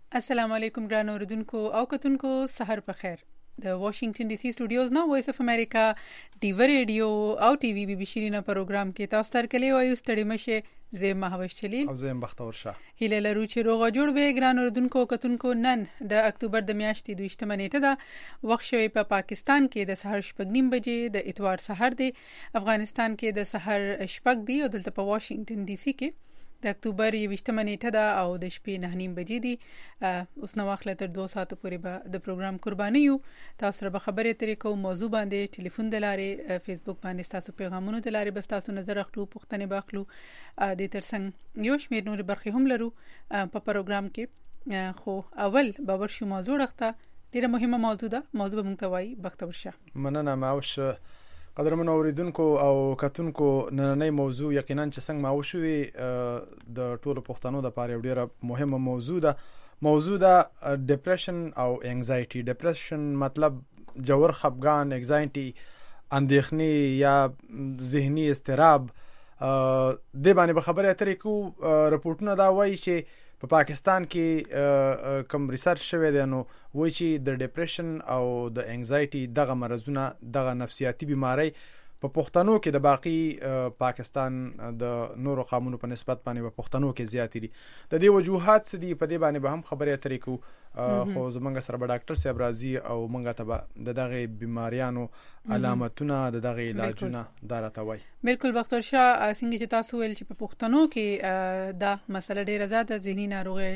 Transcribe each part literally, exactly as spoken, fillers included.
السلام علیکم ګران اوردونکو او کتونکو سحر په خیر. د واشنگټن ډي سي سټوډیوز نو وایس اف امریکا ډیو ریډیو او ټي وي بي بي شیرینا پروګرام کې تاسو تر کلی وایو ستړي مشه زه مهوش چلیل او زه بختور شاه هیله لرو چې روغ جوړ به ګران اوردونکو کتونکو. نن د اکتوبر د میاشتې دویشتمه نیټه ده، وخت شوی په پا پاکستان کې د سحر شپږ نیم بجې، د اتوار سحر دی، افغانستان کې د سحر شپږ دی او دلته په واشنگټن ډي سي کې د اکتوبر یویشتمه نیټه ده او د شپې نه نیم بجې دي. اوس نو واخله تر دوه ساعتو پورې به د پروګرام قرباني یو. تاسو سره به خبرې ترې کوو، موضوع باندې ټلیفون د لارې، فیسبوک باندې تاسو پیغامونو د لارې بس تاسو نظر اخلو، پوښتنې باخلو، د ترڅنګ یو شمېر نور برخې هم لرو په پروګرام کې. خو اول به ورشو موضوع راخته، ډیره مهمه موضوع ده، موضوع به مونږ ته وایي بختور شه. مننه ماوش. قدرمن اوریدونکو او کتونکو، نننۍ موضوع یقینا چې څنګه ما وشوي د ټولو پښتنو د پاره ډیره مهمه موضوع ده. موضوع ده ډیپریشن او انگزایټي. ډیپریشن مطلب جوړ خفګان، انگزایټي اندېښنې یا ذهني اضطراب. د باندې به خبرې اترې کو. رپورټونه دا وایي چې په پا پاکستان کې کوم ریسرچ شوی دی نو وایي چې د ډیپریشن او د انگزایټي دغه مرزونه، دغه نفسیاتي بیماری په پښتنو کې د باقی پاکستان د نورو قومونو په نسبت باندې په پښتنو کې زیات دي. د دې وجوهات څه دي په دې باندې به هم خبرې اترې کو. خو زمونږ سره به ډاکټر صاحب راځي او مونږ ته به د دغه بیماریانو علامتونه، د دغه علاجونه دا راته وایي. بالکل بختور شاه، څنګه چې تاسو ویل چې په پښتنو کې دا مسله ډیره زیاته ذهني ناروغي،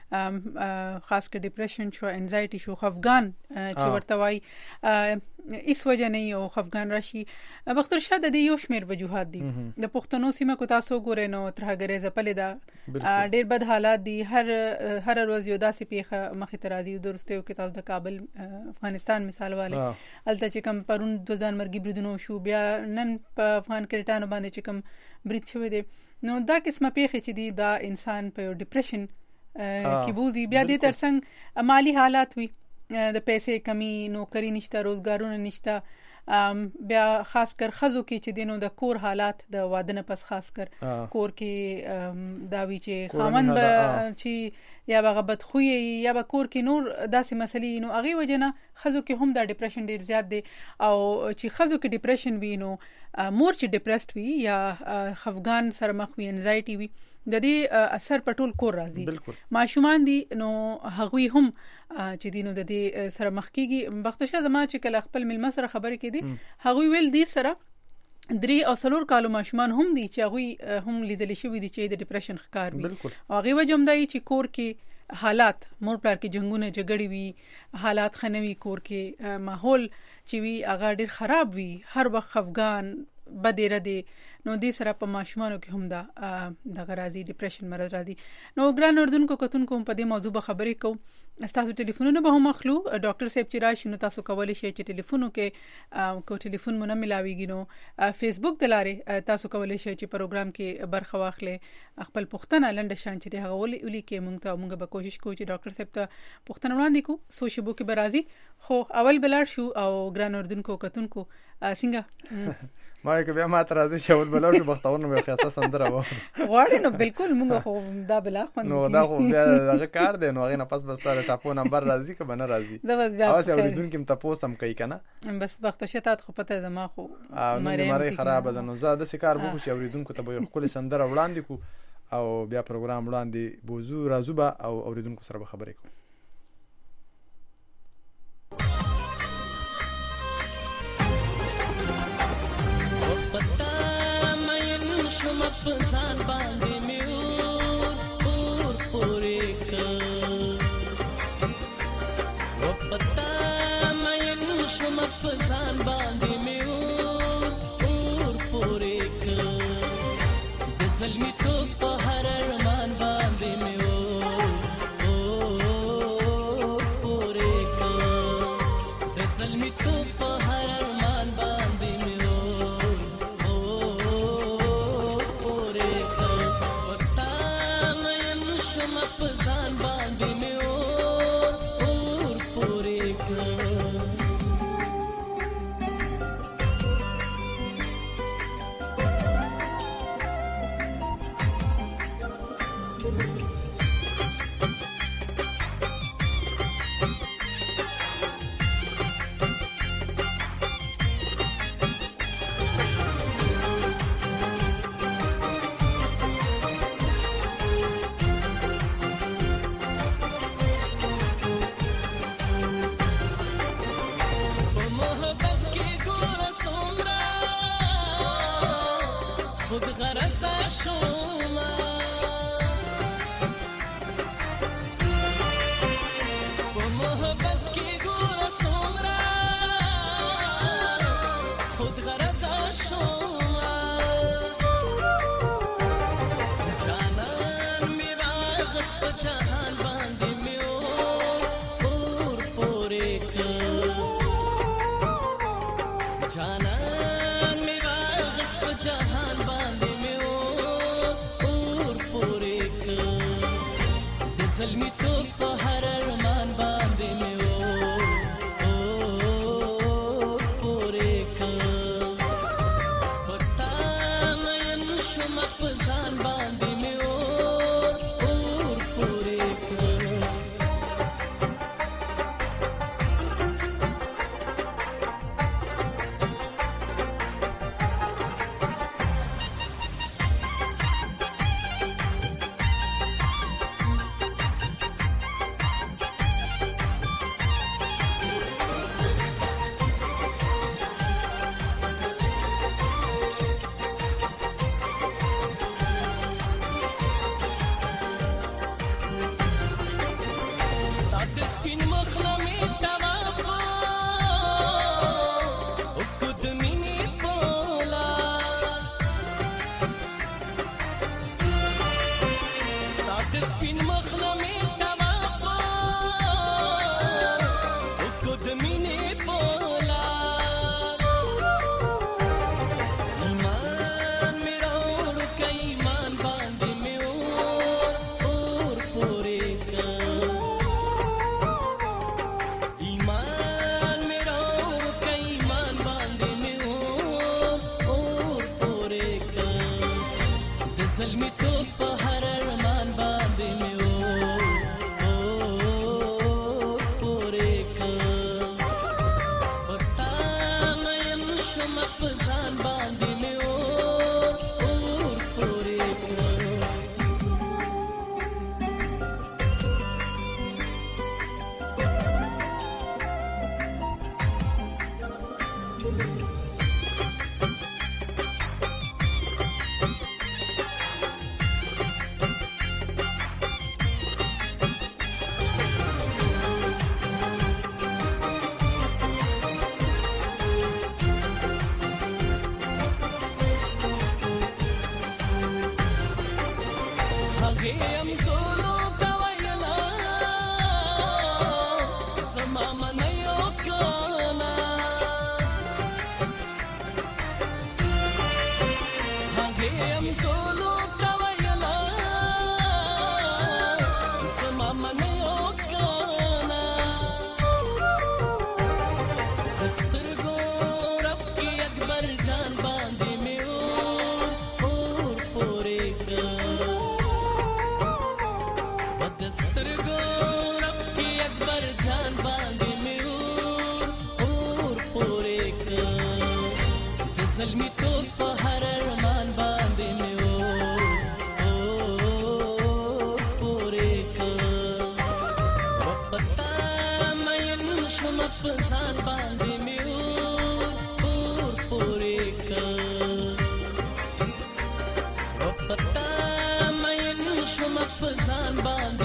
خاص کر ډیپریشن شو، انزایټي شو، خفګان چې ورته وایي، هیڅ وجه نه او خفګان راشي. بختور شاه د دې یو شمېر وجوهات دي. د پښتنو سیمه کو تاسو ګورئ نو ترهګرې زپلې ده، ډیر بد حالات دي. هر هر ورځ یو داسې پیښه مخې ته راځي. درسته یو کې تاسو د کابل افغانستان مثال والے الته چې کوم پرون د ځان مرګي بریدونو شو، بیا نن په افغان کرټانو باندې چې کوم برید شوی دی، نو دا قسمه پیښه چې دي دا انسان په یو ډیپریشن کې بوزي. بیا دې ترڅنګ مالی حالات وي، د پیسې کمی، نوکری نشته، روزګارونه نشته. بیا خاص کر خزو کې چې دینو د کور حالات، د واده نه پس خاص کر کور کې دا وی چې خاوند به چې یا به بد خوې یا به کور کې نور داسې مسلې، نو هغه وجنه خزو کې هم دا ډیپریشن ډیر زیات دی. او چې خزو کې ډیپریشن وي نو مور چې ډیپریسډ وي یا خفګان سره مخ وي، انزایټي وي، د دې اثر په ټول کور راځي. ماشومان دي نو هغوی هم چې دینو د دې سره مخ کیږي. بختشه زما چې کله خپل ملما سره خبرې کړي، هغوی ویل دي سره درې او څلور کالو ماشومان هم دي چې هغوی هم لیدل شوی دي چې د ډیپریشن ښکار وي. او هغه وجه هم دی چې کور کې حالات، مور پلار کې جنگونه جګړې وي، حالات خنوي، کور کې ماحول چې وي هغه ډیر خراب وي، هر وخت خفګان بدیره دي. نو دې سره په ماشومانو کې هم دا د غرازي ډیپریشن مرض راځي. نو ګران اردوونکو کتونکو په دې موضوع به خبرې کوو. تاسو ټلیفونونه به هم اخلو. ډاکټر صاحب چې راشي نو تاسو کولی شئ چې ټلیفونو کې کو ټلیفون مونږ ملاويږي، نو فیسبوک د لارې تاسو کولی شئ چې پروګرام کې برخه واخلئ، خپل پوښتنه لنډه شان چې هغه ولي ولي کې مونږ ته مونږ به کوشش کوو چې ډاکټر صاحب ته پوښتنه وړاندې کوو. سو شبو کې برازي. خو اول بلار شو او ګران اردوونکو کتونکو څنګه ما کې بیا ما تر راځي شاول بلور شو بختورنه به خاصه سندره و غواړي. نو بالکل مونږ خو دا بلا خو نو دا خو بیا هغه کار دی، نو هغه نه پس بس تر ټاپو نمبر راځي که بنه راځي. دا بس بیا اوس اوریدونکو ته تاسو هم کوي کنه، بس وخت شته خو پته ده ما خو مری خراب ده. نو زه د سکار بو چې اوریدونکو ته به خپل سندره وړاندې کو او بیا پروګرام وړاندې بوزو راځو به او اوریدونکو سره به خبرې کوو. فسان باندې مې اور پورې کړ، و پتا مې شوم فسان باندې مې اور پورې کړ، د زلمی تو په هر ارمان باندې مې اور پورې کړ، د زلمی تو په هر ارمان باندې مې فسان باندې مې اور پورې کړ. جهان باندې مې اور پورې کړ جانان مې واغس په جهان باندې مې اور پورې کړ د زلمی توپ په هر ارمان باندې مې اور پورې کړ پتا مې نشم په ځان باندې مې اور پورې کړ زلمی توپ په هر ارمان باندې مې اور پورې کړ پتا مې نشم په ځان باندې مې اور پورې کړ I'm solo kawayala sama manayo kana hage am solo kawayala sama manayo kana dasturgo rab ki akbar jaan bande me और pore ka दस्तरगो रब की अकबर जान बांधे में और पूरे का जल्मी तौर पर हर अरमान बांधे में और पूरे का पता मैं नशम फसान बांधे में और पूरे का पता मैं नशम फसान बांधे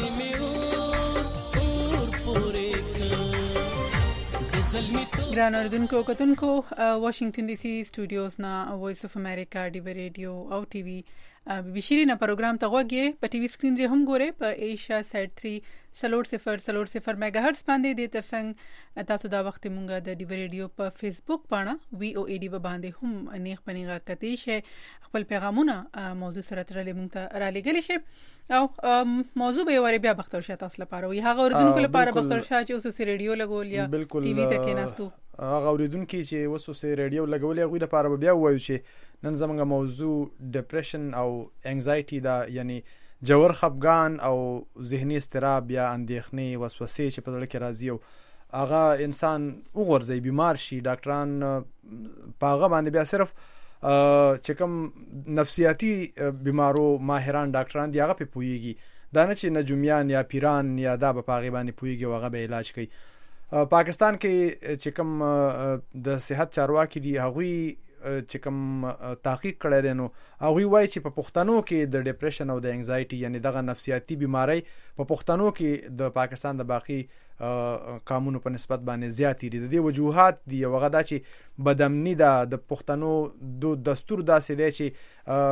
ګران اوریدونکو کتونکو واشنگټن ډي سي سټوډیوز نا وایس اف امریکا ډي وی ریډیو او ټي وي بي شيرینه پروګرام ته وګورئ په ټي وي سکرین دې هم ګورئ په ایشیا سات تین سلور صفر سلور صفر میگا هرتز باندې د ترڅنګ تاسو دا وخت مونږه د ډي وی ریډیو په فیسبوک باندې وی او ای ډي باندې هم نیغ پنیغه کتی شي خپل پیغامونه موضوع سره ترلې مونږ ته را لګل شي او موضوع به ور بیا بختور شته تاسو لپاره وي هغه اوریدونکو لپاره بختور شاه چې اوس ریډیو لګول یا ټي وي ته کېناستو هغه اوریدونکو چې اوس ریډیو لګول هغه لپاره بیا وایو چې نن زموږ موضوع ډیپریشن او انګزایټي دا یعنی جوړ خفګان او ذهني استراب یا اندېښنې وسوسې چې په ځل کې راځي او هغه انسان وګورځي بیمار شي ډاکټران پاغه باندې بیا صرف چې کوم نفسیاتی بیمارو ماهران ډاکټران دی هغه په پويږي دا نه چې نجوميان یا پیران یا دا په پاغه باندې پويږي او هغه به علاج کوي پاکستان کې چې کوم د صحت چارواکي دي هغوی چې کوم تحقیق کړی دی نو هغه وایي چې په پښتنو کې د ډیپریشن او د انګزایټي یعنی دغه نفسیاتی بیماری په پښتنو کې د پاکستان د باقي قانونو په نسبت باندې زیاتې دي د دې وجوهات دي او هغه دا چې بدامنی دا د پښتنو د دستور داسې دی چې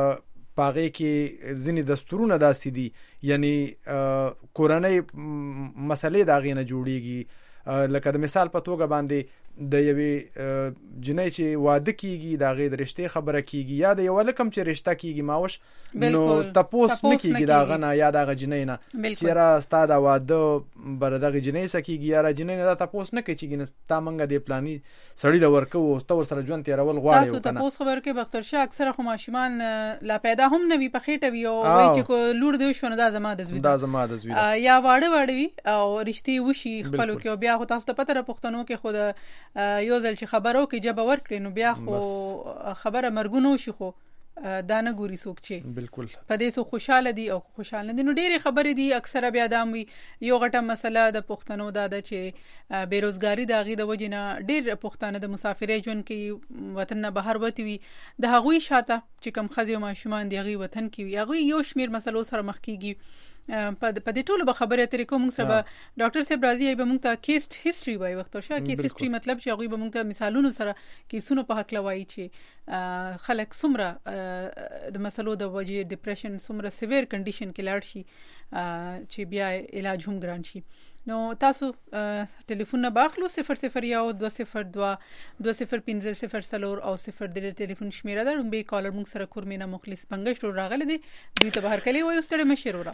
پاغه کې ځینې دستورونه داسې دي یعنی کورنۍ مسلې دا غینه جوړیږي لکه د مثال په توګه باندې د یوې جنۍ چې واده کیږي دا غي د رشته خبره کیږي یا د یو لکم چې رشته کیږي ماوش نو تپوس نکیږي دا غنه یا دا جنۍ نه چې را ستاده واده بر دغه جنۍ سکیږي یا را جنۍ نه دا تپوس نه کیږي نه تا منګه د پلاني سړی د ورکو او تور سره ژوند تیرول غواړي تاسو تپوس خبر کې بختر شاه اکثره خو ماشومان لا پیدا هم نه وي په خېټه وي او وای چې کو لور دی شو نه دا زما د زوی دا زما د زوی یا واړه واړه وي او رښتې وشي خپلو کې بیا خو تاسو ته پته را پښتنو کې خود یو ځل چې خبرو کې جب ورکړي نو بیا خو خبره مرګونو شي خو دا نه ګوري څوک چې بالکل په دې سو خوشاله دي او خوشاله دي نو ډېری خبرې دي اکثره بیا دا وي یو غټه مسله د پښتنو دا ده چې بیروزګاری د غي د وجنه ډېر پښتانه د مسافرۍ ژوند کې وطن نه بهر وتی وي د هغوی شاته چې کم خزي ماشومان دی غي وطن کې وي هغه یو شمیر مسلو سره مخ کیږي په دې ټولو به خبره ترې کوم موږ سره ډاکټر صاحب راځي به موږ ته کیس هیستوري وایي وخت شو کیس هیستوري مطلب چې هغه به موږ ته مثالونه سره کیسونو په حق لوي چې خلک څومره د مسلو د وجې ډیپریشن څومره سیویر کنډیشن کې لاړ شي چې بیا علاج هم ګران شي نو تاسو ټلیفون نه باخلو صفر صفر یو دو صفر دو دو صفر پنځه صفر سلور او صفر د ټلیفون شمیره ده رومبي کالر موږ سره کورمینا مخلص پنګشت راغله دي دوی ته بهر کلی وایو ستړي مشرورا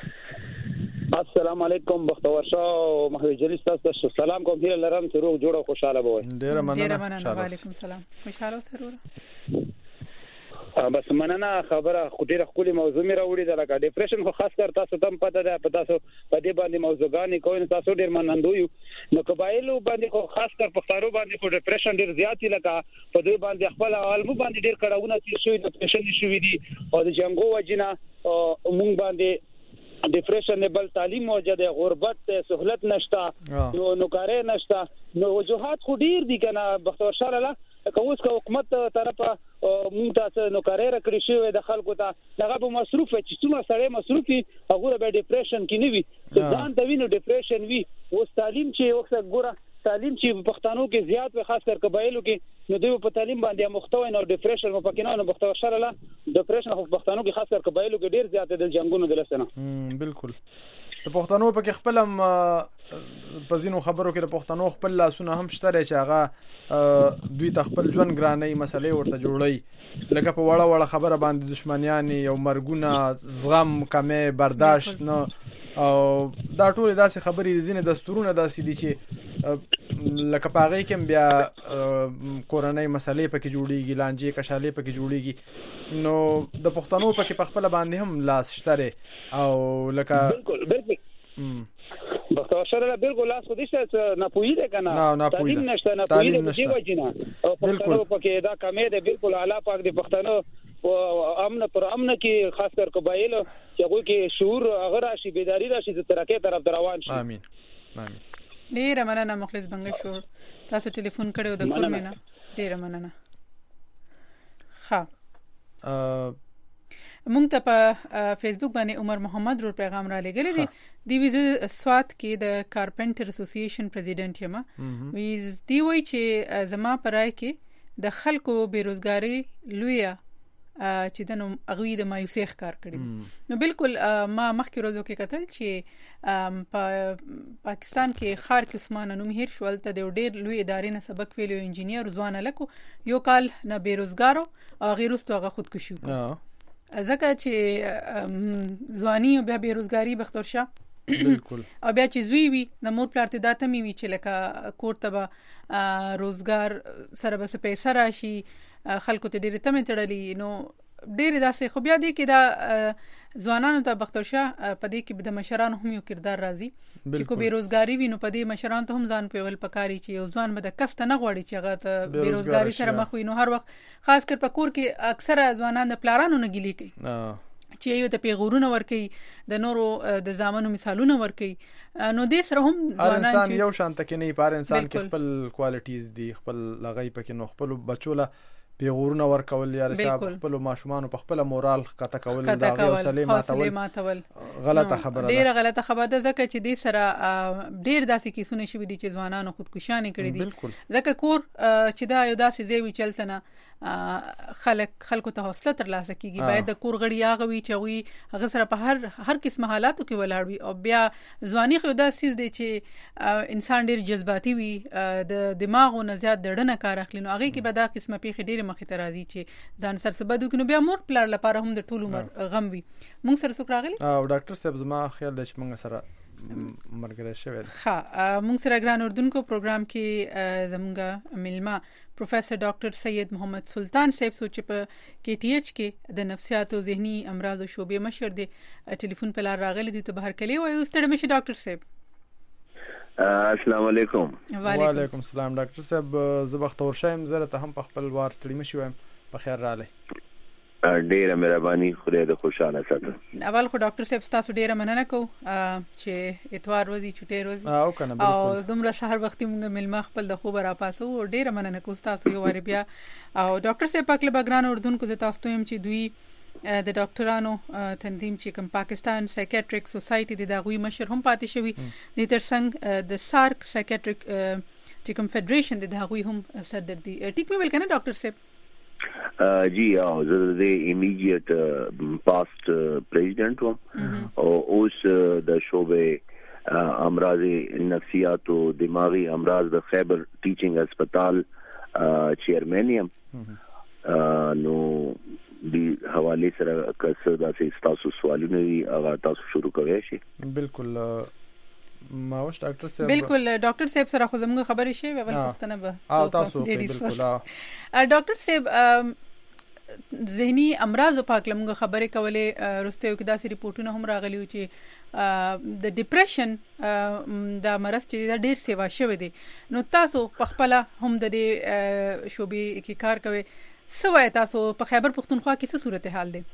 السلام علیکم بختور شاه محمد جلیل تاسو سلام کوم هیله لرم چې روغ جوړ او خوشاله وي ډیر مننه وعلیکم السلام خوشاله سرور بس مننه خبره خو ډیره خولي موضوع می راوړي دا لکه ډیپریشن خو خاص کر تاسو تم پته ده په تاسو په دې باندې موضوعګانی کوی تاسو ډیر منندو یو نو قبایلو باندې خو خاص کر پښتارو باندې خو ډیپریشن ډیر زیات لکه په دې باندې خپل عالم باندې ډیر کړهونه چې شوی د ډیپریشن شوی دي او د جنگو وجنه مونږ باندې ډیپریشن بل تعلیم موجوده غربت سہولت نشتا نو نوکاري نشتا نو وجوهات خو ډیر دي کنه بختور شاله کوم څه حکومت طرفه مونږ ته نوکاري راکړی شوی د خلکو ته هغه به مصروف چې څومره سړی مصروفي هغه به ډیپریشن کې نه وي ځان ته ویني ډیپریشن وي او تعلیم چې وخت ګوره تعلیم چې پښتنو کې زیات و خاص کر قبایلو کې نو دوی په تعلیم باندې مختوي نو ډیپریشن په کې نه مختوي شرله ډیپریشن په پښتنو کې خاص کر قبایلو کې ډیر زیات د جنگونو دلسنه بالکل د پښتنو په کې خپل په زینو خبرو کې د پښتنو خپل لاسونه هم شته چې هغه دوی ته خپل ژوند ګرانۍ مسلې ورته جوړي لکه په وړه وړه خبره باندې دښمنیان یو مرګونه زغم کمې برداشت نه او دا ټول داسې خبرې زینې دستورونه داسې دي چې لکه پاغې کې بیا کورنۍ مسلې پکې جوړيږي لانجې کشالې پکې جوړيږي نو د پښتنو پکې په خپل باندې هم لاس شته او لکه بالکل بالکل بختور شاه بالکل لاس خو دې څه نه پوي ده کنه تعلیم نشته نه پوي ده دی وجنه او پښتنو پکې دا کمې ده بالکل اعلی پاک دي پښتنو او امن پر امن کې خاص کر قبایل چې هغه کې شعور هغه راشي بیداری راشي د ترقې طرف روان شي امين امين ډیر مننه مخلص بنگشور تاسو ټلیفون کړو د کورمینا ډیر مننه ها مونږ ته په فیسبوک باندې عمر محمد رو پیغام را لګل دي دی ویز سوات کې د کارپنټر اسوسییشن پریزیډنټ یم ویز دی وای چې زما پرای کې د خلکو بیروزګاری لویه چې د نو اغوی د مایوسي ښکار کړي نو بالکل ما مخکې ورځو کې کتل چې په پاکستان کې خار کې عثمان نوم هیر شول ته د ډېر لوی ادارې نه سبق ویلو انجینیر ځوان لکو یو کال نه بیروزګارو او غیر واستو هغه خودکشي وکړه ځکه چې ځواني او بیا بیروزګاری بختور شه بالکل او بیا چې زوی وي د مور پلار ته داته می وی چې لکه کور ته به روزګار سره به پیسې راشي خلکو ته ډېر تمه تړلې نو ډېر داسې خو بیا دې کې دا ځوانانو ته بختور شه په دې کې د مشرانو هم یو کردار راځي چې کو بیروزګاری وي نو په دې مشرانو ته هم ځان پیول پکاري چې یو ځوان به د کسته نه غواړي چې هغه ته بیروزګاری سره مخ وي نو هر وخت خاص کر په کور کې اکثره ځوانان د پلارانو نه ګیلي کوي چې یو ته پیغورونه ورکي د نورو د زامنو مثالونه ورکي نو دې سره هم ځوانان انسان یو شان تک نه پر انسان کې خپل کوالټیز دي خپل لغې پکې نو خپل بچوله پیغورونه ورکول یا رشاب خپل ماشومان په خپل مورال کته کول دا حوصله ماتول غلطه خبره ده ډیره غلطه خبره ده ځکه چې دې سره ډیر داسې کیسونه شوي دي چې ځوانانو خودکشي کړي دي ځکه کور چې دا یو داسې ځای وي چلتنه خلک خلکو ته حوصله ترلاسه کیږي. باید د کور غړي هغه وي چې وي هغه سره په هر هر قسم حالاتو کې ولاړ وي. او بیا ځواني خو دا سیس دی چې انسان ډیر جذباتي وي، د دماغو نه زیات دړنه کار اخلي، نو هغه کې به دا قسمه پیښې ډیر مخې ته راځي چې ځان سره سبدو کې نو بیا مور پلار لپاره هم د ټول عمر غم وي. مونږ سره څوک راغلی؟ او ډاکټر صاحب زما خیال دی چې مونږ سره مرګره شوی. ها مونږ سره ګران اردوونکو پروګرام کې زمونږ ملما پروفیسور ډاکټر سید محمد سلطان صاحب سوچ په کې ټي ایچ کې د نفسیات او ذهني امراض او شعبې مشر دی. ټلیفون په لار راغلی دی ته بهر کلی وای اوستړه مشه ډاکټر صاحب. السلام علیکم. وعلیکم السلام ډاکټر صاحب. زه بختور شایم زره ته هم په خپل وار ستړي مشو یم په خیر رااله. ډیره مهرباني خدای دې خوشاله ساتي. اول خو ډاکټر صاحب تاسو ډیره مننه کوم چې اتوار ورځې چټي ورځې او کنه بالکل او دومره سحر وختي موږ ملما خپل د خوب را پاسو ډیره مننه کوم تاسو یو وری بیا. او ډاکټر صاحب پاکله بګران اردوونکو د تاسو ته هم چې دوی د ډاکټرانو تنظیم چې کوم پاکستان سایکیاټریک سوسایټي د دغوی مشر هم پاتې شوی د ترڅنګ د سارک سایکیاټریک چې کوم فدریشن د دغوی هم سردردي ټیک مې ویل کنه ډاکټر صاحب؟ جی او زه د ایمیډیټ پاست پریزیډنټ وم او اوس د شعبې امراض نفسیات او دماغي امراض د خیبر ټیچینګ هسپتال چیرمن یم. نو د حواله سره کسه داسې تاسو سوالونه وي هغه تاسو شروع کوئ شي. بالکل ماوش ډاکټر صاحب. بالکل ډاکټر صاحب سره خو زموږ خبرې شي اول پښتنه به او تاسو بالکل. ډاکټر صاحب ذهني امراض په اړه موږ خبرې کولې رسته یو کې داسې ریپورتونه هم راغلي چې د ډیپریشن د مرض چې ډېر سیوا شوی دی. نو تاسو په خپل هم د دې شوبې کې کار کوئ، سوای تاسو په خیبر پښتونخوا کې څه صورتحال دی؟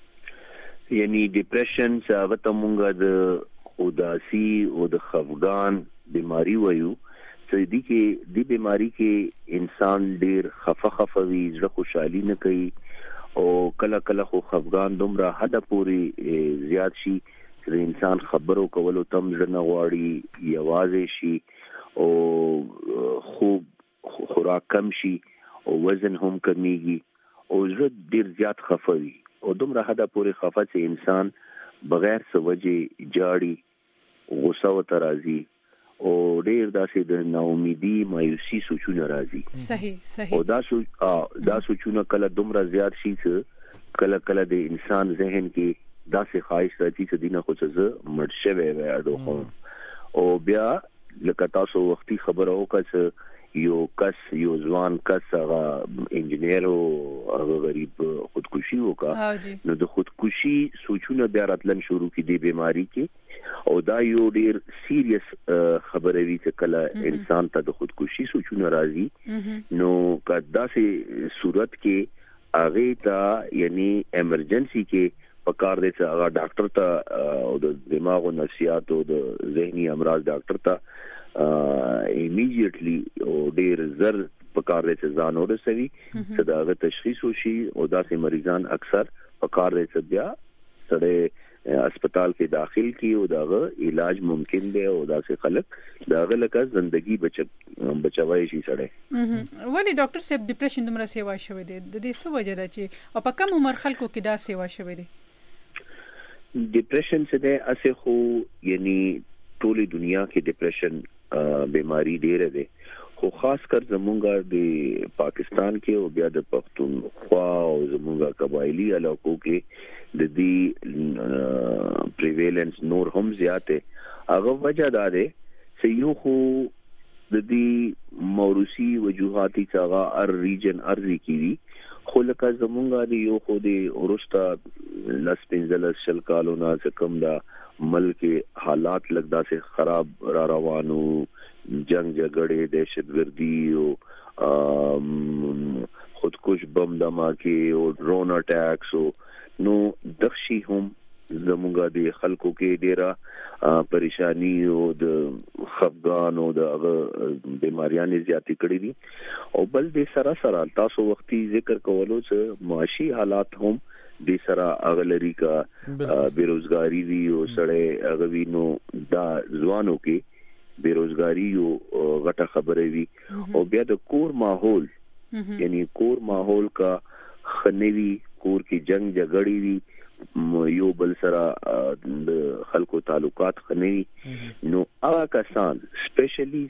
یعنی ډیپریشن څه وته مونږ د اداسي او د خفګان بیماری وایو چې دي کې د بیماری کې انسان ډیر خفه خفه وي، زړه خوشحالي نه کوي او کله کله خو خفګان دومره حد پورې زیات شي چې انسان خبرو کولو تم ځنه غواړي، یوازې شي او خوب خوراک کم شي او وزن هم کمیږي او زړه ډیر زیات خفه وي او دومره حد پورې خفه چې انسان بغیر څه وجې جاړي، غوسه و ترازی او ډیر داسې د ناامیدي مایوسی سوچونه راځي. صحیح صحیح. او دا سو دا سوچونه کله دومره زیات شي چې کله کله د انسان ذهن کې داسې خواهش راځي چې دینه خو څه مړ شوی وي اډو. او بیا لکه تاسو وختي خبره وکړه یو کس یو ځوان کس هغه انجینیر او هغه غریب خودکشي وکړه، نو د خودکشي سوچونه بیا راتلن شروع کی دی بیماری کې او دا یو ډیر سیریس خبره وی چې کله انسان ته د خودکشي سوچونه راځي نو کدا سي صورت کې هغه ته یعنی ایمرجنسي کې پکار دی چې هغه ډاکټر ته او د دماغ او نفسیات او د ذهني امراض ډاکټر ته ایمیډیټلی او ډیر زر پکار دی چې ځان ورسوي چې دا غو تشخیص وشي او داسې مریضان اکثر پکار دی چې بیا سره هسپتال کې داخل کی او دا علاج ممکن دی او داسې خلک دا غلکه ژوندۍ بچ بچوي شي سره. ولی ډاکټر صاحب ډیپریشن دومره سیوا شوی دی د دې څه وجه ده چې او په کوم عمر خلکو کې دا سیوا شوی دی؟ ډیپریشن څه دی اسه خو یعنی ټولې دنیا کې ډیپریشن بیماری ډیره ده خو خاص کر زمونږه د پاکستان کې او بیا د پښتونخوا او زمونږه قبایلی علاقو کې د دې پریویلنس نور هم زیاته. هغه وجہ دا ده چې یو خو د دې موروثي وجوهاتي څنګه ار ریجن ارزي کیږي خو لکه زمونږه د یو خو د اورستا لاس پنځل شل کالو نه کم دا ملک حالات لگدا سے خراب را روانو، جنگ جګړې، دهشتګردي او خودکش بم دھماکے او ډرون اٹیکس او نو دخشي هم زموږه د خلکو کې ډیره پریشانی او د خفګان او د بیماریاں زیاتی کړې دي. او بل د سره سره تاسو وختي ذکر کولو چې معاشي حالات هم د سره اغلری کا بیروزګاری وی او سړی اغوی نو دا ځوانو کې بیروزګاری او غټه خبره وی او بیا د کور ماحول یعنی کور ماحول کا خنوي کور کې جنگ جګړې وي یو بل سره د خلکو تعلقات خنوي نو هغه کسان سپیشلی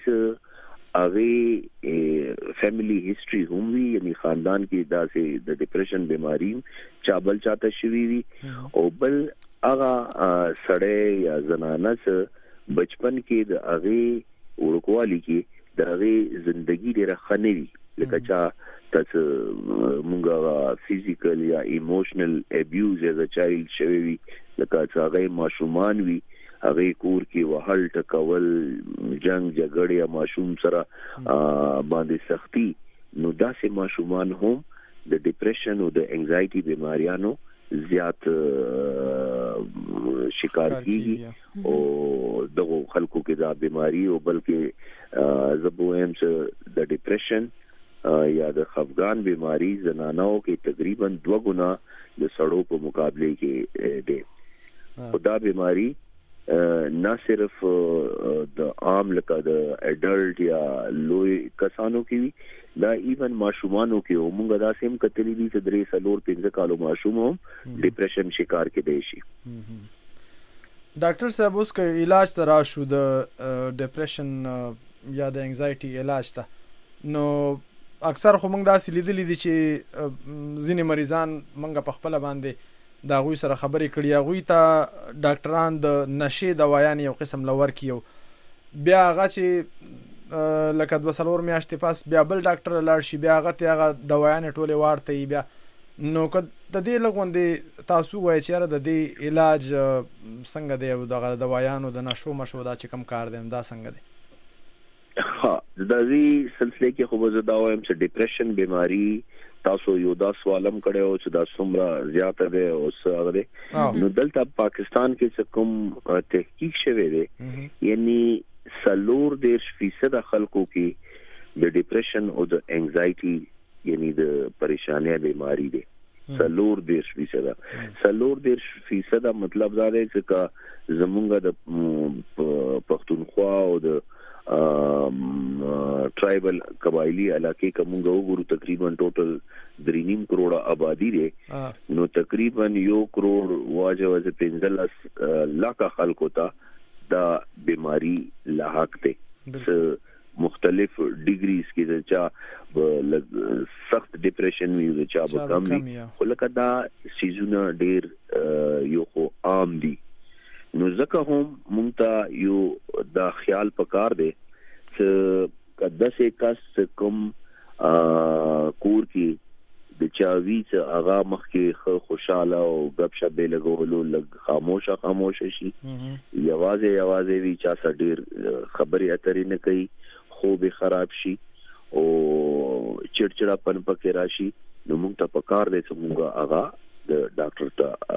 هغه فیملی هیستوري هم وي یعنی خاندان کې داسې د ډیپریشن بیماری چابل چاته شوی وي او بل هغه سړی یا زنانه څه بچپن کې د هغه ورکوالي کې د هغه ژوندۍ ډیره خنوي لکه چا تاسو مونږه فزیکل یا ایموشنل ابیوز از ا چایلډ شوی وي لکه څنګه ماشومان وي هغه کور کې وهل ټکول جنگ جګړه یا ماشوم سره باندې سختي نو داسې ماشومان هم د ډیپریشن او د انزایټي بیماریانو زیات شکار کیږي او دغه خلکو کې دا بیماری او بلکې زبو هم چې د ډیپریشن یا د خفګان بیماری زنانو کې تقریبا دو غنا د سړو په مقابله کې ده خدا بیماری نه صرف د عام لکه د اډلټ یا لوی کسانو کې دا ایون ماشومانو کې همغه دا سیم کتلی دي چې درې سلور پنځه کالو ماشوم هم ډیپریشن شکار کې دي شي ډاکټر صاحب اوس کې علاج ترا شو د ډیپریشن یا د انزایټي علاج ته نو اکثر خو موږ داسې لیدلې دي چې ځینې مریضان موږ په خپل باندې دا غوي سره خبرې کړي غوي ته ډاکټران د نشي دوايان یو قسم لور کیو بیا هغه چې لکه د وسلور میاشتې پاس بیا بل ډاکټر لاړ شي بیا هغه ته هغه دوايان ټوله ورته بیا نو کد د دې لغوندې تاسو وایي چې د دې علاج څنګه دی او د دوايانو د نشو مشو دا چې کم کار دی دا څنګه دی ها د دې سلسله کې خو زه دا وایم چې ډیپریشن بیماری تاسو یو دا سوالم کړو چې دا څومره زیاته ده او څه ده نو دلته پاکستان کې کوم تحقیق شوی دی یعنی سلور دیش فیصد خلکو کې د ډیپریشن او د انزایټي یعنی د پریشانی بیماری ده سلور دیش فیصد سلور دیش فیصد مطلب دا دی چې زمونږ د پښتونخوا او د ټرایبل قبایلی علاقې کومه وګورو تقریبا ټوټل درې نیم کروڑه آبادی ده نو تقریبا یو کروڑ واجه واجه پنځلس لک خلکو ته دا بیماری لاحق ده مختلف ډیګریز کې چا سخت ډیپریشن وی چا به کم وي ولکه دا سیزونه ډیر یو خو عام دي نو ځکه هم مونږ ته یو دا خیال پکار دی چې کله چې کس کوم کور کې د چاوي چې هغه مخکې خوشاله او غب شپ لګولو لګ خاموشه خاموشه شي یوازې یوازې وی چا سړي خبري اترې نه کوي خوب خراب شي او چړچړا پن پکې راشي نو مونږ ته پکار دی چې مونږه هغه د ډاکټر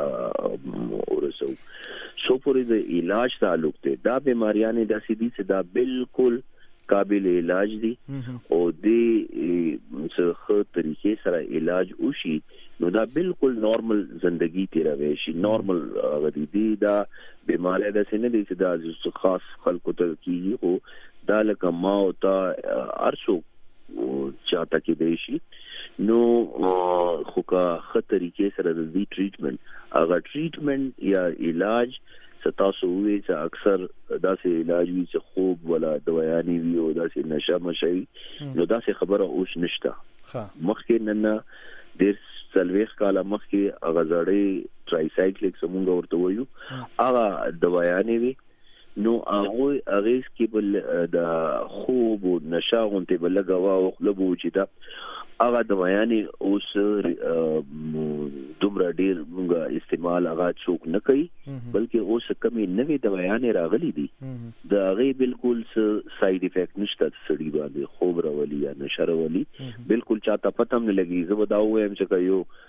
ته ورسو سو پورې د علاج تعلق ته دا بیماریاں د سیدی سے دا بالکل قابل علاج دي او د څه طریقې سره علاج وشي نو دا بالکل نارمل زندگی تیروي شي نارمل غدي دي دا بیماری د سینې دي چې دا خاص خلکو ته کیږي او دا لکه ما او تا ارسو چاته کې دی شي نو خو کا خ طریقې سره د دې ټریټمنټ هغه ټریټمنټ یا علاج ستاسو وی چې اکثر داسې علاج وی چې خوب ولا دوايانې وی او داسې نشه مشي نو داسې خبره اوس نشته مخکې نن ډیر سلويخ کاله مخکې غزړې ټرایسایکلیک سمونګ ورته ویو هغه دوايانې وی نو هغه هغه کې بل د خوب او نشه غونته بل لګوا او خلبو چې دا هغه دوايانې اوس دومره ډیر موږ استعمال هغه څوک نه کوي بلکې اوس کمی نوې دوايانې راغلي دي د هغه بالکل ساید افیکټ نشته سړي باندې خوب راولي یا نشه راولي بالکل چاته پته نه لګي زه به دا وایم چې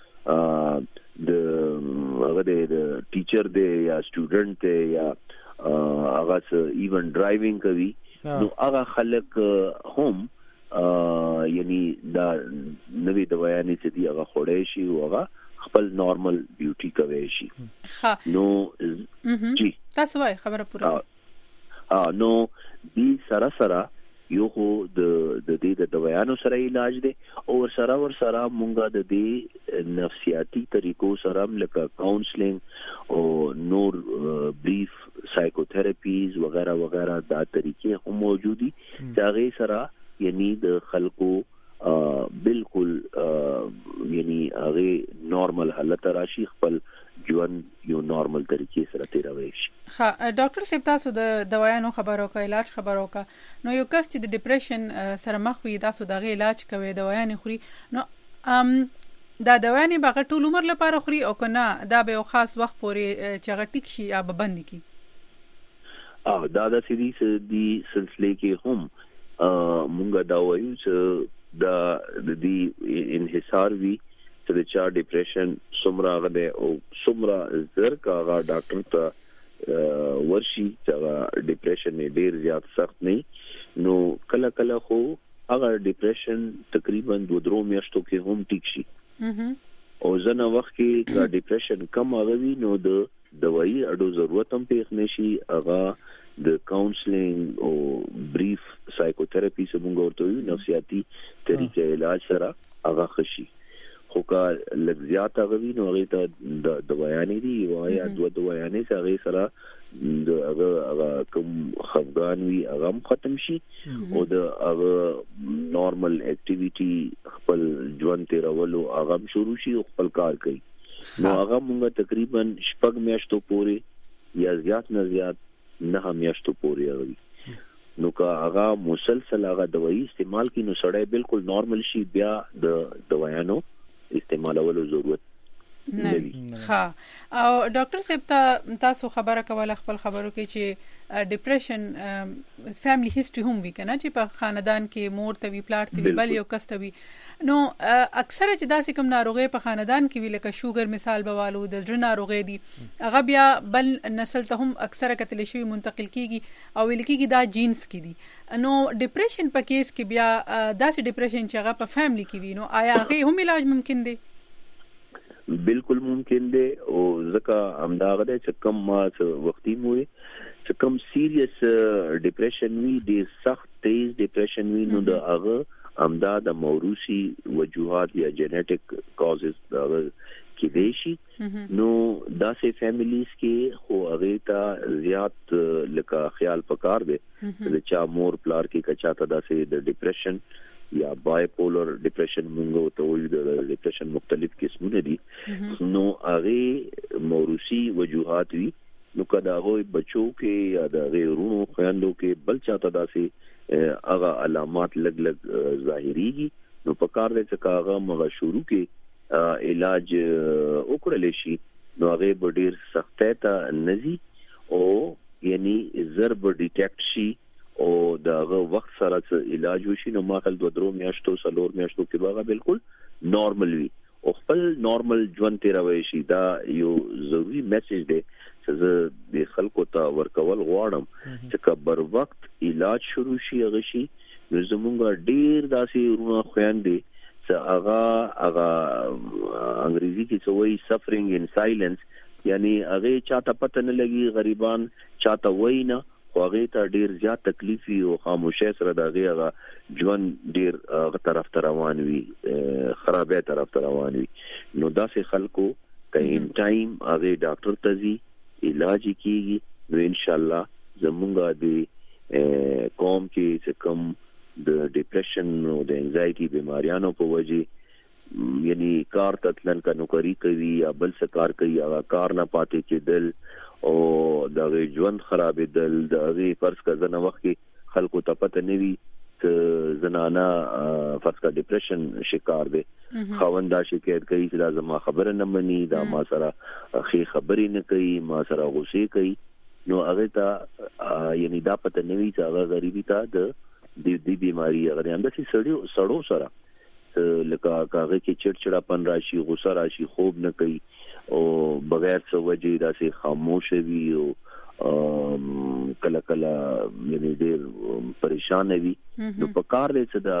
یو د هغه د ټیچر دی یا سټوډنټ دی یا هغه ایون ډرایوینګ کوي نو هغه خلک هم یعنی دا نوې دوايانې چې دی هغه خوړې شي او هغه خپل نارمل ډیوټي کوي شي نو جی تاسو وايي خبره پوره ها نو دې سره سره یو خو د د دې د دوايانو سره علاج دی او سره ور سره مونږه د دې نفسیاتی طریقو سره لکه کاونسلینګ او نور بریف سایکوتراپیز وغیرہ وغیرہ دا طریقې هم موجودي چې هغه سره یعنی د خلکو بالکل یعنی هغه نارمل حالت راشي خپل ژوند یو نارمل طریقې سره تیروي شي. ها ډاکټر صاحب تاسو د دوايانو خبرو کا علاج خبرو کا نو یو کس چې د ډیپریشن سره مخ وي تاسو دغه علاج کوي دوايانې خوري نو ام دا دوايانې باغ ټول عمر لپاره خوري او کنه دا به یو خاص وخت پورې چې غټیک شي یا بند کی اه دا د سړي د سلسله کې هم مونږه دا وایو چې دا د دې انحصار وی چې د چا ډیپریشن سمرا غده او سمرا زر کا غا ډاکټر ته ورشي چې ډیپریشن ډیر زیات سخت نه نو کله کله خو هغه ډیپریشن تقریبا دوه درو میاشتو کې هم ټیک شي او ځنه وخت کې دا ډیپریشن کم هغوي نو د دوايي اډو ضرورت هم پېښ نشي هغه د کاونسلینګ او بریف سایکوتراپي څنګه ورته وي نفسیاتی طریقې علاج سره هغه خشي خو کا لږ هغه نو هغه ته د دوايانې دي او یا دوه دوايانې چې هغه سره د هغه کوم خفګان وي هغه ختم شي او د هغه نارمل اکټیویټي خپل ژوند تیرولو هغه شروع شي او خپل کار کوي نو هغه موږ تقریبا شپږ میاشتو پورې یا زیات نه زیات نه میاشتو پورې هغه نو کا هغه مسلسل هغه دوايي استعمال کینو سړی بالکل نارمل شي بیا د دوايانو استعمالولو ضرورت نه ها او ډاکټر صاحب تاسو خبره کوله خپل خبرو کې چې ډیپریشن فیملی هیستوري هم وی کنه چې په خاندان کې مور ته وی پلار ته وی بل یو کس ته وی نو اکثره چې داسې کوم ناروغي په خاندان کې وی لکه شوګر مثال بوالو د ډر ناروغي دي هغه بیا بل نسل ته هم اکثره کتل شوی منتقل کیږي او ویل کیږي دا جینز کې دي نو ډیپریشن په کیس کې بیا داسې ډیپریشن چې هغه په فیملی کې وی نو آیا هغه هم علاج ممکن دی؟ بالکل ممکن دی او ځکه همداغه دی چې کم ما وختي موي چې کم سیریس ډیپریشن وی دی سخت تیز ډیپریشن وی نو د هغه همدا د موروثي وجوهات یا جنیټیک کازز دا کې دی شي نو داسې فیملیز کې خو هغه ته زیات لکه خیال پکار دی چې چا مور پلار کې کچا ته داسې د ډیپریشن یا بای پولر ډیپریشن موږ ته وایو د ډیپریشن مختلف قسمونه دي نو هغه موروثي وجوهات وي نو کدا هغه بچو کې یا د غیرونو خويندو کې بل چاته داسې هغه علامات لګ لګ ظاهريږي نو په کار دې چې هغه مغه شروع کې علاج وکړل شي نو هغه ډیر سخته ته نزي او یعنی ضرب ډیټیکټ شي او داغه وخت سره علاج وشي نو ماخل دوه درو میاشتو سلور میاشتو کې باغه بالکل نارمل وي او خپل نارمل ژوند تیروي شي دا یو ضروری میسج دی چې د خلکو ته ورکول غواړم چې کبر وخت علاج شروع شي هغه شي نو زمونږ ډیر داسې ورونه خويندې چې هغه هغه انګریزي کې څه وایي سفرینګ ان سایلنس یعنی هغه چاته پته نه لګي غریبان چاته وای نه هغه ته ډیر زیات تکلیف او خاموشه سره دغه هغه ژوند ډیر هغه طرف ته روان وي خرابه طرف ته روان وي نو داسې خلکو کین ټایم هغه ډاکټر ته زی علاج کیږي نو ان شاء الله زمونږه د قوم کې چې کوم د ډیپریشن او د انزایټي بیماریانو په وجه یعنی کار تتلن کا نوکری کوي یا بل څه کار کوي هغه کار نه پاتې کېدل او د ژوند خرابېدل د فرض کا زنه وخت کې خلکو ته پته نه وي چې زنانه فرض کا ډیپریشن شکار دي خواندا شکایت کوي چې دا زما خبره نه مني دا ما سره خې خبرې نه کوي ما سره غوسه کوي نو هغه ته یعنی دا پته نه وي چې هغه غریبي ته د دې بیماری هغه هم د سړیو سړو سره لکه هغه کې چړچړاپن راشي غوسه راشي خوب نه کوي او بغیر څه وجې داسې خاموش وي او کله کله یعنی ډېر پریشان وي نو په کار دی چې د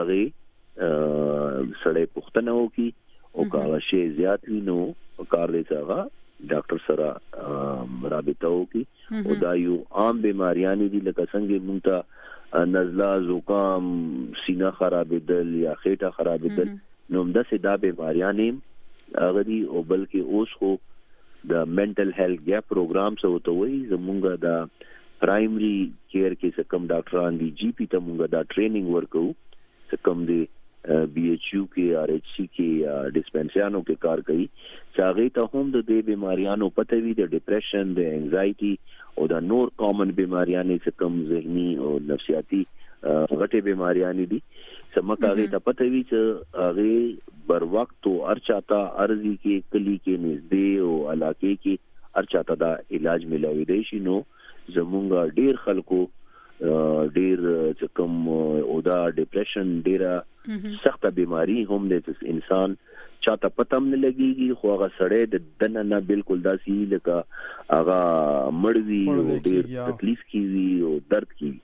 هغې سړی پوښتنه وکړي او که هغه شی زیات وي نو په کار دی چې هغه ډاکټر سره رابطه وکړي او دا یو عام بیماریاں دي لکه څنګه مونږ ته نزله زکام سینه خرابېدل یا خېټه خرابېدل نو همداسې دا بیماریاں هغه دي او بلکې اوس خو د منټل هیلث ګیپ پروګرام څه وته وي زمونږ د پرایمري کیر کې څه کم ډاکټران دي جی پی ته مونږ دا ټریننګ ورکو څه کم دي بی ایچ یو کې آر ایچ سی کې ډسپنسریانو کې کار کوي چې هغه ته هم د دې بیماریانو پته وي د ډیپریشن د انزایټي او د نور کامن بیماریاں څه کم ذهني او نفسیاتي غټه بیماریاں دي سمکه هغه ته پته وي چې هغه بر وخت او ارچاتا ارزي کې کلی کې نږدې او علاقې کې ارچاتا دا علاج ملوي دی شي نو زمونږ ډیر خلکو ډیر چې کوم او دا ډیپریشن ډیره سخته بیماری هم د انسان چاته پتم نه لګيږي خو هغه سړی د دنه نه بالکل داسي لکه هغه مړوي او ډیر تکلیف کوي او درد کوي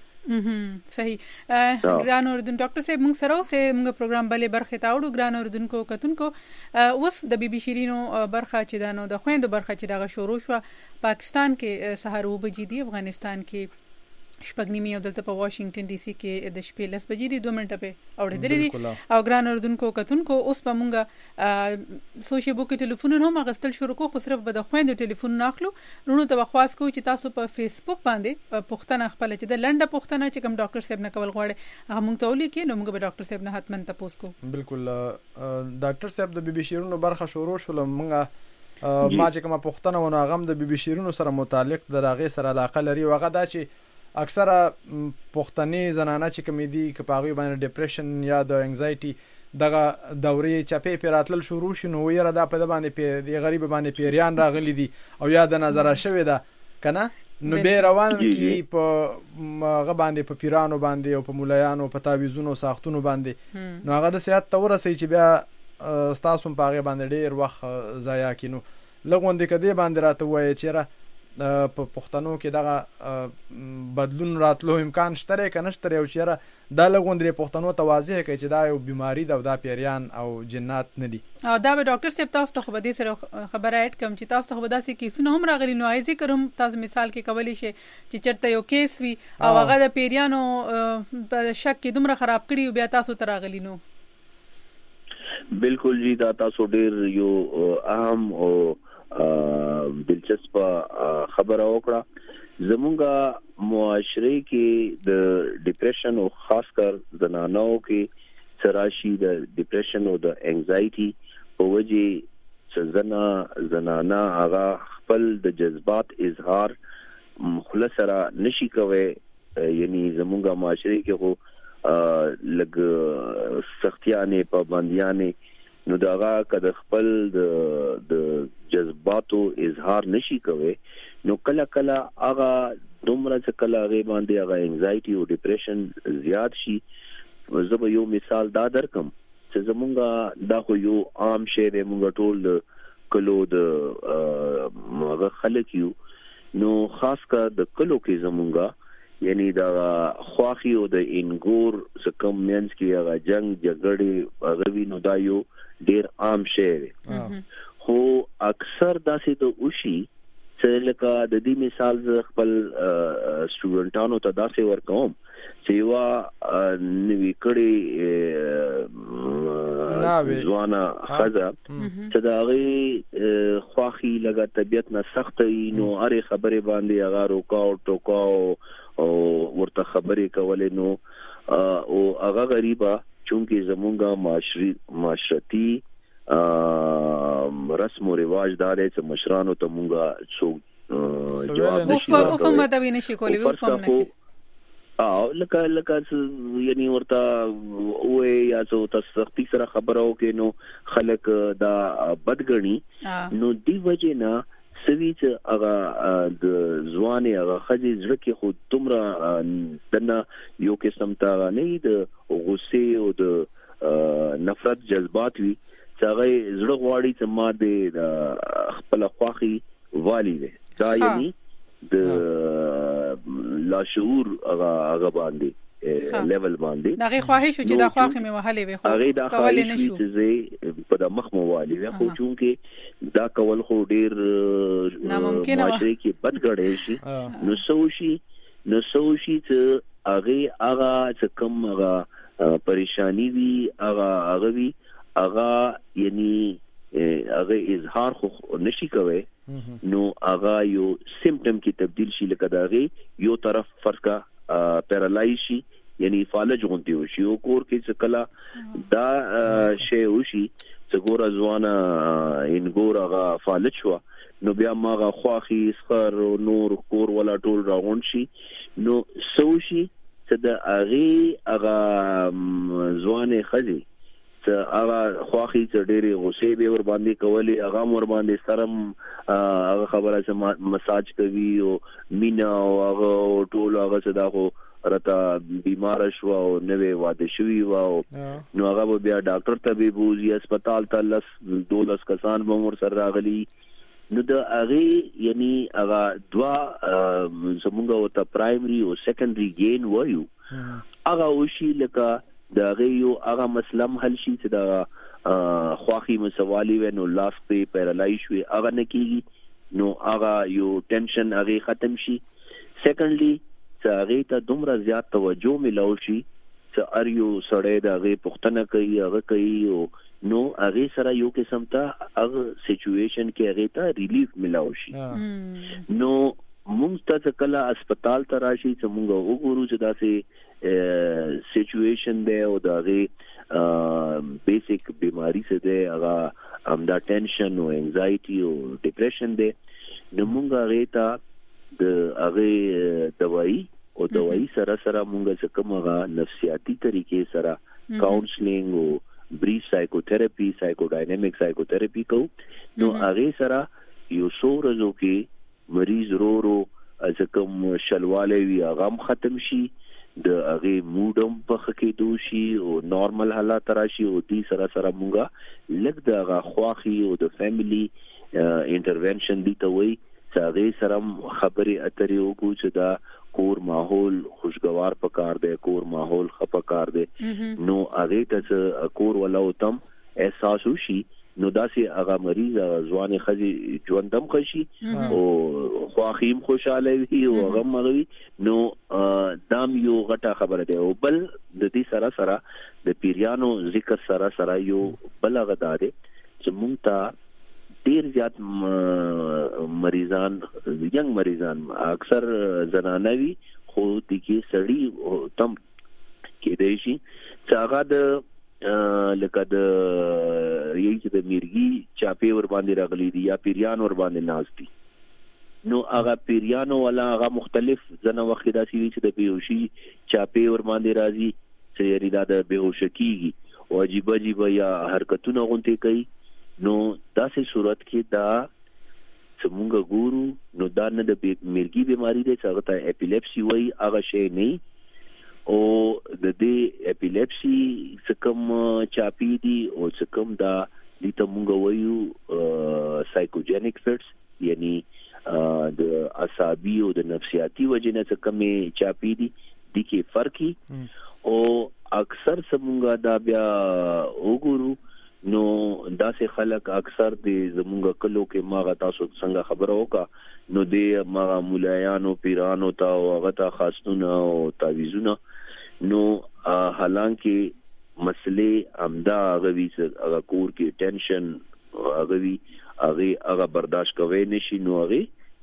صحیح ګران اوردون ډاکټر صاحب موږ سره اوسه موږ پروګرام بلې برخه تاوړو ګران اوردون کو کتونکو اوس د بي بي شیرینو برخه چې دانو د خويندو برخه چې دغه شروع شو پاکستان کې سحر و بجې دی افغانستان کې شپږ نیمه او دلته په واشنگټن ډي سي کې د شپې لس بجې دي دوه منټه په اورېدلې دي او ګران اوردونکو کتونکو اوس په مونږه سوشي بوک ټلیفون هم غستل شروع کو خو صرف به د خويندو ټلیفون ناخلو رونو ته خواص کو چې تاسو په فیسبوک باندې پښتنه خپل چې د لنډه پښتنه چې کوم ډاکټر صاحب نه کول غواړي هغه مونږ ته ولیکي نو موږ به ډاکټر صاحب نه حتمن تاسو کو بالکل ډاکټر صاحب د بي بي شیرونو برخه شروع شول مونږه ما چې کومه پښتنه ونه غم د بي بي شیرونو سره متعلق د راغې سره علاقه لري وغه دا چې اکثره پښتني زنانه چې کمیدي کپاغي باندې ډیپریشن یا د انزایټي دغه دورې چپې پیراتل شروع شنو ویره دا په باندې په دی غریب باندې پیریان راغلي دي او یا د نظر شوی ده کنه نو به روان کی په غ باندې په پیرانو باندې او په مولایانو په تعویذونو ساختونو باندې نو هغه د صحت تور سي چې بیا ستاسو په هغه باندې ډیر وخت ضایع کینو لګوندې کدی باندې راته وایي چې په پښتنو کې دغه بدلون راتلو امکان شته کنه شته او چیرې دا لګوندې پښتنو توازی کوي چې دا یو بیماری ده او دا پیریان او جنات نه دي او دا به ډاکټر صاحب تاسو ته خو به دې سره خبره اټ کوم چې تاسو ته خو داسې کیسونه هم راغلي نو ایزي کوم تاسو مثال کې کولی شي چې چرته یو کیس وي او هغه د پیریانو په شک کې دومره خراب کړي بیا تاسو ته راغلي نو بالکل جی دا تاسو ډیر یو اهم او دلچسپ خبره وکړه زمونږه معاشره کې د ډیپریشن او خاص کر زنانو کې سراشي د ډیپریشن او د انزایټي په وجه چې زنا زنانا هغه خپل د جذبات اظهار خلاصره نشي کوي یعنی زمونږه معاشره کې خو لګ سختیانه پابندیانه نو داغه کده خپل د د جذباتو اظهار نشي کوي نو کله کله هغه دومره چې کله هغه باندې هغه انزایټي او ډیپریشن زیات شي زه به یو مثال دا درکم چې زمونږه دا خو یو عام شی دی مونږ ټول کلو د هغه خلک یو نو خاص کر د کلو کې زمونږه یعنی دا خواخي او د انګور څخه کم مینس کې هغه جنگ جګړې هغه وینو دا یو ډیر عام شی دی خو اکثر داسې ته وشي چې لکه د دې مثال ز خپل سټوډنټانو ته داسې ورکوم چې وا نوې کړي ځوانه خزه چې دا غي خواخي لګا طبيعت نه سخت نو اره خبره باندې هغه روکاو ټوکاو او ورته خبرې کولې نو او هغه غریبه چونکه زمونږه معاشري معاشرتي رسم او رواج دار چې مشرانو ته مونږه څو جواب نشي ورکوي او فهم دا ویني کولی و فهم نه او لکه لکه یعنی ورته وې یا څو تسختی سره خبرو کې نو خلک دا بدګنی نو دی وجه نه سوي چې هغه د ځواني هغه خځې زړه کې خو تمره دنه یو قسم تا نه د غصه او د نفرت جذبات وي چې هغه زړه غواړي چې ما د خپل خواخي والی دی دا یعنی د لاشعور هغه هغه باندې لیول باندې دا غي خواهش چې دا خواخې مې وهلې وي خو کول نه شو چې په د مخ موالي وي خو چونکه دا کول خو ډیر ناممکن و ماشه کې بدګړې شي نو سوشي نو سوشي چې هغه هغه چې کوم هغه پریشانی وي هغه هغه وي هغه یعنی هغه اظهار خو نشي کوي نو هغه یو سیمپټم کې تبدیل شي لکه داغه یو طرف فرقه پیرالایز شي یعنی فالج غونتی وشي او کور کې څه کلا دا شی وشي چې ګور ځوانه ان ګور هغه فالج شو نو بیا ماغه خواخي سخر نور کور ولا ټول راغون شي نو سوشي چې د هغه هغه ځوانه خزي هغه خواخي چې ډېری غصې به ور باندې کولې هغه ور باندې سرم هغه خبره چې مساج کوي او مینا او هغه ټول هغه صدا خو رته بیمار شو او نوې واده شوی و نو هغه بیا ډاکټر ته به بوزي هسپتال ته لس دولس کسان به ور سره راغلي نو د هغه یعنی هغه دوا زمونږ او ته پرایمري او سیکنډري گین وایو هغه وشي لکه دا غيو هغه مسلم حل شي چې دا خواخي مسوالي ونو لاس په پیرالایز وي هغه نکیږي نو هغه یو ټینشن هغه ختم شي سیکنډلی چې هغه ته دومره زیات توجه ملو شي چې ار یو سړی دا غي پښتنه کوي هغه کوي او نو هغه سره یو قسم ته هغه سچويشن کې هغه ته ریلیف ملو شي نو مونږ ته کله هسپتال ته راشي چې مونږ وګورو چې داسې سچويشن دی او دا غي بیسیک بیماری څه دی هغه هم دا ټینشن او انزایټي او ډیپریشن دی نو مونږ هغه ته د هغه دوايي او دوايي سره سره مونږ څه کوم هغه نفسیاتي طریقې سره کاونسلینګ او بریف سایکوتراپي سایکوډاینامیک سایکوتراپي کو نو هغه سره یو سورزو کې مریض رو رو از کوم شلواله وی هغه ختم شي د هغه موډم په خکې دوشي او نارمل حالات راشي او دې سره سره مونږه لږ د هغه خواخي او د فیملی انټرونشن دي ته وي چې هغه سره خبري اترې وکړو چې دا کور ماحول خوشگوار پکار دی کور ماحول خپکار دی نو هغه ته کور ولا وتم احساس وشي نو داسې هغه مریض ځواني خزي ژوندم خشي او خواخیم خوشاله وي او هغه مغوي نو دام یو غټه خبره ده او بل د دې سره سره د پیریانو ذکر سره سره یو بل غدا ده چې مونږ ته ډیر زیات مریضان ینګ مریضان اکثر زنانوي خو د کې سړی تم کې دی شي چې هغه د لکه د یی چې د میرګي چاپی ور باندې راغلي دي یا پیریان ور باندې ناز دي نو هغه پیریانو ولا هغه مختلف زنه وخت داسي وي چې د بیهوشي چاپی ور باندې راځي چې یریدا د بیهوش کیږي او عجیب عجیب یا حرکتونه غونټي کوي نو داسې صورت کې دا څنګه ګورو نو دا نه د میرګي بیماری ده چې هغه ته اپیلیپسي وایي هغه شی نه او د دې اپیلیپسي څکم چاپی دي او څکم دا د تمونګ وایو سایکوجینیک فټس یعنی د عصبي او د نفسیاتي وجنه څکمې چاپی دي د کې فرقي او اکثر سمونګه دا بیا وګورو نو داسې خلک اکثر د زمونږ کلو کې ماغه تاسو څنګه خبره وکا نو د ماغه مولایانو پیرانو ته او هغه ته خاصونه او تعویذونه نو حالانکه مسلې امدا غوي هغه کور کې ټینشن غوي هغه هغه برداشت کوي نشي نو هغه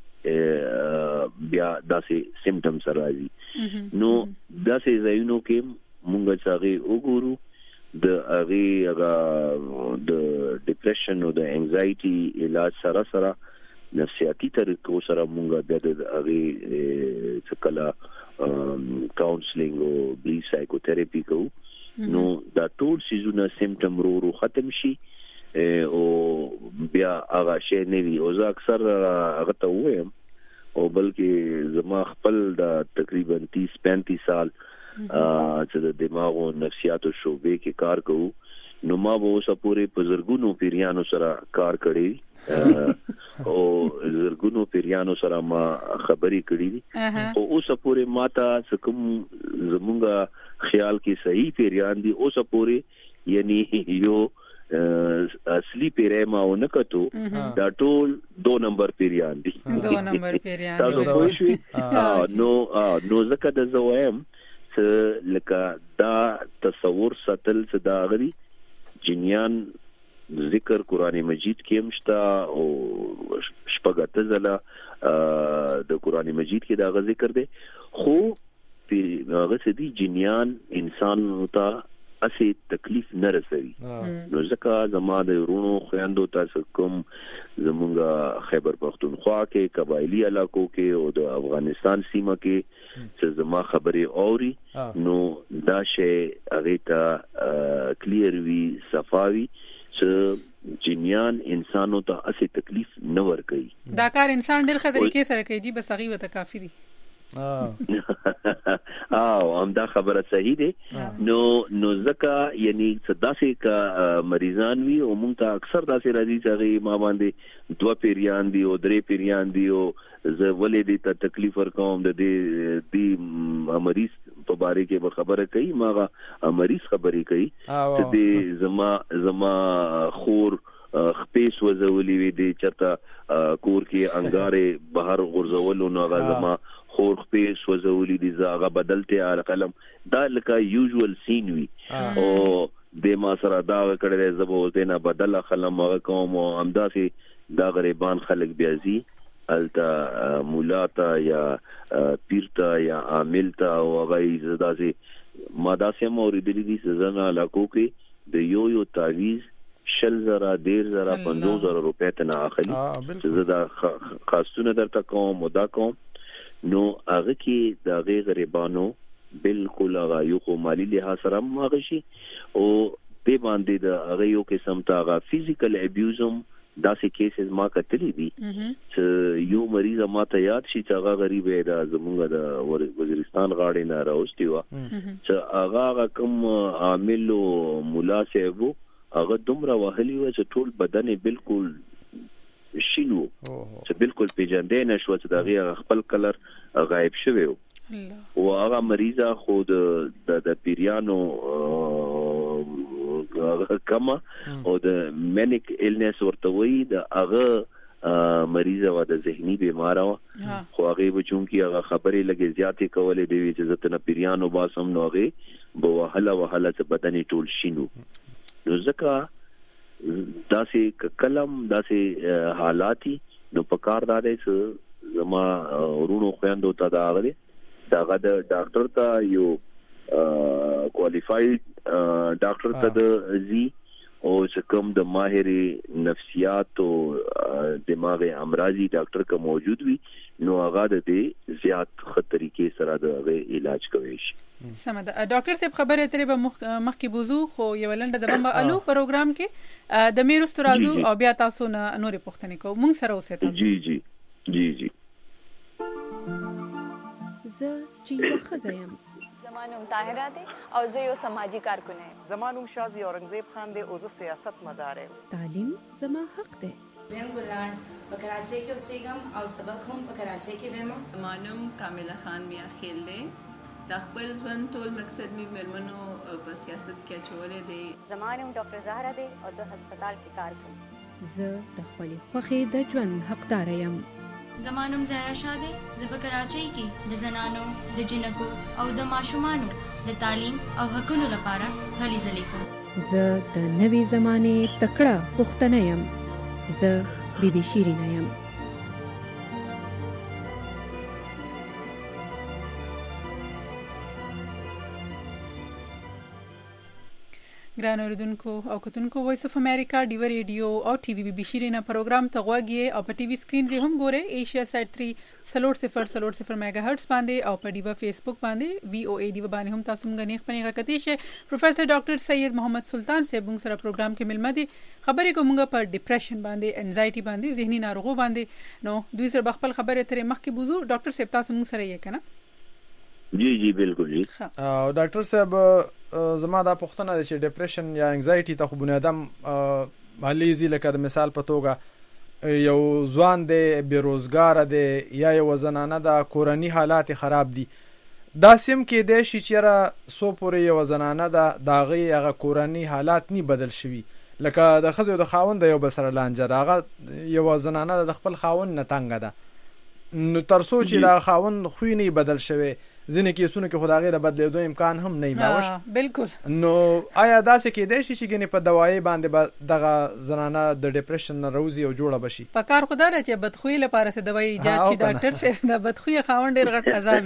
بیا داسې سیمټمز راځي نو داسې ځایونو کې مونږ څنګه وګورو د هغه هغه د ډیپریشن او د انزایټي علاج سره سره نفسیاتي طریقو سره مونږ د هغه څکلا کاونسلینګ او بریف سایکوتراپي کو نو دا ټول سيزونه سیمټم رو رو ختم شي او بیا هغه شی نه وي او زه اکثر هغه ته وایم او بلکې زما خپل د تقریبا تیس پینتیس سال چې د دماغ او نفسیاتو شعبې کې کار کوم نو ما به اوسه پورې په زرګونو پیریانو سره کار کړی او زرګونو پیریانو سره ما خبرې کړې دي او اوسه پورې ماته کوم زمونږه خیال کې صحیح پیریان دي اوسه پورې یعنی یو اصلي پیری ما ونه کتو دا ټول دو نمبر پیریان دي دو نمبر پیریان تاسو پوه شئ نو نو زکه د زویم څه لکه دا تصور ساتل څه دا غري جنيان ذکر قرآن مجید کې مشتا او شپږ ځله د قرآن مجید کې دا ذکر دی خو په هغه سدي جنيان انسان ته اسی تکلیف نه رسوي نو ځکه زما د ورونو خويندو تاسو کوم زمونږه خیبر پختونخوا کې قبایلی علاقو کې او د افغانستان سیمه کې چې زما خبرې اوري نو دا شی هغه ته کلیر وی صفاوي چې جنيان انسانو ته اسی تکلیف نه ور کوي دا کار انسان ډېر ښه طریقې سره کوي جی بس هغه وته کافي دي او هم دا خبره صحیح ده نو نو زکه یعنی صداسه کا مریضان وی او مونږ ته اکثر داسې راځي چې ما باندې دوه پیریان دي او درې پیریان دي او زه ولې دې ته تکلیف ورکوم د دې دی مریض په باره کې خبره کوي ماغه مریض خبرې کوي چې دې زما زما خور خپېس وزولې وي دې چرته کور کې انګاره بهر غرزول نو هغه زما خور خپې سوزولې دي زاغه بدلته ال قلم دا لکه یوزوال سین وی او د ما سره دا کړه زبولته نه بدل خلم کوم او امداسي دا غریبان خلک بیازي التا مولاتا یا پیرتا یا عاملتا او غي زداسي ماداسه موریدلې دي سزنا علاقو کې د یو یو تعویز شل زره دیر زره پنځو زره روپے ته نه اخلي زدا خاصونه درته کوم او دا کوم نو هغه کې د غیر غریبانو بالکل هغه یو خو مالی له سره ماغه شي او په باندې د هغه یو قسم ته هغه فزیکل ابیوزم داسې کیسز ما کتلې دي چې یو مریض ما ته یاد شي چې هغه غریب دی د زمونږ د وزیرستان غاړې نه راوستي و چې هغه کوم عامل او مولا صاحب هغه دومره وهلی و چې ټول بدن بالکل شینو چې بالکل پیجندې نشو چې دغه خپل کلر غایب شوی او هغه مریضه خود د پیریانو کما او د مینیک ایلنس ورته وی د هغه مریضه و د ذهني بیمار و خو هغه بچون کی هغه خبرې لګي زیاتې کولې دی چې زته نه پیریانو باسم نو هغه بو وهله وهله چې بدن ټول شینو نو ځکه داسې کلم داسې حالاتي نو پکار دادې چې زما ورونو خويندو ته دا غلي دا غد ډاکټر ته یو کوالیفاید ډاکټر ته د زی او چې کوم د ماهر نفسیات او دماغ امراضي ډاکټر کا موجود وي نو هغه د دې زیات خطرې کې سره د علاج کوي شي سمه ده ډاکټر صاحب خبره ترې به مخ کې بوزو خو یو لنډه د بمبا الو پروګرام کې د میرو سترازو او بیا تاسو نه نورې پوښتنې کوو مونږ سره اوسه تاسو جی جی جی جی زه چې خزایم زمانوم طاهره دی او زه یو سماجی کارکون یم زمانوم شازی اورنګزیب خان دی او زه سیاست مدار یم تعلیم زما حق دی زم ګلان په کراچۍ کې اوسېږم او سبق هم په کراچۍ کې وایم زمانوم کامله خان میا خیل دی د خپل ژوند ټول مقصد می مرمنو په سیاست کې چولې دی زمانوم ډاکټر زهرا دی او زه هسپتال کې کار کوم زه د خپل خوخي د ژوند حقدار یم زمانوم زهرا شاه دی زه په کراچۍ کې د زنانو د جنکو او د ماشومانو د تعلیم او حقوقو لپاره هلي ځلې کوم زه د نوې زمانه تکړه پښتنه یم زه بي بي شيرين یم ګران اوریدونکو او کتونکو وایس اف امریکا ډیو ریډیو او ټي وي بي بي شيرينا پروګرام ته غوږی او په ټي وي سکرین دی هم ګوره ایشیا سات تھری سلوټ صفر سلوټ صفر میگا هرتز باندې او په ډیو فیسبوک باندې وی او ای ډیو باندې هم تاسو موږ نه خپنه غکتی شه پروفیسور ډاکټر سید محمد سلطان صاحب موږ سره پروګرام کې ملما دي خبرې کومه پر ډیپریشن باندې انزایټي باندې ذهني ناروغو باندې نو دوی سره خپل خبرې ترې مخکې بوزو ډاکټر صاحب تاسو موږ سره یې کنه جی جی بالکل جی او ډاکټر صاحب زما دا پوښتنه ده چې ډیپریشن یا انزایټي ته خو بنیادم مالیزي لکه د مثال په توګه یو ځوان دی بیروزګار دی یا یو زنانه د کورنی حالات خراب دي دا سیم کې د شي چیرې سو پورې یو زنانه د داغي هغه کورنی حالات ني بدل شوي لکه د خزو د خاوند یو بسره لانجه راغه یو زنانه د خپل خاوند نه تنګ ده نو تر څو چې دا خاوند خو نه بدل شوي ځینې کیسونه کې خدای غیر بدلېدو امکان هم نه ماوش بالکل نو آیا دا څه کې دی چې ګنې په دوايي باندې دغه زنانه د ډیپریشن نه روزي او جوړه بشي په کار خدای را چې بدخوي لپاره څه دوايي ایجاد شي ډاکټر څه د بدخوي خاوند ډیر غټ عذاب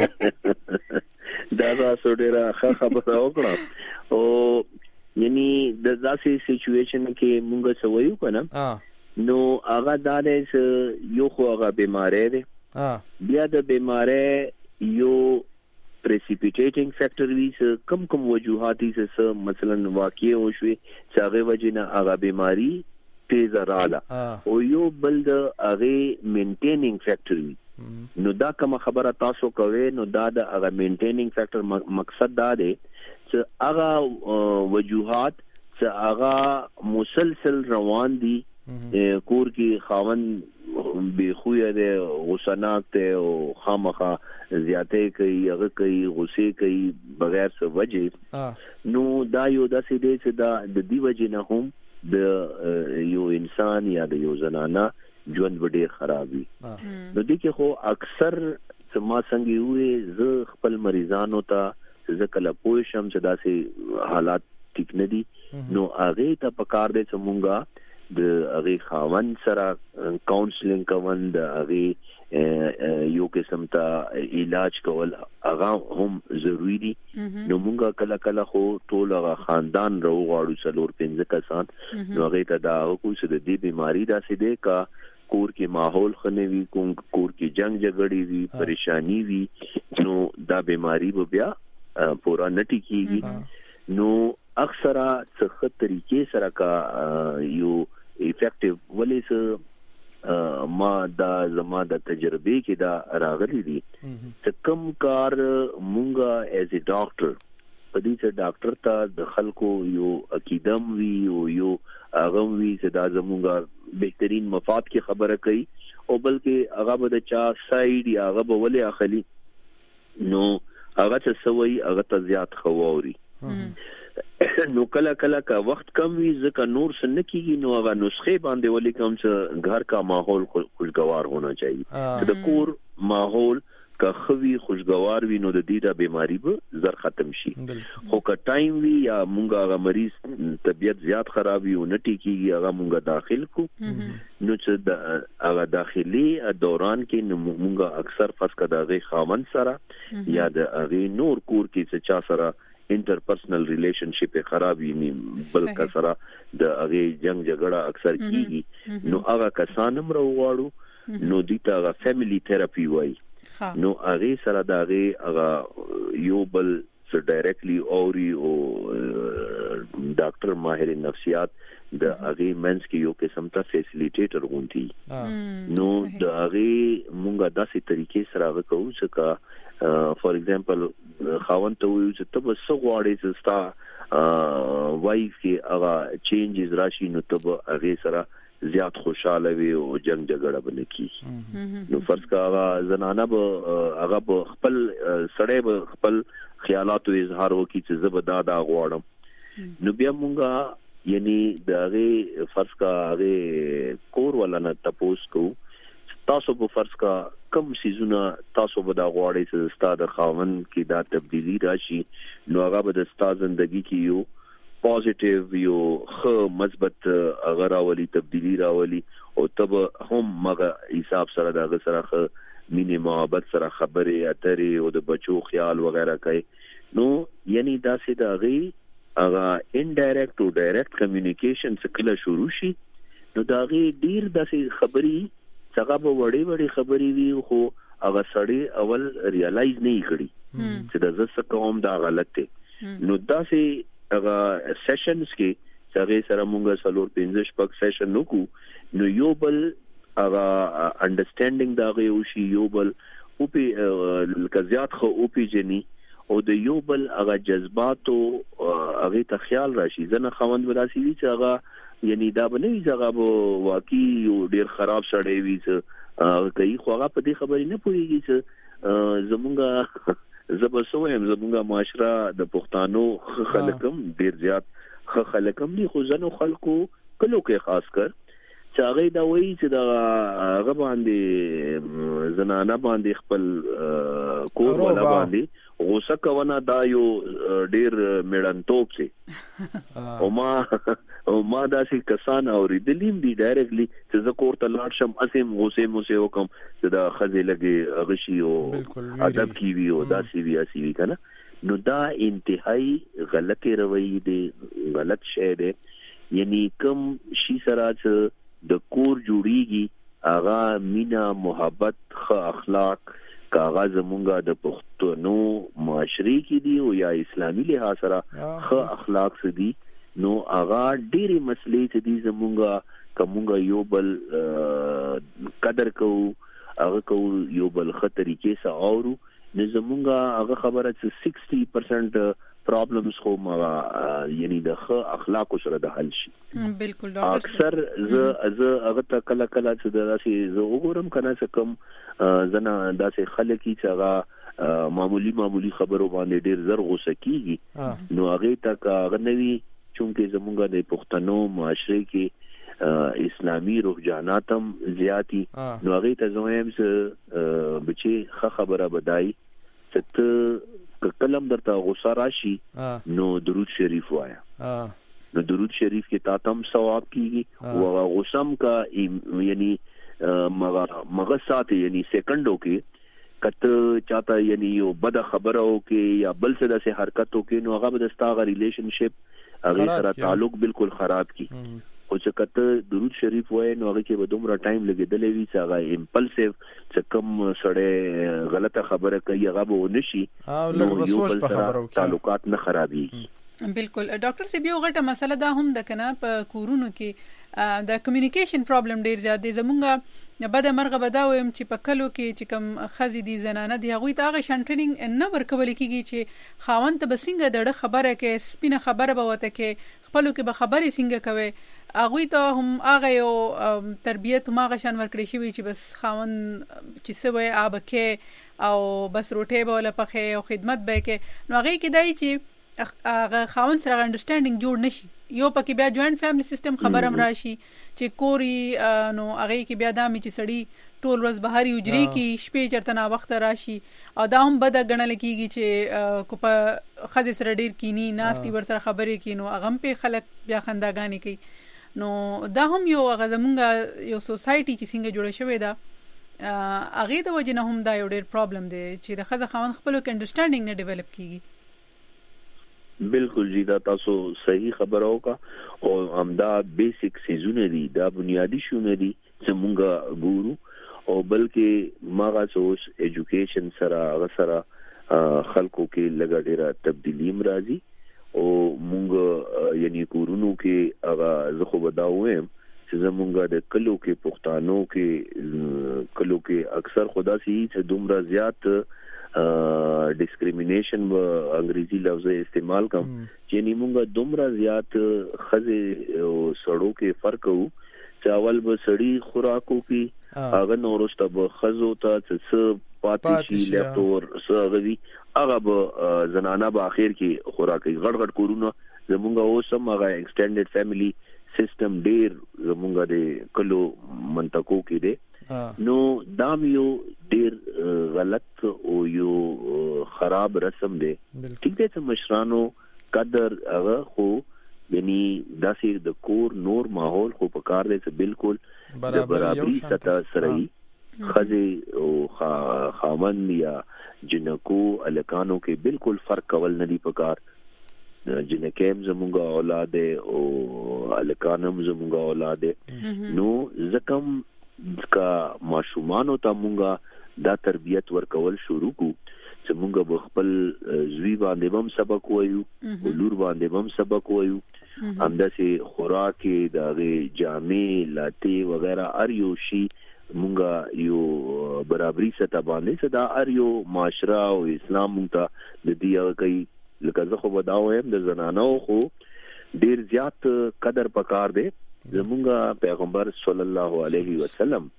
وي دا دا سوډه ښه خبره وکړه او یعنی د داسې سچويشن کې مونږ څه وایو کنه نو هغه دا د یو خو هغه بیماری دی بیا د بیماری یو پریسیپیټیټینګ فیکٹر وی کم کم وجوهاتي څه مثلا واقع او شوي چې هغه وجنه هغه بیماری تیز رااله او یو بل د هغه مینټینینګ فیکٹر وی نو دا کوم خبره تاسو کوي نو دا د هغه مینټینینګ فیکٹر مقصد دا دی چې هغه وجوهات چې هغه مسلسل روان دي کور کې خاون به خوې ده غوسناک ته او خامخا زیاته کوي هغه کوي غصه کوي بغیر څه وجه نو دا یو داسې دی چې دا د دې وجه نه هم د یو انسان یا د یو زنانه ژوند ډېر خراب وي نو د کې خو اکثر ما څنګه وي زه خپل مریضانو ته زه کله پوه شم چې داسې حالات ټیک نه دي نو هغه ته پکار دی چې مونږه د هغه خاون سره کاونسلینګ کوون د هغه یو قسم ته علاج کول هغه هم ضروری دي نو مونږه کله کله خو ټول هغه خاندان راوغاړو څلور پنځه کسان نو هغه ته دا کو چې د دې بیماری داسې دی کا کور کې ماحول خنوي کوم کور کې جنگ جګړې وي پریشانی وي نو دا بیماری به بیا پورا نټی کیږي نو اکثره څه طریقې سره کا یو افیکټیو ولې څه ما دا زما د تجربه کې دا راغلي دي چې کوم کار مونږه ایز ا ډاکټر په دې چې ډاکټر ته د خلکو یو عقیدم وی او یو هغه وی چې دا زمونږه بهترین مفاد کې خبره کوي او بلکې هغه به د چا سايد یا هغه به ولې اخلي نو هغه څه سوي هغه ته زیات خواوري نو کله کله کا وخت کم وی ځکه نور سن کیږي نو هغه نسخه باندې ولې کوم چې گھر کا ماحول خوشگوار ہونا چاہیے د کور ماحول کا خوي خوشگوار وي نو د دې د بیماری به زر ختم شي خو که ټایم وی یا مونږه هغه مریض طبيعت زیات خراب وي او نټی کیږي هغه مونږه داخل کو نو چې د هغه داخلي دوران کې مونږه اکثر فس کداغه خامن سره یا د هغه نور کور کې چې چا سره انټرپرسنل ریلیشنشپ خراب وي بل کسره د هغه جنگ جګړه اکثر کیږي نو هغه کسانم راوغاړو نو دته هغه فیملی تھراپي وای نو هغه سره د هغه هغه یو بل سره ډایرکټلی اوري او ډاکټر ماهر نفسیات د هغه منس کې یو قسم ته فیسیلیټیټر غونتی نو د هغه مونږه داسې طریقې سره وکړو چې فور ایگزامپل خاوند ته وایو چې ته به څه غواړې چې ستا وایف کې هغه چینجز راشي نو ته به هغه سره زیات خوشاله وي او جنگ جګړه به نه کیږي نو فرض کا هغه زنانه به هغه به خپل سړی به خپل خیالاتو اظهار وکړي چې زه به دا دا غواړم نو بیا مونږه یعنی د هغه فرض کا هغه کور ولا نه تاسو کو تاسو په فرض کا کم سيزونه تاسو به دا غواړئ چې ستاسو د خاوند کې دا تبدیلی راشي نو هغه به د ستاسو ژوندۍ کې یو پوزټیو یو خو مثبت هغه راولي تبدیلی راولي او تب هم مغه حساب سره دا سره خو مینه محبت سره خبرې اترې او د بچو خیال وغیرہ کوي نو یعنی دا سي دا غي هغه انډایرکټ او ډایرکټ کمیونیکیشن څخه شروع شي نو دا غي ډیر د خبرې څنګه به وړي وړي خبرې وي خو هغه سړی اول ریالایز نه کړي چې دا زه کوم دا غلط دی نو دا سي هغه سیشنز کې څنګه سره مونږه څلور پنځه شپږ سیشن وکړو نو یو بل هغه انډرستانډینګ دا غي او شی یو بل او په کزيات خو او پی جنی او د یو بل هغه جذبات او هغه ته خیال راشي. زنه خوند ولاسي چې هغه یعنی دا بنوي چې هغه واقعي یو ډیر خراب سړی وي چې کوي خو هغه په دې خبرې نه پوهیږي چې زمونږه زبسویم زمونږه معاشره د پښتانو خلکم ډیر زیات خلکم دي خو ځنو خلکو کلو کې خاص کر چې هغه دا وایي چې دا هغه باندې زنانه باندې خپل کور ولا باندې غوسه کوونه دا یو ډیر میړنتوب سي او ما او ما دا سي کسان اوریدلیم دي ډایرکټلی چې زه کور ته لاړ شم اسیم غوسه مو سه وکم چې دا خزه لګي غشي او ادب کی وی او دا سی وی اسی وی کنه نو دا انتهایی غلطه رویه دي غلط شی دی. یعنی کوم شي سره چې د کور جوړیږي هغه مینا محبت خ اخلاق کاغذ مونږه د پښتنو معاشري کې دی او یا اسلامي لحاظ سره خ اخلاق سدي نو هغه ډېری مسلې چې دي زمونږه کومه یو بل قدر کو هغه کو یو بل خطرې کې سره اورو نو زمونږه هغه خبره چې sixty percent پرابلمز خو ما یعنی د خ اخلاق سره د حل شي. بالکل ډاکټر اکثر ز ز هغه ته کله کله چې داسې زه وګورم کنه چې کوم زنه داسې خلک چې هغه معمولی معمولی خبرو باندې ډیر زر غوسه کیږي نو هغه ته هغه نوی چونکه زمونږ د پښتنو معاشره کې اسلامی رجحاناتم زیاتی نو هغه ته زویم چې بچي خبره بدای چې کلم درته غوسه راشي نو درود شریف وایا نو درود شریف کې تاتم ثواب کیږي او غوسم کا یعنی مغه مغه ساتي یعنی سکندو کې کته چاته یعنی یو بد خبره او کې یا بل څه داسې حرکت او کې نو هغه د ستاغه ریلیشنشپ هغه سره تعلق بالکل خراب کی او چې کته درود شریف وای نو هغه کې به دومره ټایم لګیدلې وي چې هغه امپلسیو چې کوم سړی غلطه خبره کوي هغه به ونشي نو یو بل سره تعلقات نه خرابي. بالکل ډاکټر سی بیو غټه مسله دا هم د کنه په کورونو کې د کمیونیکیشن پرابلم ډیر زیات دی. زمونږه بده مرغه بداویم چې په کلو کې چې کم خزي دي زنانه دی هغه ته هغه شان ټریننګ نه ورکول کیږي چې خاوند ته بسنګ دړه خبره کې سپینه خبره به وته کې خپلو کې به خبرې څنګه کوي هغه ته هم هغه یو تربیت ما غشان ورکړی شي چې بس خاوند چې سوي ابکه او بس روټه به ولا پخې او خدمت به کې نو هغه کې دای چې هغه خاوند سره انډرستانډینګ جوړ نشي. یو پکې بیا جوائنٹ فیملی سیستم خبرم راشي چې کوري نو هغه کې بیا دامي چې سړی ټول ورځ بهاري اجري کې شپې چرته نا وخت راشي او دا هم بد غنل کیږي چې کو په خځه سره ډیر کینی ناستي ور سره خبرې کینو هغه په خلک بیا خنداګانی کوي نو دا هم یو هغه زمونږه یو سوسايټي چې څنګه جوړه شوې ده هغه د وجه نه هم دا یو ډیر پرابلم دی چې د خځه خاوند خپل کې انډرستانډینګ نه ډیولپ کیږي. بالکل جی دا تاسو صحیح خبرو کا او همدا بیسیک سيزونه دي دا بنیادی شونه دي چې مونږه ګورو او بلکې ماغه سوس ایجوکیشن سره غسره خلکو کې لګا ډیره تبدیلی راځي او مونږ یعنی کورونو کې هغه زه خو بداوم چې زمونږه د کلو کې پښتانو کې کلو کې اکثر خدا سي چې دومره زیات ډیسکریمینیشن و انګریزي لفظ استعمال کوم چې نیمونګه دومره زیات خزه او سړو کې فرق وو چاول به سړی خوراکو کې هغه نورسته به خزو ته څه پاتې شي لپټور سغوي هغه به زنانه په اخر کې خوراکي غړ غړ کورونه زمونږه اوسم هغه ایکسټینډډ فیملی سیستم ډیر زمونږه د کلو منطقو کې دی نو دام یو ډیر غلط او یو خراب رسم دی. ٹھیک دی چې مشرانو قدر هغه خو یعنی داسې د کور نور ماحول خو په کار دی چې بالکل د برابرۍ سطح سره خځه او خاوند یا جنکو الکانو کې بالکل فرق کول نه دی په کار. جنکیم زمونږه اولاد او الکانم زمونږه اولاد نو زکم کا ماشومان ته مونږه دا تربیت ورکول شروع کو چې مونږ به خپل زوی باندې هم سبق وایو لور باندې هم سبق وایو همداسې خوراک د جامې لاټي وغیرہ ار یو شی مونږه یو برابرۍ ستا باندې صدا ار یو معاشره او اسلام مونږ ته د دې کوي لکه زه خو بداوم د زنانو خو ډیر زیات قدر پکار دی زمونږ پیغمبر صلی الله علیه وسلم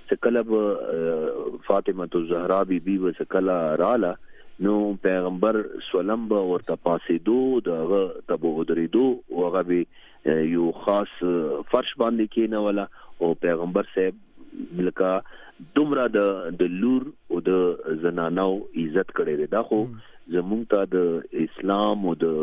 څکله فاطمه الزهرا بی بی وسکله رااله نو پیغمبر سولم به ورته پاسېدو دغه تبو درېدو او هغه به یو خاص فرش باندې کېنوله او پیغمبر صاحب لکه دومره د د لور او د زنانو عزت کړی دی. دا خو زمونږ ته د اسلام او د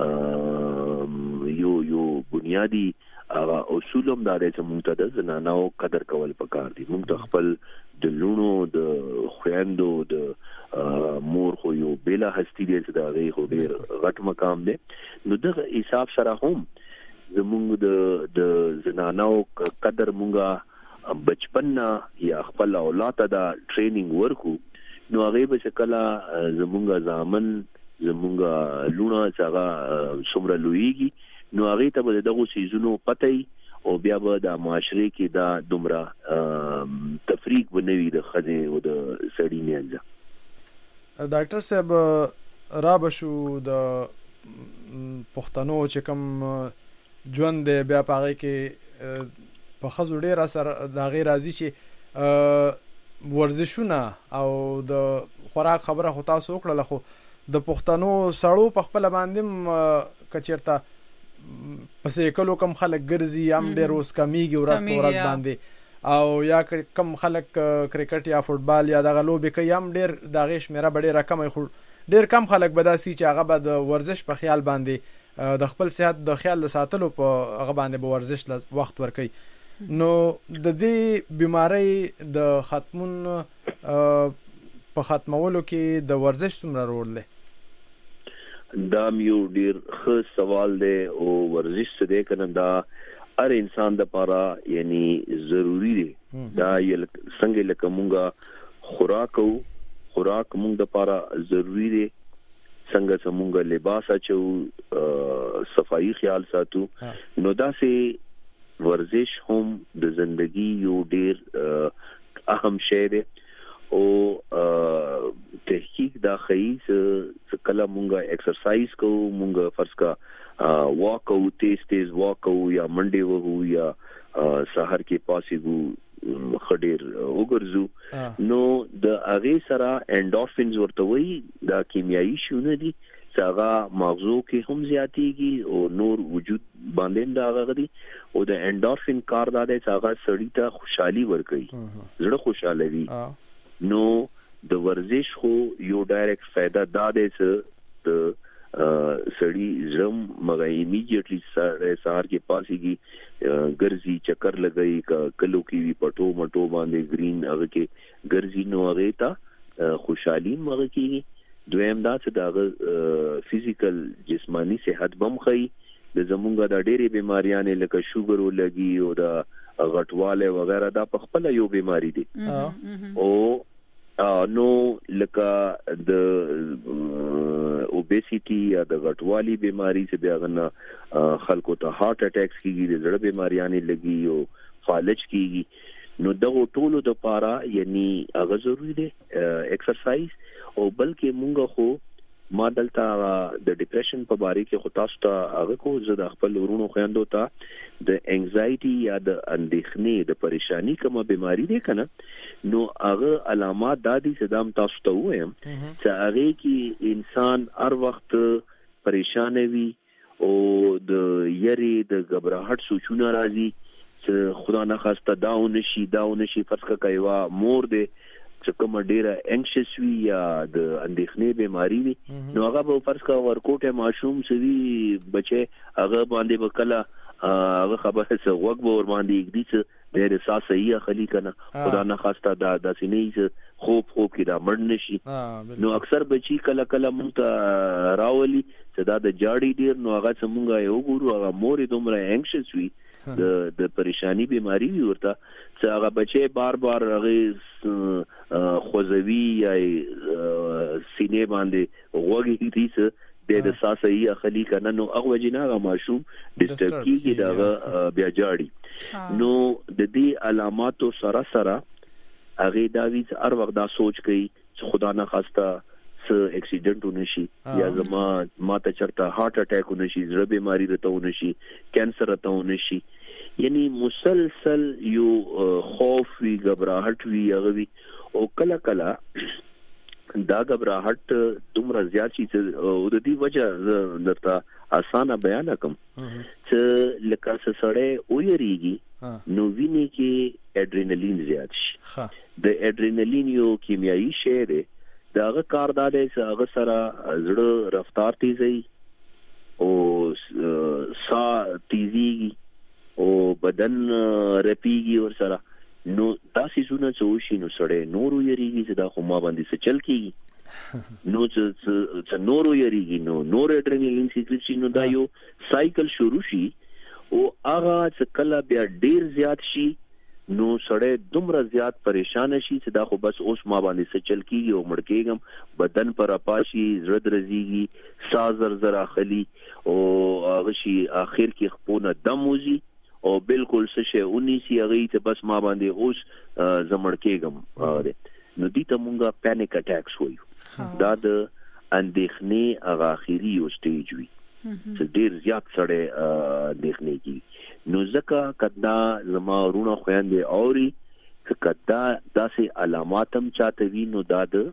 یو یو بنیادی هغه اصول هم دا دی چې مونږ ته د زنانو قدر کول پکار دي. مونږ ته خپل د لونو د خویندو د مور خو یو بلا هستی دی چې دا غي خو ډیر غټ مقام دی. نو دغه حساب سره هم زمونږ د د زنانو قدر مونږه بچپن یا خپل اولاد ته دا ټریننګ ورکو نو هغه به شکل زمونږ ځامن زمونږ لونه چې هغه څومره لویږي نو هغه ته به دغه سيزونو پته او بیا به د معاشري کې دا دومره تفریق بنوي د خځې او د سړي نه. ډاکټر صاحب را بشو د پښتنو چې کوم ژوند بیا پاره کې په خزو ډیر اثر د غیر راضي چې ورزشونه او د خوراک خبره خو تاسو وکړه خو د پښتنو سړو په خپل باندې کچیرته پسې کلو کم خلک ګرځي هم ډېر اوس کمیږي ورځ په ورځ باندې او یا کم خلک کرکټ یا فوټبال یا دغه لوبې کوي هم ډېر دغه شمیره به ډېره کمه خو ډېر کم خلک به داسي چې هغه به د ورزش په خیال باندې د خپل صحت د خیال ساتلو په هغه باندې به ورزش وخت ورکوي. نو د دې بیماری د ختمون په ختمولو کې د ورزش څومره رول دی؟ دا یو ډیر ښه سوال دی او ورزش څه دی کنه دا هر انسان د پاره یعنی ضروری دی. دا څنګه لکه مونږه خوراک او خوراک مونږ د پاره ضروری دی څنګه چې مونږه لباس اچو صفائی خیال ساتو نو دا سه ورزش هم د ژوندۍ یو ډیر اهم شی دی او تحقیق دا خیز کله مونږه ایکسرسایز کو مونږه فرض کا واک او تیز تیز واک او یا منډه وو یا سحر کې پاسې وو خډیر وګرځو نو د هغه سره انډورفینز ورته وي دا کیمیاوي شونه دي چې هغه مغزو کې هم زیاتېږي او نور وجود باندې دا هغه دي او د انډورفین کار دا دی چې هغه سړی ته خوشحالي ورکوي زړه خوشاله وي. نو د ورزش خو یو ډایرکټ فائدہ دا دی چې د سړی زم مګا ایمیډیټلی سهار کې پاسيږي ګرځي چکر لګي کلو کې وی پټو مټو باندې گرین هغه کې ګرځي نو هغه ته خوشحالي مګه کیږي. دویم دا چې دا فزیکل جسمانی صحت بم خي د زمونږه د ډېری بیماریاں لکه شوګر ولګي او د غټواله وغیرہ دا په خپل یو بیماری دي او نو لکه د اوبیسیټي یا د غټوالي بیماری چې بیا غنه خلکو ته هارت اٹیکس کیږي د زړه بیماریاں لګي او فالج کیږي نو دغه ټولو د پاره یعنی هغه ضروری دی ایکسرسایز او بلکې مونږ خو ما دلته د ډیپریشن په باره کې خو تاسو ته هغه کو زه د خپل ورونو خويندو ته د انزایټي یا د اندېښنې د پریشانی کومه بیماری ده کنه نو هغه علامات د دې صدام تاسو ته وایم چې هغه کې انسان هر وخت پریشان وي او د یری د غبرهټ سوچونه راځي چې خدا نه خواسته داو نشي داو نشي فرض کوي وا مور ده چې کوم ډیره انکشس وی یا د اندېښنې بیماری وي نو هغه په فرض کا ورکوټه معصوم سوي بچي هغه باندې وکړه هغه خبره څه وګ به ور باندې یک دي چې ډېر اساس صحیح خلی کنه خدا نه خواسته دا د سینې خوب خوب کې دا مړ نشي نو اکثر بچي کله کله مونږ راولي چې دا د جاړي ډیر نو هغه څنګه یو ګورو هغه مور دومره انکشس وي د د پریشانی بیماری وي ورته چې هغه بچي بار بار هغه خوځوي یا سینې باندې وګړي دي چې د ساسي اخلي کنه نو هغه جنا ماشوم ډیسټرب کیږي دا بیا جاړي نو د دې علاماتو سره سره هغه دا وی هر وخت دا سوچ کوي چې خدا نه خواسته س اکسیډنټ ونشي یا زما ماته چرته هارت اٹیک ونشي زړه بیماری رته ونشي کینسر رته ونشي یعنی مسلسل یو خوف وی غبرهټ وی هغه وی او کله کله دا غبرهټ دومره زیات شي چې د دې وجه درته اسانه بیان کوم چې لکه سړی ویریږي نو ویني کې اډرینالین زیات شي د اډرینالین یو کیمیاوي شی دی داغه کار دا دی چې هغه سره زړه رفتار تیزي او سا تیزي او بدن رپیږي ور سره نو تاسو زونه چې نو سړی نورو یریږي چې دا خو ما باندې څه چل کیږي نو چې نورو یریږي نو نور اډرینالین سیکریټ نو دا یو سایکل شروع شي او هغه چې کله بیا ډیر زیات شي نو سړی دومره زیات پریشان شي چې دا خو بس اوس ما باندې څه چل کیږي او مړ کېږم بدن پر اپاشي زړه درځيږي ساز زر زر اخلي او هغه شي اخر کې خپونه دم وزي او بالکل څه شي ونی سي هغه ته بس ما باندې اوس زمړ کېږم نو دې ته مونږه پانیک اٹیکس وایو دا د اندېښنې هغه اخیری یو سټیج وي چې ډیر زیات سره اندېښنې کی نو ځکه کدا زما رونه خويندې اوري چې کدا داسې علامات هم چاته وي نو دا د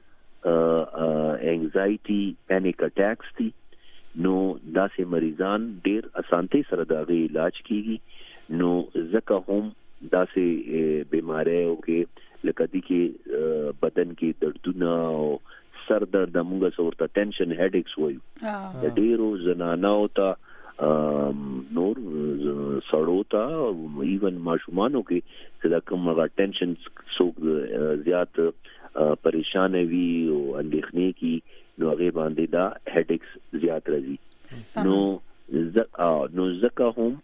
انگزایټي پانیک اٹیکس دي نو داسې مریضان ډیر اسانتي سره د علاج کیږي نو زکه هم داسې بیماریو کې لکه دي کې بدن کې دردونه او سر درد موږ سورته ټینشن هډیکس وایو د ډیرو زنانو ته نور سړو ته ایون ماشومانو کې چې دا کوم هغه ټینشن څوک زیات پریشان وي او اندېښنې کې نو هغه باندې دا هډیکس زیات راځي نو ز نو زکه هم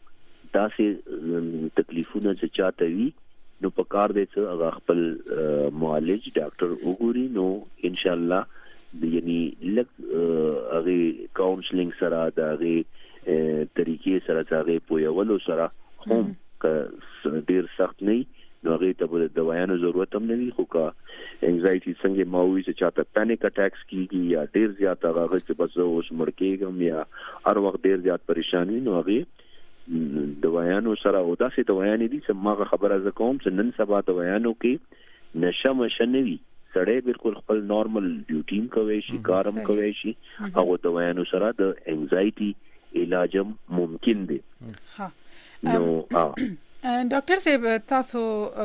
داسې تکلیفونه چې چاته وي نو په کار دی چې هغه خپل معالج ډاکټر وګوري نو ان شاء الله یعنی لږ هغه کاونسلینګ سره د هغه طریقې سره هغه پویولو سره هم که ډیر سخت نه نو هغه ته د دوايانو ضرورت هم نه وي خو کا انگزایټي څنګه ماوي چې چاته پانیک اٹیکس کیږي یا ډیر زیات هغه چې بس اوس مړ کېږم یا هر وخت ډیر زیات پریشان وي نو هغه دوايانو سره او داسې دوايانې دي چې ما خبره ز کوم چې نن سبا دوايانو کې نشه مشنوي سړی بالکل خپل نارمل ډیوټین کوي شي کارم کوي شي هغه دوايانو سره د انگزایټي علاجم ممکن دي ها نو ډاکټر صاحب تاسو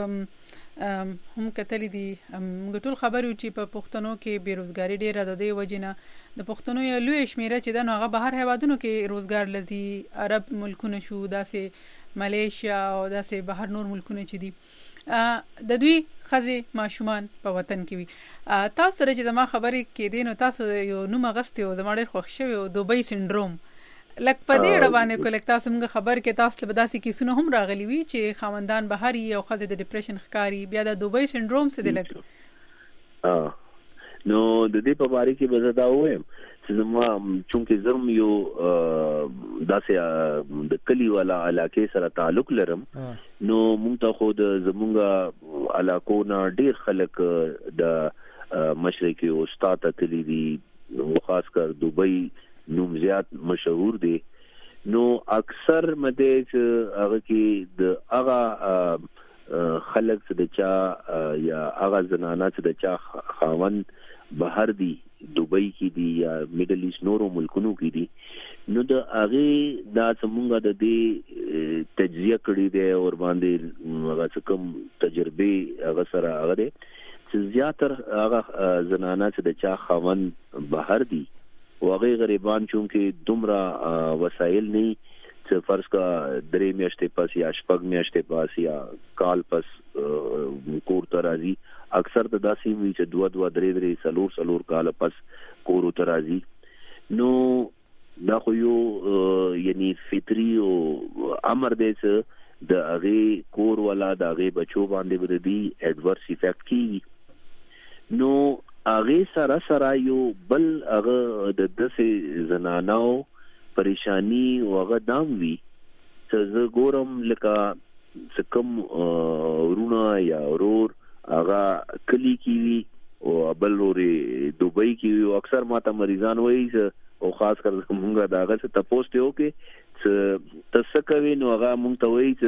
هم کتلی دي موږ ټول خبرو چې په پښتنو کې بیروزګاری ډیره د دې وجنه د پښتنو یو لوی شمیره چې د هغه بهر هیوادونو کې روزګار لذي عرب ملکونه شو داسې ملیشیا او داسې بهر نور ملکونه چې دي د دوی خزي ماشومان په وطن کې وي تاسو سره چې زما خبرې کې دي نو تاسو یو نوم غستې او زما ډېر خوښ شوی او دوبۍ سنډروم لکه په دې اړه باندې کوم تاسو موږ خبر کې تاسو له داسې کیسونو هم راغلي وي چې خاوندان بهري او خزه د ډیپریشن ښکاری بیا د دوبۍ سنډروم څه دی لکه اه نو د دې په اړه کې به دا وایم چې زما چونکه زرم یو داسې د کلی والا علاقې سره تعلق لرم نو موږ ته خو د زمونږه علاقو نه ډیر خلک د مشرقي او استاد تللی دي خاص کر دوبۍ نوم زیات مشهور دي نو اکثر مده چې هغه کې د هغه خلک چې د چا یا هغه زنانه چې د چا خاون بهر دي دوبۍ کې دي یا میډل ایست نورو ملکونو کې دي نو د هغه دا څنګه د دې تجزیه کړی دی او باندې هغه کوم تجربه هغه سره هغه دي چې زیاتر هغه زنانه چې د چا خاون بهر دي واغې غریبان چونکه دومره وسایل نه چې فرض کا درې میاشتې پس یا شپږ میاشتې پس یا کال پس کور ته راځي اکثر د داسې وی چې دوه دوه درې درې سلور سلور کال پس کور ته راځي نو دا خو یو یعنی فطری او امر دی چې د هغه کور ولا د هغه بچو باندې بردي اډورس افیکټ کی نو هغه سره سره یو بل هغه د دسه زنانو پریشانی او هغه دام وی چې زه ګورم لکه سکم ورونه یا ورور هغه کلی کی وی او بل وري دوبۍ کی وی او اکثر ماته مریضان وایي او خاص کر موږ داغه څه تاسو ته وکي چې تاسو کوي نو هغه مونږ ته وایي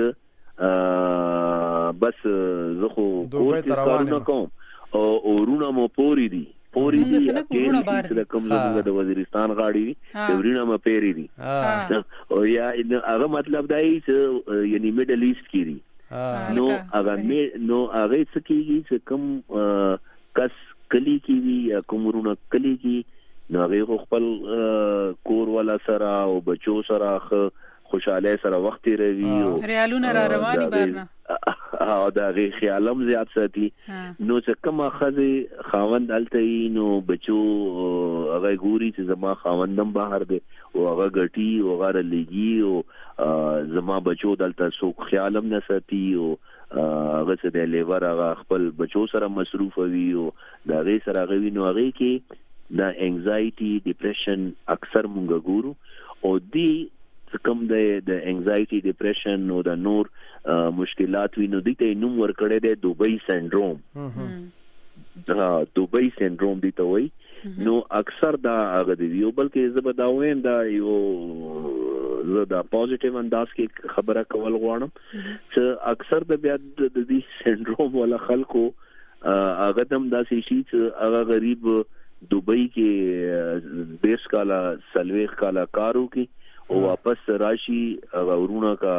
چې بس زه خو دوبۍ ته روان کوم او ورونه مو پوری دي پوری دي چې کوم زموږ د وزیرستان غاړي د ورونه مو پیری دي او یا هغه مطلب دی چې یعنی میډل ایست کې دي نو هغه نو هغه څه کیږي چې کوم کس کلی کی وی یا کوم ورونه کلی کی نو هغه خپل کور ولا سره او بچو سره خوشاله سره وخت روي او ریالونه را رواني بارنه او دا غي خیالم زیات ساتي نو چې کومه خزه خاوند الته نو بچو هغه ګوري چې زما خاوندم بهر دی او هغه ګټي او هغه لګي او زما بچو دلته سو خیالم نه ساتي او هغه څه د لیور هغه خپل بچو سره مصروف وي او دا غي سره غوي نو هغه کې دا انزایټي ډیپریشن اکثر مونږ ګورو او دی کوم د د انزایټي ډیپریشن او د نور مشکلات وینو دي ته نوم ورکړی دی دوبۍ سندروم دا دوبۍ سندروم دی ته وای نو اکثر دا هغه دی یو بلکې زه به دا وایم دا یو زه دا پوزټیو انداز کې خبره کول غواړم چې اکثر د بیا د دې سندروم ولا خلکو هغه دم داسې شي چې هغه غریب دوبۍ کې بیس کالا سلويخ کالا کارو کې او واپس راشي ورونه کا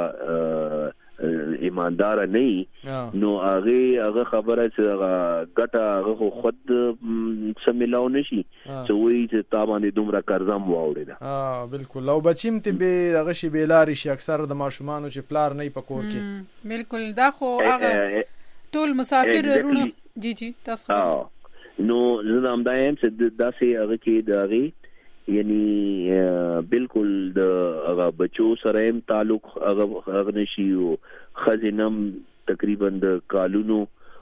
ایماندار نه نو هغه هغه خبره چې ګټه هغه خود سملاو نشي چې وایي چې تا باندې دومره قرضم واوړي دا اه بالکل لو بچیم ته به هغه شی بیلاری شي اکثر د ماشومان چې پلار نه پکور کې بالکل دا خو هغه ټول مسافر رونه جی جی تاسو نو زه هم دا یم چې داسې هغه کې داغي یعنی بالکل د هغه بچو سره هم تعلق هغه هغه نشي او خزینم تقریبا د کالونو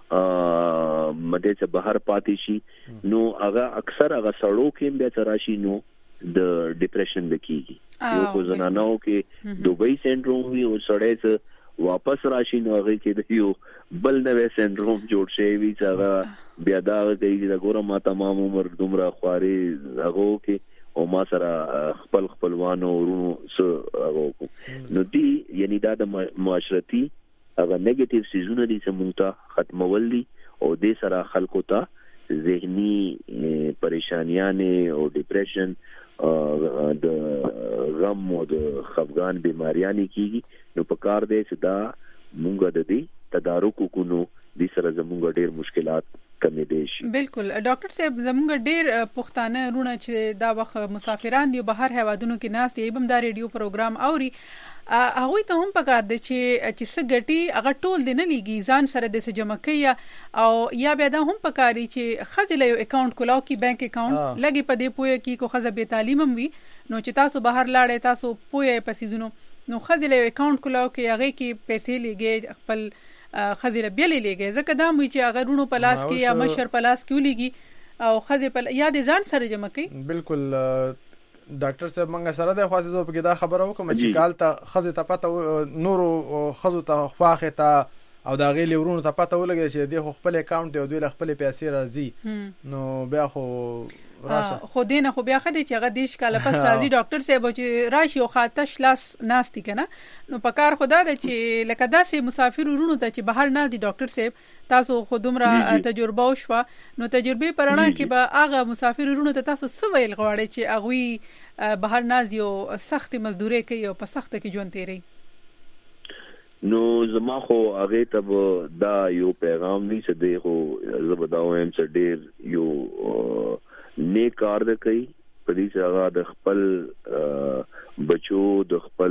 مده چې بهر پاتې شي نو هغه اکثر هغه سړو کې بیا تراشي نو د ډیپریشن د کیږي یو کو زنانو کې دوبۍ سندروم وی او سړی چې واپس راشي نو هغه کې د یو بل نوې سندروم جوړ شي وی چې هغه بیا دا کوي د ګورم ما تمام عمر دومره خواري هغه کې او ما سره خپل خپلوانو ورونو سره هغه نو دی یعنی دا د معاشرتي هغه نیگیټیو سيزونه دي چې مونږ ته ختمول دي او د سره خلکو ته ذهني پریشانیاں او ډیپریشن د غم او د خفګان بیماریاں کیږي نو په کار دی چې دا مونږ د دې تدارک وکړو د سره زمونږ ډېر مشکلات کمی دي شي بالکل ډاکټر صاحب زمونږ ډېر پښتانه رونه چې دا وخت مسافران دي بهر هوادونو کې ناس دی بم دا ریډیو پروګرام اوري هغه ته هم پکار دي چې چې سګټي هغه ټول دی نه لګي ځان سره د جمع کوي او یا بیا دا هم پکاري چې خځه له اکاونټ کولاو کی بانک اکاونټ لګي په دې پوهه کې کو خځه به تعلیم هم وي نو چې تاسو بهر لاړې تاسو پوهه پسیزونو نو خځه له اکاونټ کولاو کې هغه کې پیسې لګي خپل خځه بیل لګي ځکه دا مې چې هغه رونو پلاس کې یا مشر پلاس کې ولګي او خځه په یاد ځان سره جمع کوي بالکل ډاکټر صاحب منګه سره د خاصه زو په دا خبره وکم چې کال ته خځه ته پته نورو خځو ته خواخه ته او دا غي لورونو ته پته ولګي چې د خپل اکاونټ دی او د خپل پیسې راځي نو بیا خو راشه خو دینه خو بیا خدي چې هغه دیش کاله پس راځي ډاکټر صاحب چې راشي او خاطش لاس ناشتي کنه نو پکار خدا د چې لکه داسې مسافر ورونو ته چې بهر نه دي ډاکټر صاحب تاسو خودمره تجربه وشو نو تجربه پرانا کې به هغه مسافر ورونو ته تاسو سویل غواړي چې هغه بهر نه دي او سخت مزدوري کوي او په سخت کې ژوند تیري نو زما خو هغه ته دا یو پیغام دی چې دی خو زبداوم چې ډیر یو نیک کار د کوي په دې چې هغه د خپل بچو د خپل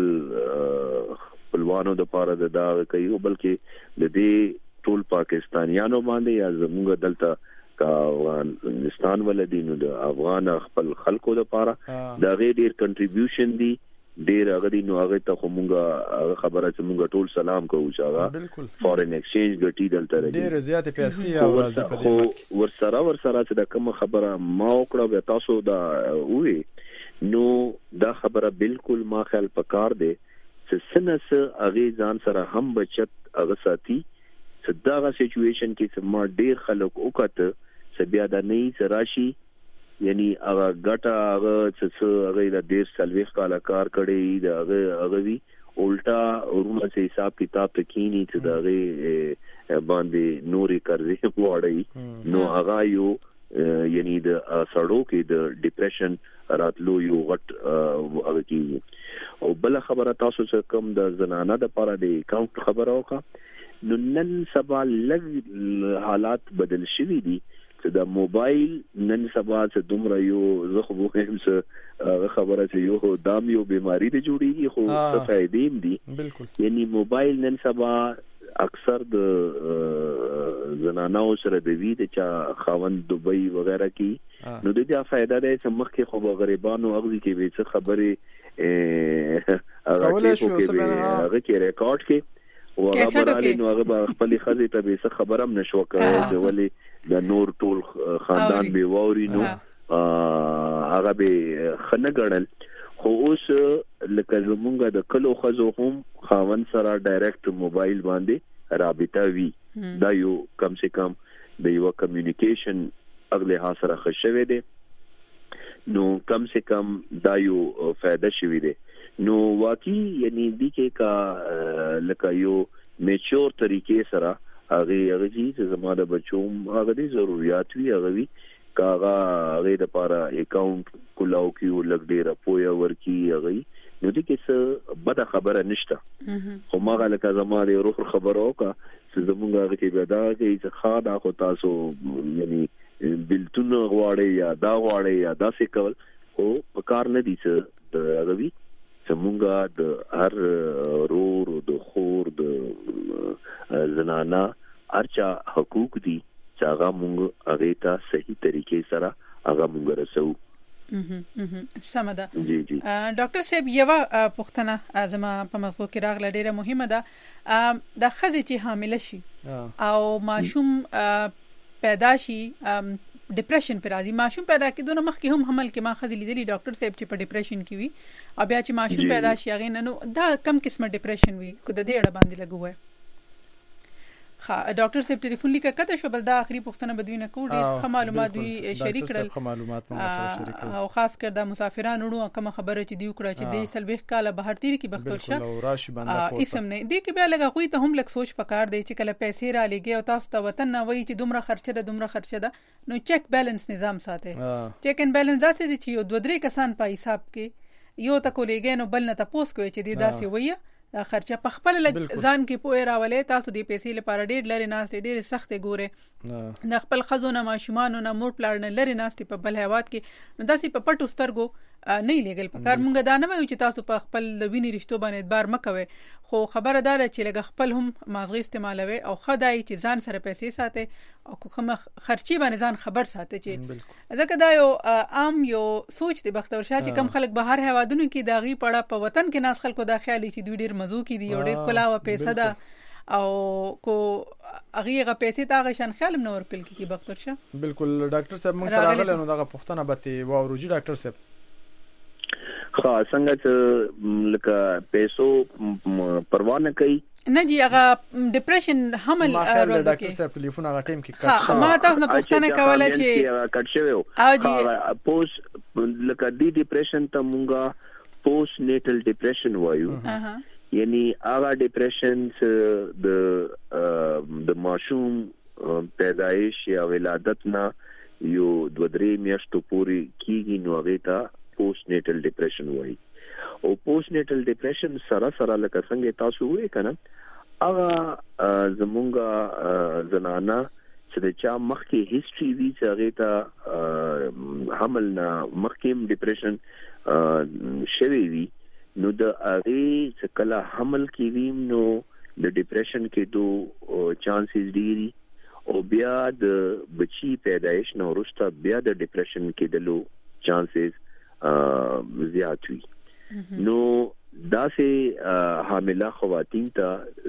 خپلوانو د پاره د دا کوي او بلکې د دې ټول پاکستانیانو باندې یا زموږ دلته کا افغانستان ولدي نو د افغان خپل خلکو د پاره دا غیر ډیر کنټریبیوشن دی ډیر هغه دی نو هغه ته کومه خبره چې موږ ټول سلام کوو چې هغه فورن ایکسچینج ګټي دلته راځي ډیر زیات پیسې او راځي په دې ورسره ورسره چې د کوم خبره ما وکړه به تاسو دا وې نو دا خبره بالکل ما خیال پکار دی چې سنس هغه ځان سره هم بچت هغه ساتي چې دا سچويشن کې چې ما ډیر خلک وکړه چې بیا دا نه راشي یعنی هغه ګټه هغه چې هغه د ډیر سلويخ کاله کار کړي دا هغه هغه وی الټا ورونه چې حساب کتاب ته کینی چې دا هغه باندې نوري قرضې وړي نو هغه یو یعنی د سړو کې د ډیپریشن راتلو یو غټ هغه کی او بل خبره تاسو چې کوم د زنانه د لپاره د اکاونټ خبره وکړه نو نن سبا لږ حالات بدل شوي دي دا موبایل نن سبا چې دومره یو زه خو هم څه خبره چې یو دام یو بیماری دی جوړیږي خو څه فائدې دي بالکل یعنی موبایل نن سبا اکثر د زنانو سره د وی د چا خاوند دوبۍ وغیرہ کی نو د دې فائدہ ده چې مخکې خو غریبانو اغزي کې به څه خبره هغه کې ریکارډ کې او هغه برالي نو هغه خپل خزي ته به څه خبره هم نشو کوي چې ولی د نور ټول خاندان به ووري نو هغه به خنه ګڼل خو اوس لکه زمونږ د کلو خزو هم خاون سره ډایرکټ موبایل باندې رابطه وی دا یو کم سے کم د یو کمیونیکیشن اغله حاصله خشوي دي نو کم سے کم دا یو فائدہ شوی دي نو واقعي یعنی دي کې کا لکه یو میچور طریقې سره هغه هغه چې زموږ د بچوم هغه دي ضرورت وی هغه وی کاغه هغه د لپاره اکاونټ کولاو کیو لګ ډیر پویا ورکی هغه نو دي کې څه بد خبره نشته خو ما غل کا زموږ د روح خبرو کا چې زموږ هغه کې پیدا کې چې خاطا خو تاسو یعنی بلتون غواړي یا دا غواړي یا دا څه کول او په کار نه دي څه هغه وی زمونږه د هر رور د خور د زنانا ارچا حقوق دي چې هغه مونږ هغه ته صحیح طریقې سره هغه مونږ رسو سمده جی جی ډاکټر صاحب یو پوښتنه زما په موضوع کې راغله ډیره مهمه ده د ښځې چې حامله شي او ماشوم پیدا شي ډیپریشن پر راځي ماشوم پیدا کېدو نه مخکې هم حمل کې ما خدي لیدلی ډاکټر صاحب چې په ډیپریشن کې وي او بیا چې ماشوم پیدا شي هغه نه نو دا کم قسمه ډیپریشن وي کو د دې اړه باندې لګو وای ها ډاکټر صاحب ټلیفون لیکه کته شو بل دا اخري پوښتنه بدوینه کو ډیر معلومات دوی شریک کړل معلومات مو سره شریک کړل او خاص کر د مسافرانو نو کوم خبره چې دی وکړه چې د سلبیخ کاله بهر تیر کې بختور شه اسم نه دی کې بیا لګه خو ته هم لک سوچ پکار دی چې کله پیسې را لګي او تاسو ته وطن نه وای چې دومره خرچه ده دومره خرچه ده نو چیک بیلانس نظام ساتي چیک ان بیلانس ذاتي دي چې یو دوه درې کسان په حساب کې یو تکو لګي نو بل نه تاسو کوی چې دی داسې وایي دا خرچه په خپل ځان کې پوهه راولې تاسو د پیسې لپاره ډېر لري ناس ډېر سخت ګوره د خپل خزونه ماشومان نه مور پلان نه لري ناس په بل هواد کې نو داسې په پټو سترګو نه لګل پکار مونږ دا نه وایو چې تاسو په خپل ویني رښتو باندې اعتبار مکوي خو خبره ده چې لګ خپل هم مازغه استعمالوي او خدای چې ځان سره پیسې ساتي او کوم خرچي باندې ځان خبر ساتي چې ځکه دا یو عام یو سوچ دی بختور شاه چې کم خلک بهر هوادونو کې داغي پړه په وطن کې ناس خلکو دا خیالي چې دوی ډیر مزو کې دي او ډیر کلاوه پیسې ده او کو هغه پیسې تا غشن خیال نور کل کې بختور شاه بالکل ډاکټر صاحب موږ سره غل نو دا پښتنه به و اوروجي ډاکټر صاحب خا څنګه چې لکه پیسو پروا نه کوي نه جی هغه ډیپریشن حمل راځي ډاکټر صاحب ټلیفون هغه ټیم کې کټ شو ما تاسو نه پوښتنه کوله چې کټ شوی پوس لکه دی ډیپریشن ته مونږه پوست نیټل ډیپریشن وایو یعنی هغه ډیپریشن د د ماشوم پیدایش یا ولادت نه یو دوه درې میاشتو پورې کیږي نو هغه ته پوست نیټل ډیپریشن وایي او پوست نیټل ډیپریشن سره سره لکه څنګه تاسو وایي کنه هغه زمونږه زنانه چې د چا مخکې هیستوري وی چې هغه ته حمل نه مخکې ډیپریشن شوی وي نو د هغه چې کله حمل کې وي نو د ډیپریشن کې دو چانسز ډیری او بیا د بچی پیدایش نو وروسته بیا د ډیپریشن کې دلو چانسز زیات وي نو دا سه حامله خواتین ته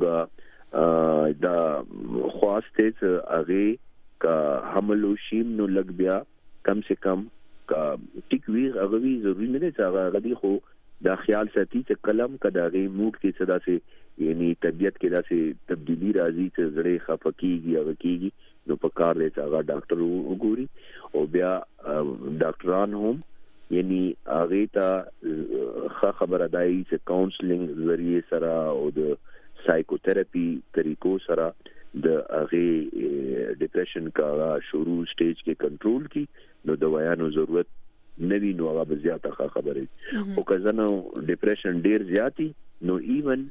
زمونږه دا خواسته هغه کا حمل وشیم نو لګ بیا کم سے کم کا ټیک وی هغه وی ضروری نه دی چې هغه غدي خو دا خیال ساتي چې کلم کداغي موډ کې صدا سي یعنی طبيعت کې دا سي تبدیلی راځي چې زړه خفقيږي هغه کیږي نو په کار دی چې هغه ډاکټر وګوري او بیا ډاکټران هم یعنی هغه ته خبره دای چې کاونسلینګ ذریعہ سره او د سایکوتراپي طریقو سره د هغه ډیپریشن کا شروع سټیج کې کنټرول کی نو دوايانو ضرورت نوی نو هغه زیاته خبره او کزنو ډیپریشن ډیر زیاتی نو ایون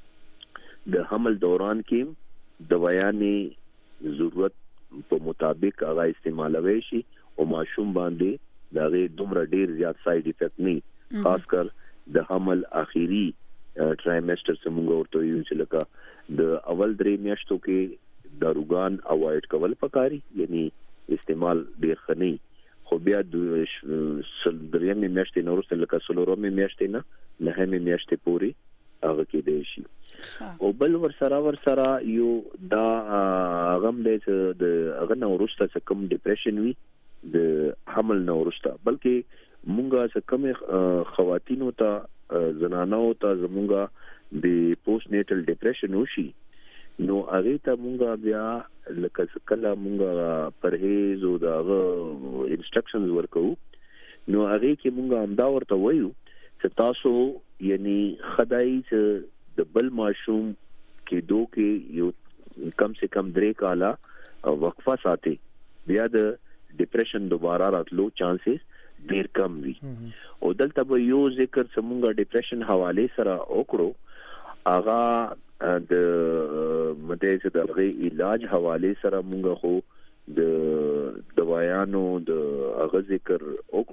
د حمل دوران کې دوايانې ضرورت په مطابق هغه استعمالوي شي او ماشوم باندې دغه دومره ډیر زیات ساید افیکټ نه خاص کر د حمل اخیری ټرایمستر سمونګ ورته یو چې لکه د اول درې میاشتو کې داروګان اوایډ کول پکاري یعنی استعمال ډیر خني خو بیا د درېمې میاشتې نورسته لکه څلورمې میاشتې نه نهمې میاشتې پوري هغه کې دی شي او بل ور سره ور سره یو دا غم دې د هغه نورسته کوم ډیپریشن وي د حمل نورسته بلکې مونږه څه کوم خواتینو ته زنانو ته زمونږه د پوسټ نیټل ډیپریشن وشي نو هغه ته مونږه بیا لکه کله مونږه پرهیز او دغه انسټرکشنز ورکو نو هغه کې مونږه امدا ورته وایو چې تاسو یعنی خدای چې د بل ماشوم کې دوه کې یو کم سے کم درې کاله وقفه ساتي بیا د ډیپریشن دوباره راتلو چانسز ډیر کم وي او دلته به یو ذکر سمونګه ډیپریشن حواله سره وکړو اغا د مده د علاج حواله سره مونږ خو د دوايانو د اغا ذکر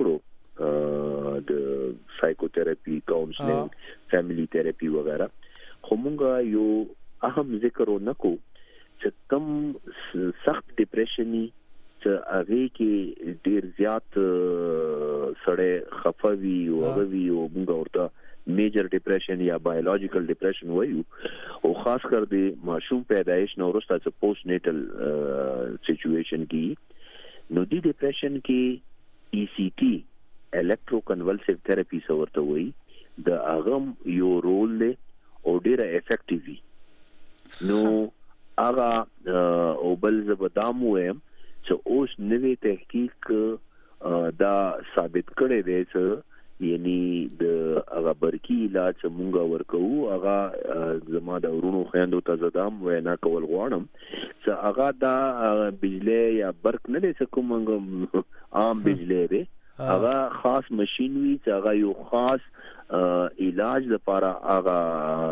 وکړو د سایکوتراپي کاونسلینګ فیملی تھراپي وغیرہ خو مونږ یو اهم ذکر ونکو چې کم سخت ډیپریشني چې هغه کې ډیر زیات سړی خفوي او هغه او موږ ورته میجر ډیپریشن یا بایولوژیکل ډیپریشن وایو او خاص کر د ماشوم پیدایش نو وروسته چې پوسټ نیټل سچويشن کې نو دی ډیپریشن کې ای سی ټي الکترو کنولسیو تھراپي څورته وایي د هغه یو رول له او ډیره افیکټیو وي نو هغه او بل زبدام وایم چې اوس نوې تحقیق دا ثابت کړی دی چې یعنی د هغه برکی علاج چې مونږ ورکو هغه زما د ورونو خويندو ته زدام وینا کول غواړم چې هغه دا بجلی یا برق نه لې کوم عام بجلی دی هغه خاص ماشين وی چې هغه یو خاص علاج لپاره هغه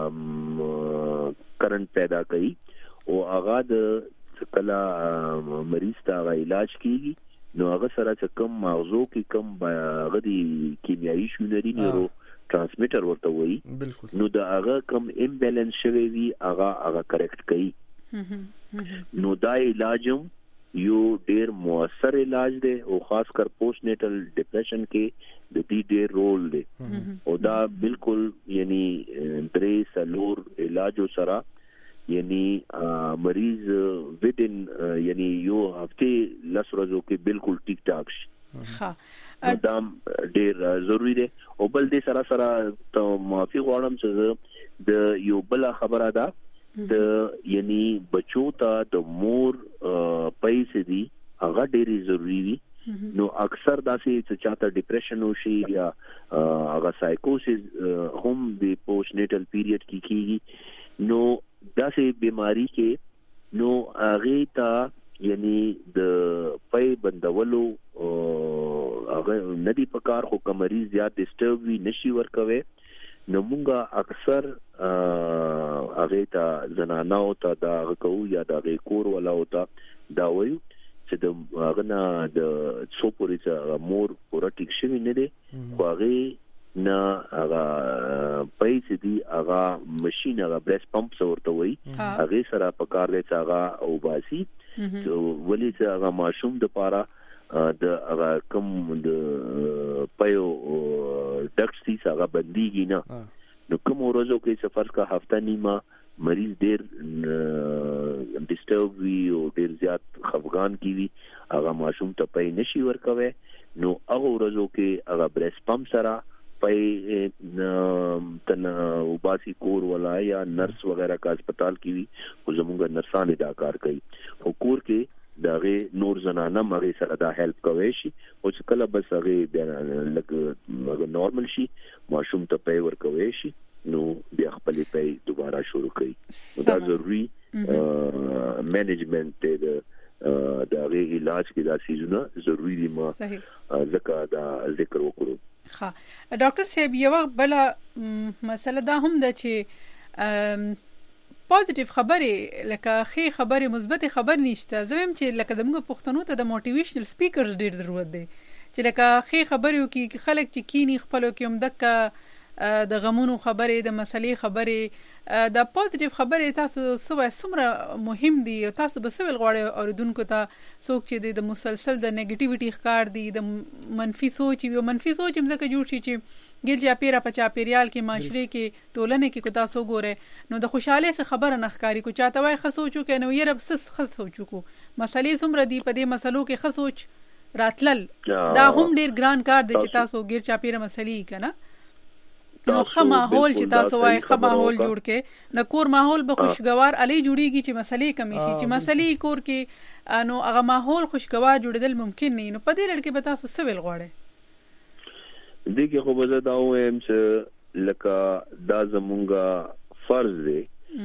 کرنٹ پیدا کوي او هغه د کلا مریض ته علاج کیږي نو هغه سره چې کم مغزو کې کم غدي کیمیاوي شونري نیورو ترانسمیټر ورته وایي نو دا هغه کم امبالانس شوی وي هغه هغه کریکټ کوي نو دا علاجم یو ډیر موثر علاج دی او خاص کر پوسټ نیټل ډیپریشن کې د دې ډیر رول دی او دا بالکل یعنی درې سلور علاج سره یعنی مریض ودن یعنی یو هفته لس ورځو کې بالکل ټیک ټاک شي ها دا ډیر ضروری دی او بل دې سره سره ته معافي غواړم چې د یو بل خبره ده د یعنی بچو ته د مور پیسې دي هغه ډیری ضروری وي نو اکثر داسې چې چاته ډیپریشن وشي یا هغه سایکوسس هم د پوسټ نیټل پیریډ کې کیږي نو داسې بیماری کې نو هغه ته یعنی د پای بندولو هغه ندی پکار خو کمری زیات ډیسټرب وی نشي ورکوي نو مونږه اکثر هغه ته زنانه او ته دا کو یا د کور ولا او ته دا وایو چې د هغه نه د سوپورې مور پروټیک شوی نه دی خو هغه نه هغه پیسې دی هغه ماشين هغه بریس پمپ څورته وي هغه سره په کار لې هغه او باسي ولې چې هغه ماشوم د پاره د هغه کوم د پيو ډکس دي هغه بنديږي نه. نو کوم ورځو کې سفر کا هفته نیمه مریض ډیر ډیسټرب وي او ډیر زیات خفګان کی وي هغه ماشوم ته پي نشي ورکوي. نو هغه ورځو کې هغه بریس پمپ سره پي تن وباسي کور ولا یا نرس وغیرہ کا هسپتال کی وي او زموږ نرسانه دا کار کوي. او کور کې داغه نور زنانه مغه سره دا هیلپ کوي شي او چې کله بس هغه لکه نورمال شي ماشوم ته پي ورکوي شي نو بیا خپل پي دوباره شروع کړي. دا ضروري مینجمنت دی دا غي علاج کې دا سيزونه ضروری دي ما ځکه دا ذکر وکړو. ها ډاکټر صاحب یو بل مسله دا هم ده چې پوزټیو خبره لکه خې خبره مثبت خبر نشته. زم چې لکه د موږ پښتنو ته د موټیویشنل سپیکرز ډیر ضرورت دی چې لکه خې خبره وکي خلک چې کینی خپل کوم دک د غمونو خبره د مسلې خبره د پوزټیو خبره تاسو سوه سمره مهم دي. تاسو به سوال غواړئ اوریدونکو ته څوک چې د مسلسل د نیگیټیویټي ښکار دي د منفي سوچ یو منفي سوچ هم ځکه جوړ شي چې ګل چاپیره په چاپیریال کې معاشره کې ټولنه کې کو تاسو ګوره نو د خوشاله څخه خبره نه ښکاری کو چاته وای خسوچو کې نو یې رب سس خسوچو کو مسلې سمره دي په دې مسلو کې خسوچ راتلل دا هم ډیر ګران کار دی چې تاسو ګل چاپیره مسلې کنه نو خه ماحول چې تاسو وای خه ماحول جوړ کې د کور ماحول به خوشگوار علي جوړیږي چې مسلې کمی شي چې مسلې کور کې نو هغه ماحول خوشگوار جوړیدل ممکن نه نو په دې لړ کې به تاسو سوال غواړئ. دغه خو به دا وایم چې لکه دا زمونږه فرض دی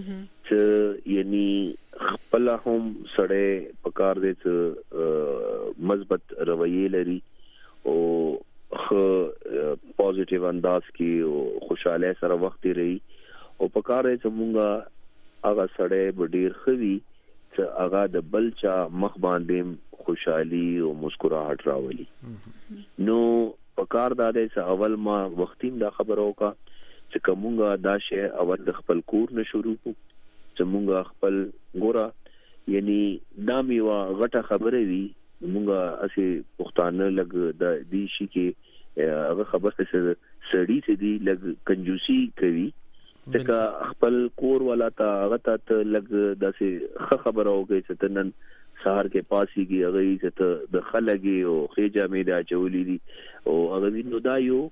چې یعنی خپل هم سړی پکار دی چې مثبت رویه لري او خ پوزټیو انداز کې او خوشاله سره وخت لري او پکاره چې مونږه هغه سړی ډیر خوي چې هغه د بلچا مخ باندې خوشحالي او مسکراهټ راولي. نو پکار دا دی چې اول ما وختیم دا خبرو کا چې کومه دا شی اول د خپل کور نه شروع کو چې مونږه خپل ګورا یعنی دا میوا غټه خبره وی مونږه اسی پښتانه لګ د دې شي کې هغه خبره څه سړی چې دی لګ کنجوسي کوي ځکه خپل کور والا ته هغه ته لګ داسې خبره وږي چې نن سهار کې پاسي کې هغه چې د خلګي او خېجا میدا چولې دي او هغه نو دا یو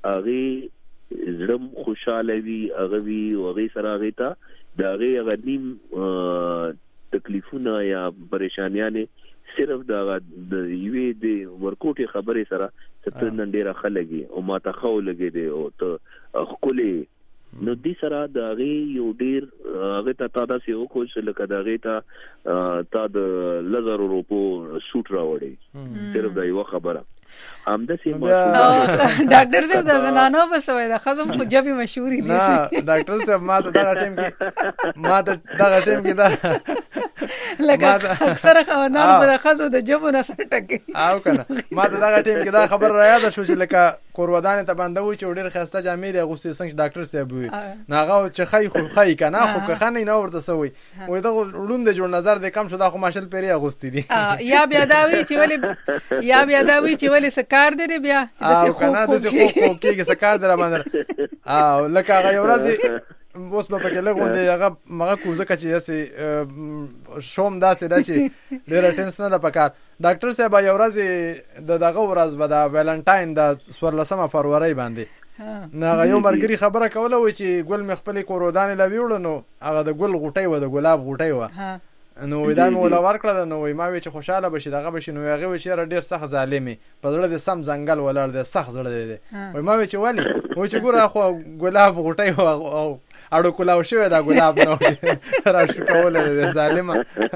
هغه زړم خوشاله وي هغه وی او هغه سره هغه ته دا هغه غنیم تکلیفونه یا پریشانیاں صرف دا د یوې د ورکوټي خبرې سره چې نن ډیره خلګي او ما ته خو لګي دي او ته خولي نو دې سره دا غي یو ډیر هغه ته تا داسې وکړ لکه دا غي ته تا د لزر روپو سوټ راوړي صرف دا یو خبره ام د سیمه ډاکټر صاحب دا نانو بسوي دا خزم خو جبي مشهوري دي نه ډاکټر صاحب ما ته دا ټیم کې ما ته دا ټیم کې دا لکه اکثر خوانان په خزو د جبو نه سټکي او کنه ما ته دا ټیم کې دا خبر را یاد شو چې لکه کورودان ته باندې و چې ډیر خسته جامې غوستي څنګه ډاکټر صاحب وي ناغه چې خای خو خای کنه خو که خنه نه ورته سوي وای دا روم د جوړ نظر د کم شو دا خو ماشل پیری غوستي دي یا بیا دا وی چې ولی یا بیا دا وی چې ولی سکار دی بیا چې کنه د خو خو کېږي سکار در باندې او لکه هغه یو ورځ اوس په پکې لګوندې هغه مغه کوزه کچې اسې شوم داسې دا چې ډېر ټینس نه پکار ډاکټر صاحب یو ورځ د دغه ورځ به د ویلنټاین د سورلسمه فروری باندې نو یو مرګري خبره کوله و چې ګل مخپلې کورودان لوي وړو نو هغه د ګل غوټي و د ګلاب غوټي و نو ودا مې ولا ورکړه نو ما وی چې خوشاله بشي دغه بشي نو هغه وی چې ډیر سخت ظالمي په زړه د سم ځنګل ولر د سخت زړه دی وای ما وی چې ولی و چې ګوره خو ګلاب غوټي او اړو کولاو شوی دا ګلاب نو را شو کوله د ظالمه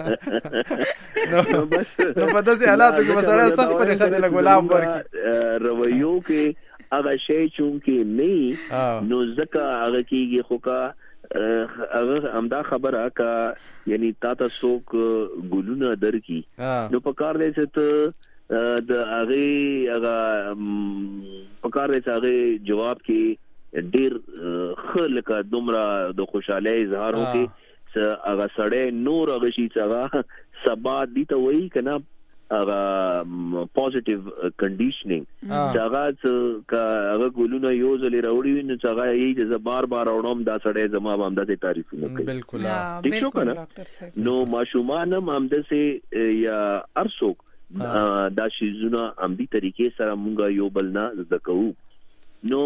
نو نو په داسې حالاتو کې مسړه سخت په خزله ګلاب ورکی رویو کې هغه شی چون کې نه نو ځکه هغه کېږي خو کا هغه امدا خبره کا یعنی تا تاسو ګلونه درکې نو په کار دی چې د هغه هغه په کار دی چې هغه جواب کې ډیر خلک دومره د خوشاله اظهار وکي چې هغه سړی نور هغه شي چې هغه سبا دي ته وایي کنه هغه پوزټیو کنډیشنینګ چې هغه کا هغه ګولونه یو ځل راوړي نو هغه یې چې بار بار اورم دا سړی زما باندې تعریف نه کوي. بالکل بالکل. نو ماشومان هم همدسه یا ارسوک دا شیزونه هم دي طریقې سره مونږه یو بل نه زده کوو. نو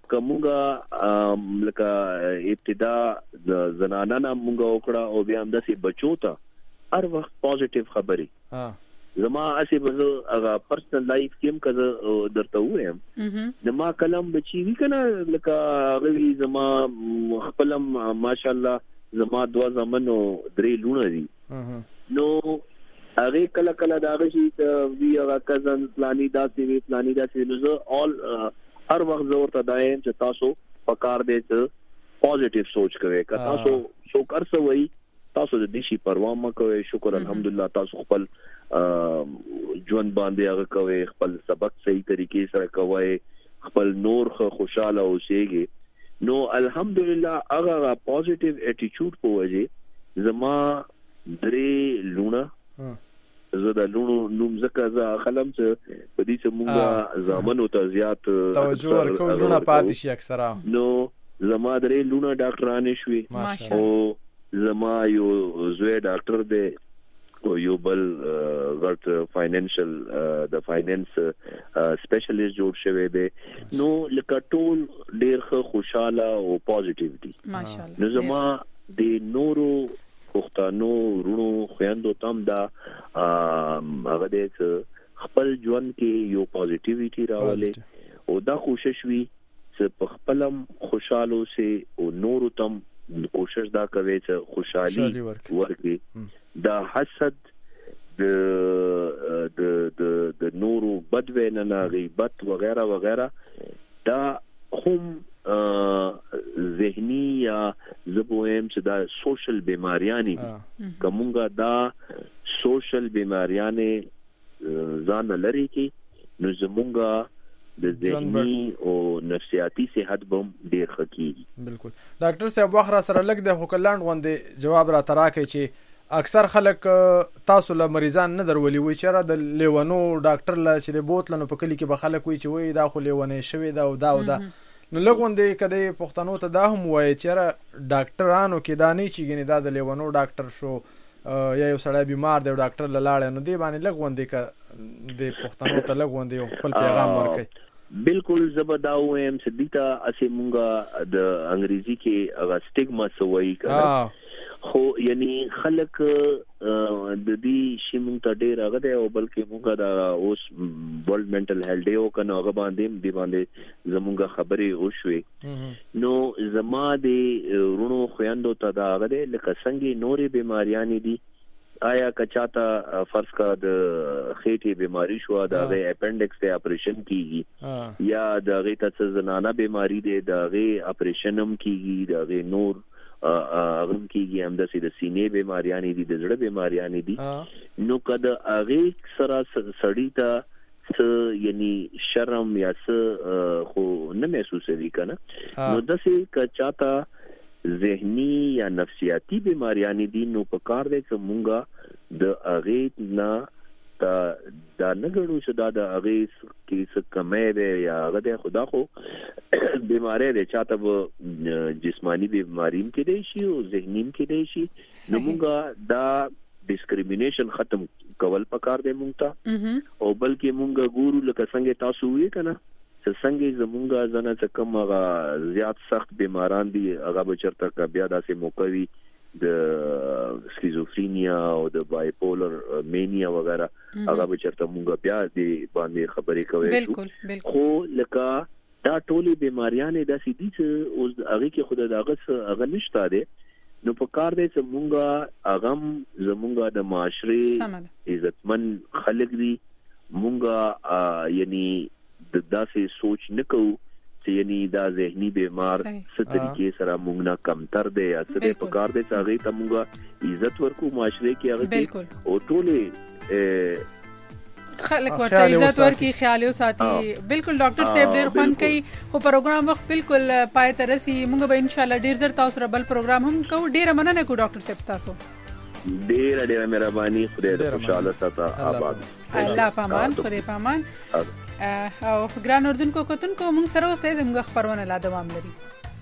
کومه لکه ابتدا د زنانه نه مونږه وکړه او بیا همدسه بچو ته هر وخت پوزټیو خبري زما اسی بزو هغه پرسنل لایف کې هم کزه درته وایم د ما کلم بچی وی کنه لکه غوی زما خپلم ماشاءالله زما دوا زمنو درې لونه دي نو هغه کله کله دا غشي وی هغه کزن پلاني داسې وی پلاني داسې نو زه اول هر وخت زور ته دایم چې تاسو پکار دې ته پوزټیو سوچ کوئ که تاسو سو کرسوي تاسو د دې شي پروا مه کوئ. شکر الحمدلله تاسو خپل ژوند باندې هغه کوي خپل سبق صحیح طریقې سره کوي خپل نور خوشاله اوسېږي. نو الحمدلله هغه پوزټیو اټیټیوډ په وجه زما درې لونه زه د لونو نوم زکه زه خلم چې په دې چې موږ زامنو ته زیات توجه ورکو لونه پاتې شي اکثره. نو زما درې لونه ډاکټرانه شوي او زما یو زوی ډاکټر دی او یو بل غټ فاینانشل د فاینانس سپیشلیست جوړ شوی دی. نو لکه ټول ډېر خوشاله او پوزټیو دي ماشاءالله. نو زما د نورو پښتنو ورونو خويندو تام دا هغه د خپل ژوند کې یو پوزټیویټي راولي او دا کوشش وی چې په خپلم خوشاله سي او نورو تام کوشش دا کوي چې خوشحالي ورکړي. دا حسد د د د د نورو بدوینه نه غیبت وغیرہ وغیرہ دا هم ذهني یا زبویم چې دا سوشل بیماریانی کومه دا سوشل بیماریانی ځان لري کې نو زمونږه د ذهني او نفسیاتي صحت بم ډیر خکېږي. بالکل ډاکټر صاحب واخره سره لګ د هوکلاند غوندې جواب را تراکې چې اکثر خلک تاسو له مریضان نه درولي وي چې را د لیونو ډاکټر لا چې بوتلنو په کلی کې به خلک وي چې وي دا خو لیونې شوی دا او دا او دا نو لګوندې کده پښتنو ته دا هم وایي چې را ډاکټرانو کې دا نه چې ګنې دا د لیونو ډاکټر شو یا یو سړی بیمار دی ډاکټر لاړ نو دی باندې لګوندې ک د پښتنو ته لګوندې خپل پیغام ورکړي. بالکل زبدا ویم چې دیتا اسی مونږه د انګریزي کې هغه سټیګما سوي کړه خو یعنی خلک د دې شی مونږ ته ډیر هغه دی او بلکې مونږه دا اوس ورلد منټل هیلث ډے او کنه هغه باندې دی باندې زمونږه خبرې وشوي. نو زما د رونو خويندو ته دا هغه دی لکه څنګه نورې بیماریاں دي آیا کچاته فرض کا د خېټې بیماری شو دا غي اپنډکس ته اپریشن کیږي یا دا غي ته زنانه بیماری دی دا غي اپریشن هم کیږي دا غي نور اغم کیږي هم د سینې بیماریاں دي د زړه بیماریاں دي. نو کده هغه سره سړی ته څه یعنی شرم یا څه خو نه محسوسوي کنه نو دسه کچاته ذهنی یا نفسیاتی بیماریاں دي نو په کار دی چې مونږه د اغه نه تا دا نګړو چې دا د اغه کې څه کمې ده یا هغه د خدا خو بیماری ده چاته جسمانی بیماری کې دی شي او ذهنی کې دی شي نو مونږه دا ډیسکریمینیشن ختم کول پکار دی مونږ ته او بلکې مونږه ګورو لکه څنګه تاسو وی کنه چې څنګه زمونږه ځنه چې کوم هغه زیات سخت بیماران دي هغه بچرته کا بیا داسې موقوي د سکیزوفرینیا او د بایپولر مینیا وغیرہ هغه بچرته مونږه بیا دی باندې خبرې کوي. بالکل خو لکه دا ټولې بیماریاں داسې دي چې اوس هغه کې خود داغه هغه نشته دي نو په کار دی چې مونږه اغم زمونږه د معاشري عزتمن خلک دي مونږه یعنی د داسې سوچ نکو چې یعنی دا ذهني بیمار څه طریقې سره موږ نه کمتر دی یا څه په کار دی چې هغه ته موږ عزت ورکو معاشره کې هغه او ټولې خلک ورته عزت ورکي خیال وساتي. بالکل ډاکټر صاحب ډیر خوان کوي خو پروګرام وخت بالکل پای ته رسي موږ به ان شاء الله ډیر زر تاسو سره بل پروګرام هم کوو. ډیر مننه کو ډاکټر صاحب تاسو. ډېر ډېر مهرباني. خدای دې خوشاله ساته آباد. الله پامان. خدای پامان. او ګران اردوونکو کتونکو موږ سره اوسئ زموږ خبرونه لا دوام لري.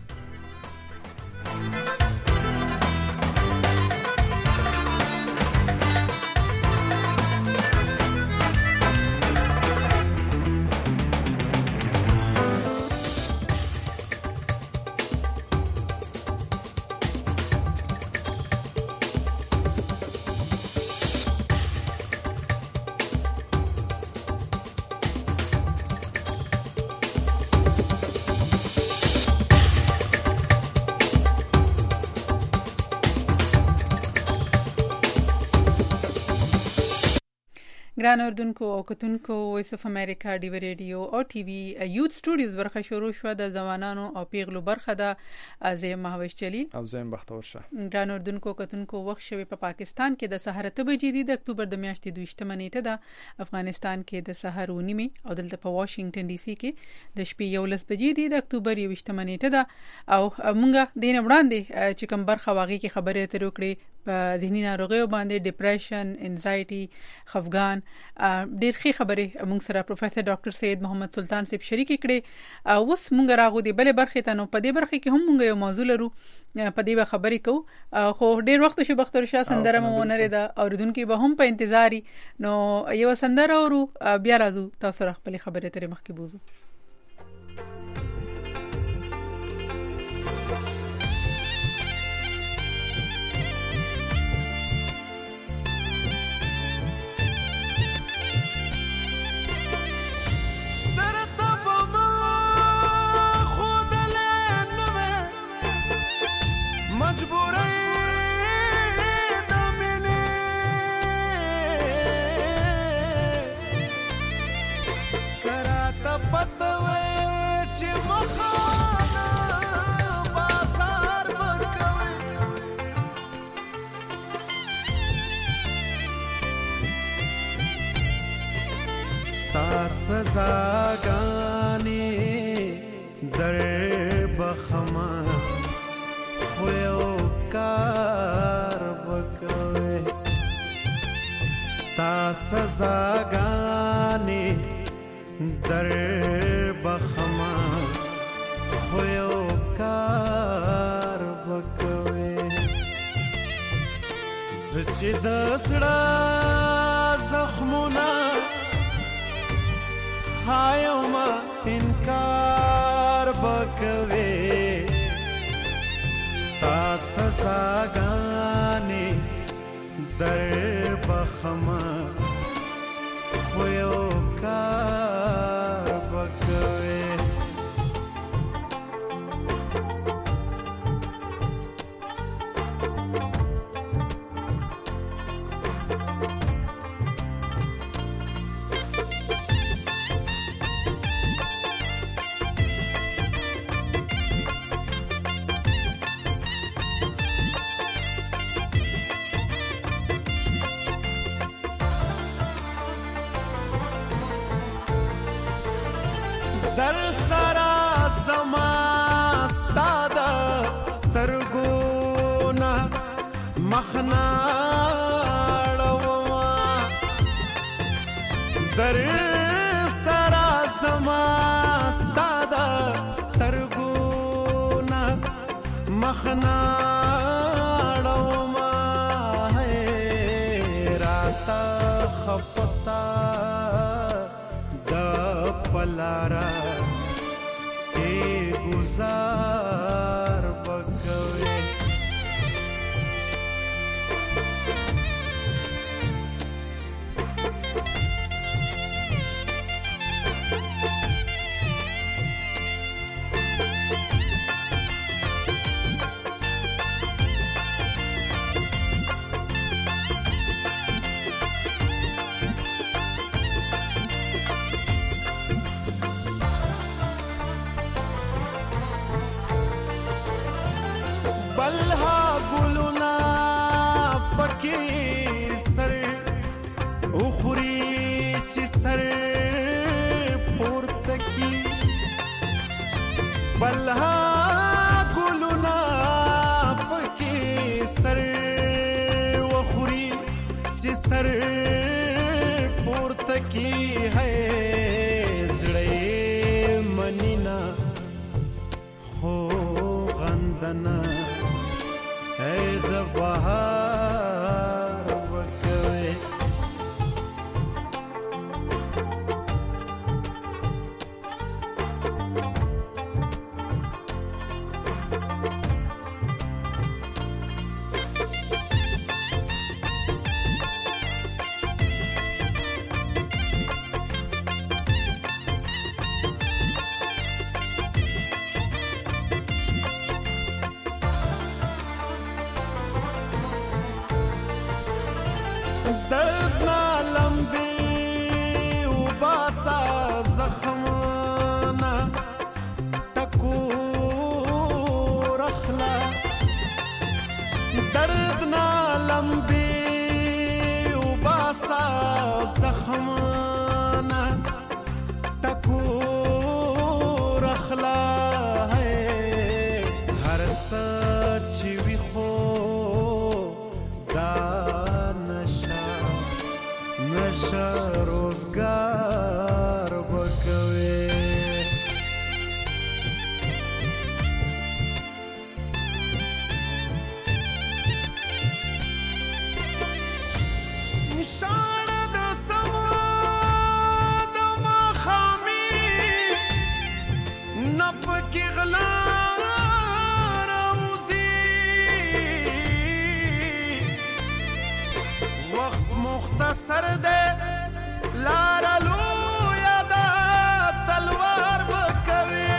ګران اردوونکو او کتونکو وایس اف امریکا ډیو ریډیو او ټي وي یوت سټوډیوز برخه شروع شو د ځوانانو او پیغلو برخه د زه مهوش چلی او زم بختور شه. ګران اردوونکو کتونکو وخت شوی په پا پاکستان کې د سحر ته بجې دي د اکتوبر د میاشتې دویشتمه نیټه ده. افغانستان کې د سحر ونیمه او دلته په واشنگټن ډي سي کې د شپې یولس بجې دي د اکتوبر یوشتمه نیټه ده. او مونږه دین وړاندې چې کوم برخه واغې کې خبرې اترې وکړې په ذهني ناروغیو باندې ډیپریشن، انزایټي، خفګان، ډېر ښه خبرې موږ سره پروفیسور ډاکټر سید محمد سلطان صاحب شریک کړي. اوس موږ راغو دی بلې برخې ته. نو په دې برخې کې هم موږ یو موضوع لرو، په دې به خبرې کوو. خو ډېر وخت شو بختور شاه سندره مو ونه لري دا اوریدونکو به هم په انتظاري. نو یو سندره ورو بیا راځو تاسو سره خپل خبرې ترې مخکې بوزو. سزاګانې در بخما خو یو کار وکوي. ستا سزاګانې در بخما خو یو کار وکوي. زه چې د زړه زخمونه خایو ما انکار بکوي. ستا سزاګانې در بخما خو یو کار بکوي. در سرا زما ستاد سترګونا مخنا ړوما. در سرا زما ستاد سترګونا مخنا ړوما. راتا خپتا د پلارا گزار بکوي. بلها ګلونا پکې سر اخري چې سر پورته کی. بلها ګلونا پکې سر सर पूर्त की है जड़े मनीना हो गंदना है दबहार बकवे दर्द ना लंबी उबासा जख्म ना तकू रखला दर्द ना लंबी उबासा जख्म ना तकू रखला है हर सच भी खो नशा रोजगार बकवे निशान द समाद मखामी नप की गला मुख्तसर दे लारा लू यादा तलवार बकवे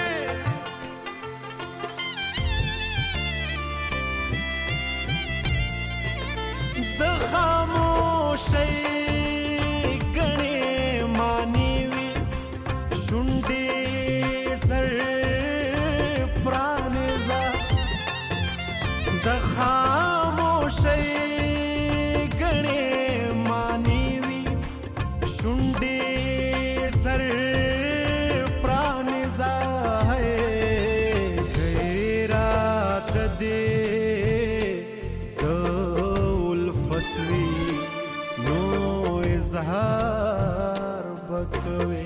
द खामोशी गणे मानीवी शुंडी सर प्राणेजा द खामोशी शुंडी सर प्राणिजा है गैरात दे तो उल्फतवी नो इजहार बकवे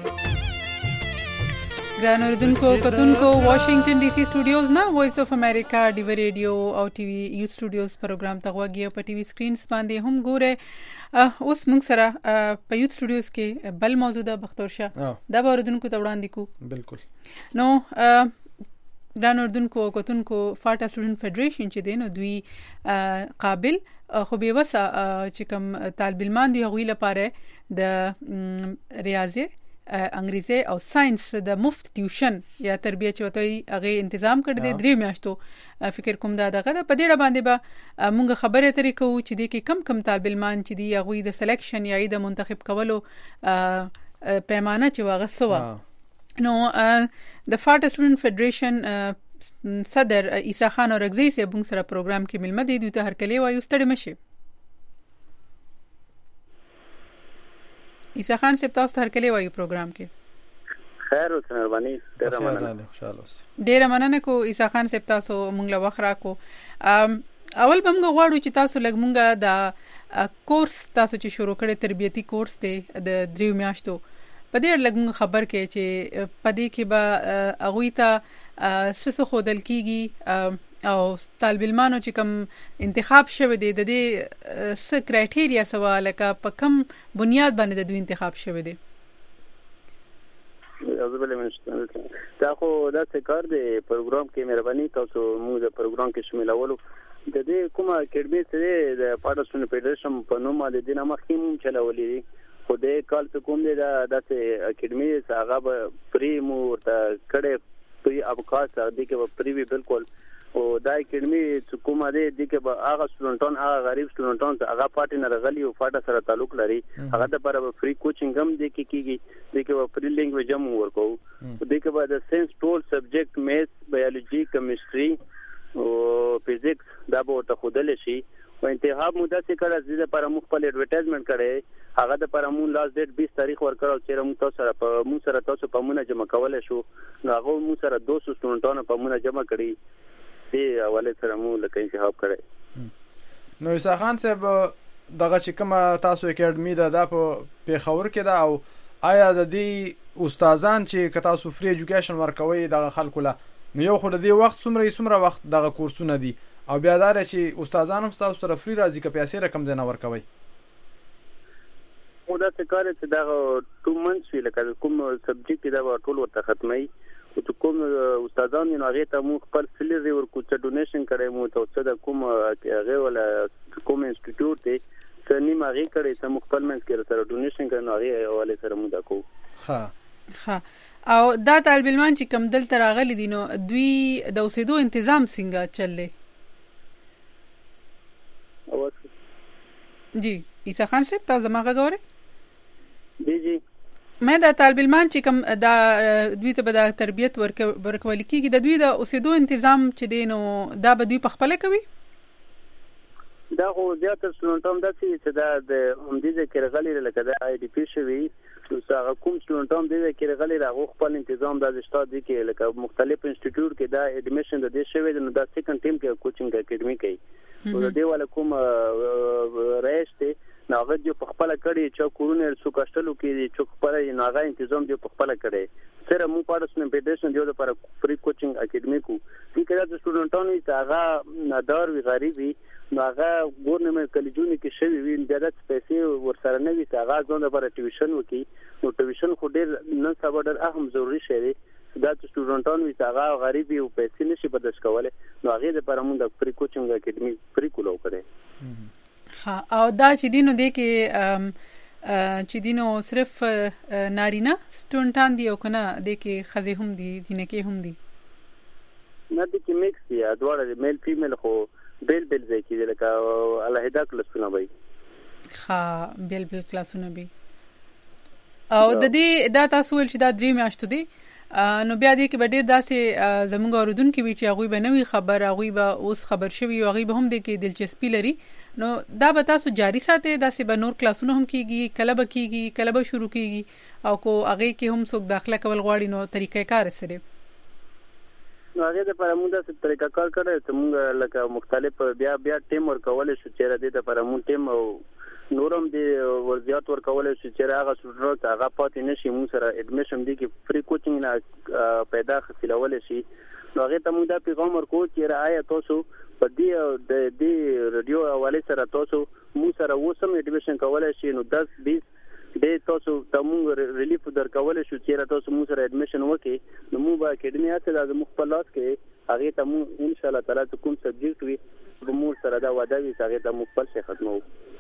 ګران اوریدونکو کتونکو واشنگټن ډي سي سټوډیوز نه وایس اف امریکا ډیو ریډیو او ټي وي یو سټوډیوز پروګرام ته غوږی په ټي وي سکرینز باندې هم ګوره. اوس موږ سره په یو سټوډیوز کې بل موجوده بختور شاه دا اوریدونکو ته وړاندې کو. بالکل نو ګران اوریدونکو کتونکو فاټا سټوډنټ فدریشن چې دین دوی قابل خو به وسه چې کوم طالب علمان دی غوی لپاره د ریاضي انګریزي او ساينس د مفت ټیوشن یا تربیه چوتای هغه تنظیم کړی دی درې میاشتو فکر کوم دا دغه په دې باندې به مونږ خبره ترې کوو چې د کې کم کم طالب علمان چې دی هغه د سلیکشن یا د منتخب کولو پیمانه چې واغ سوا نو د فاټا سټوډنټ فدریشن صدر عیسی خان اورغزی سے بونږ سره پروګرام کې ملمه دي دوی ته هر کله وایو ستړي مشه. عیسی خان صاحب تاسو هر کله وایو پروګرام کې خیر اوسه مهرباني ډیره مننه خوشاله اوسه ډیره مننه کو عیسی خان صاحب تاسو مونږ له وخت راکو. اول به موږ غواړو چې تاسو لږ مونږه د کورس تاسو چې شروع کړی تربیتی کورس دی د دریو میاشتو په دې لږ مونږ خبر کې چې په دې کې به اغوی ته سس خودل کیږي او طالب علمانو چې کوم انتخاب شوه دی د دې س کرایټیریا سواله کا په کوم بنیاد باندې د دوی انتخاب شوه دی. اعوذ بالله من الشیطان الرجیم. دا خو دا څه کار دی پروګرام کې مهرباني تاسو موږ د پروګرام کې شاملولو د دې کومه اکیډمي سره د فاټا سټوډنټ فدریشن په نوم د دینه مخکې چلولې دي خو د کال څه کوم دی دا د اکیډمي هغه به فری مو ته کړه فری ابکاس د کې به فری بالکل او دا اکیډمي چې کومه دی د کې به هغه سټوډنټان هغه غریب سټوډنټان هغه پاتې نه غلي او فاټا سره تعلق لري هغه د لپاره به فری کوچینګ هم د کې کیږي د کې به فری لینګویج هم ورکو د کې به د ساينس ټول سبجیکټ میث بایولوژي کیمستري او فزیکس دا به ورته خودل شي او انتخاب موده څخه کړه د لپاره مخبل ایڈورټایزمنت کړي هغه د لپاره مون لاست ډیټ بیس تاریخ ورکړو چې موږ تاسو سره په موږ سره تاسو په مونږه جمع کول شو هغه موږ سره دوه سوه سټوډنټانو په مونږه جمع کړي دی اواله سره موږ لکه انتخاب کړي. نو عیسی خان صاحب دغه چې کوم تاسو اکیډمي ده د په پیښور کې ده او آیا د دې استادان چې تاسو فری ایجوکیشن ورکوي دغه خلکو له نو یو خو د دې وخت څومره څومره وخت دغه کورسونه دي او بیا دا چې استادان هم تاسو سره فری راځي که پیسې رقم دینه ورکوي مو دا څه کار چې دا ټو منث وی لکه کوم سبجیکټ دا ټول ورته ختمي او کوم استادان نو هغه ته مو خپل سلیری ورکو چې ډونیشن کړي مو ته څه د کوم هغه ولا کوم انسټیټیوټ ته څنګه ماغي کړي ته خپل منځ کې سره ډونیشن کړي نو هغه حواله سره مو دا کو ها ها او دا طالب علمان چې کم دل تراغلي دي نو دوی د اوسېدو تنظیم څنګه چللي جی عیسی خان صاحب تاسو ما غوړې جی جی مې دا طالب علمان چې کم دا دوی ته به د تربیت ورکول کیږي د دوی د اوسېدو تنظیم چې دینو دا به دوی په خپل کوي دا خو زیاتره سټوډنټان د چې دا د همدې کې رغلي لکه د آی ډی پی شوی نو څنګه کوم سټوډنټان د کې رغلي راغو خپل تنظیم د استاد دي کې لکه مختلف انسټیټیوټ کې دا اډمیشن د دې شوی نو دا سیکنډ ټیم کې کوچینګ اکیډمي کوي او د دې ول کوم رئیس ته نو هغه جو په خپل کړي چې کورونه څو کاشتلو کې چې خپل نه هغه تنظیم جو په خپل کړي سره مو پارسن فدریشن دیو لپاره فری کوچینګ اکیډمي کو چې کله د سټوډنټانو ته هغه نادار وی غریبي نو هغه ګورنمنت کالجونو کې شوی وین د پیسې ورسره نه وي هغه ځون لپاره ټیوشن وکي نو ټیوشن خو ډیر نن سبا ډیر اهم ضروری شی دی دا سټوډنټانو ته هغه غریبي او پیسې نشي بدش کوله نو هغه لپاره موږ د فری کوچینګ اکیډمي فری کولو کړی ها او دا چې دینو د کې چې دینو صرف نارینه سټوډنټان دی او کنه د کې خزه هم دي جنکه هم دي نه د کې میکس دی دواړه میل فیمیل خو بیل بیل ځای کې لکه الهدا کلاسونه وي ها بیل بیل کلاسونه وي او د دې دا تاسو ول چې دا درې میاشتو دي نو بیا دې کې به ډېر داسې زموږ اوریدونکو وي چې هغوی به نوی خبر هغوی به اوس خبر شوي او هغوی به هم دې کې دلچسپي لري نو دا به تاسو جاری ساتئ داسې به نور کلاسونه هم کیږي کله به کیږي کله به شروع کیږي او کو هغې کې هم څوک داخله کول غواړي نو طریقې کار سره نو هغه د پر موږ د طریقه کار کړی ته موږ لکه مختلف بیا بیا ټیم ورکول شو چې را دي د پر موږ ټیم او نورم دی ورزيات ورکول شو چې هغه سټوډنټ هغه پاتې نشي موږ سره اډمیشن دی کې فری کوچینګ نه پیدا خپلول شي نو هغه ته موږ د پیغام ورکو چې راځي تاسو په دې د دې رادیو حواله سره تاسو موږ سره وسم اډمیشن کولای شي نو دس بیس د تاسو د موږ ریلیف درکول شو چې تاسو موږ سره اډمیشن وکي نو موږ به اکیډمي اته د مخبلات کې هغه ته موږ ان شاء الله تعالی کوم سبجیکټ وي به موږ سره دا وعده وي هغه ته مخبل شي ختمو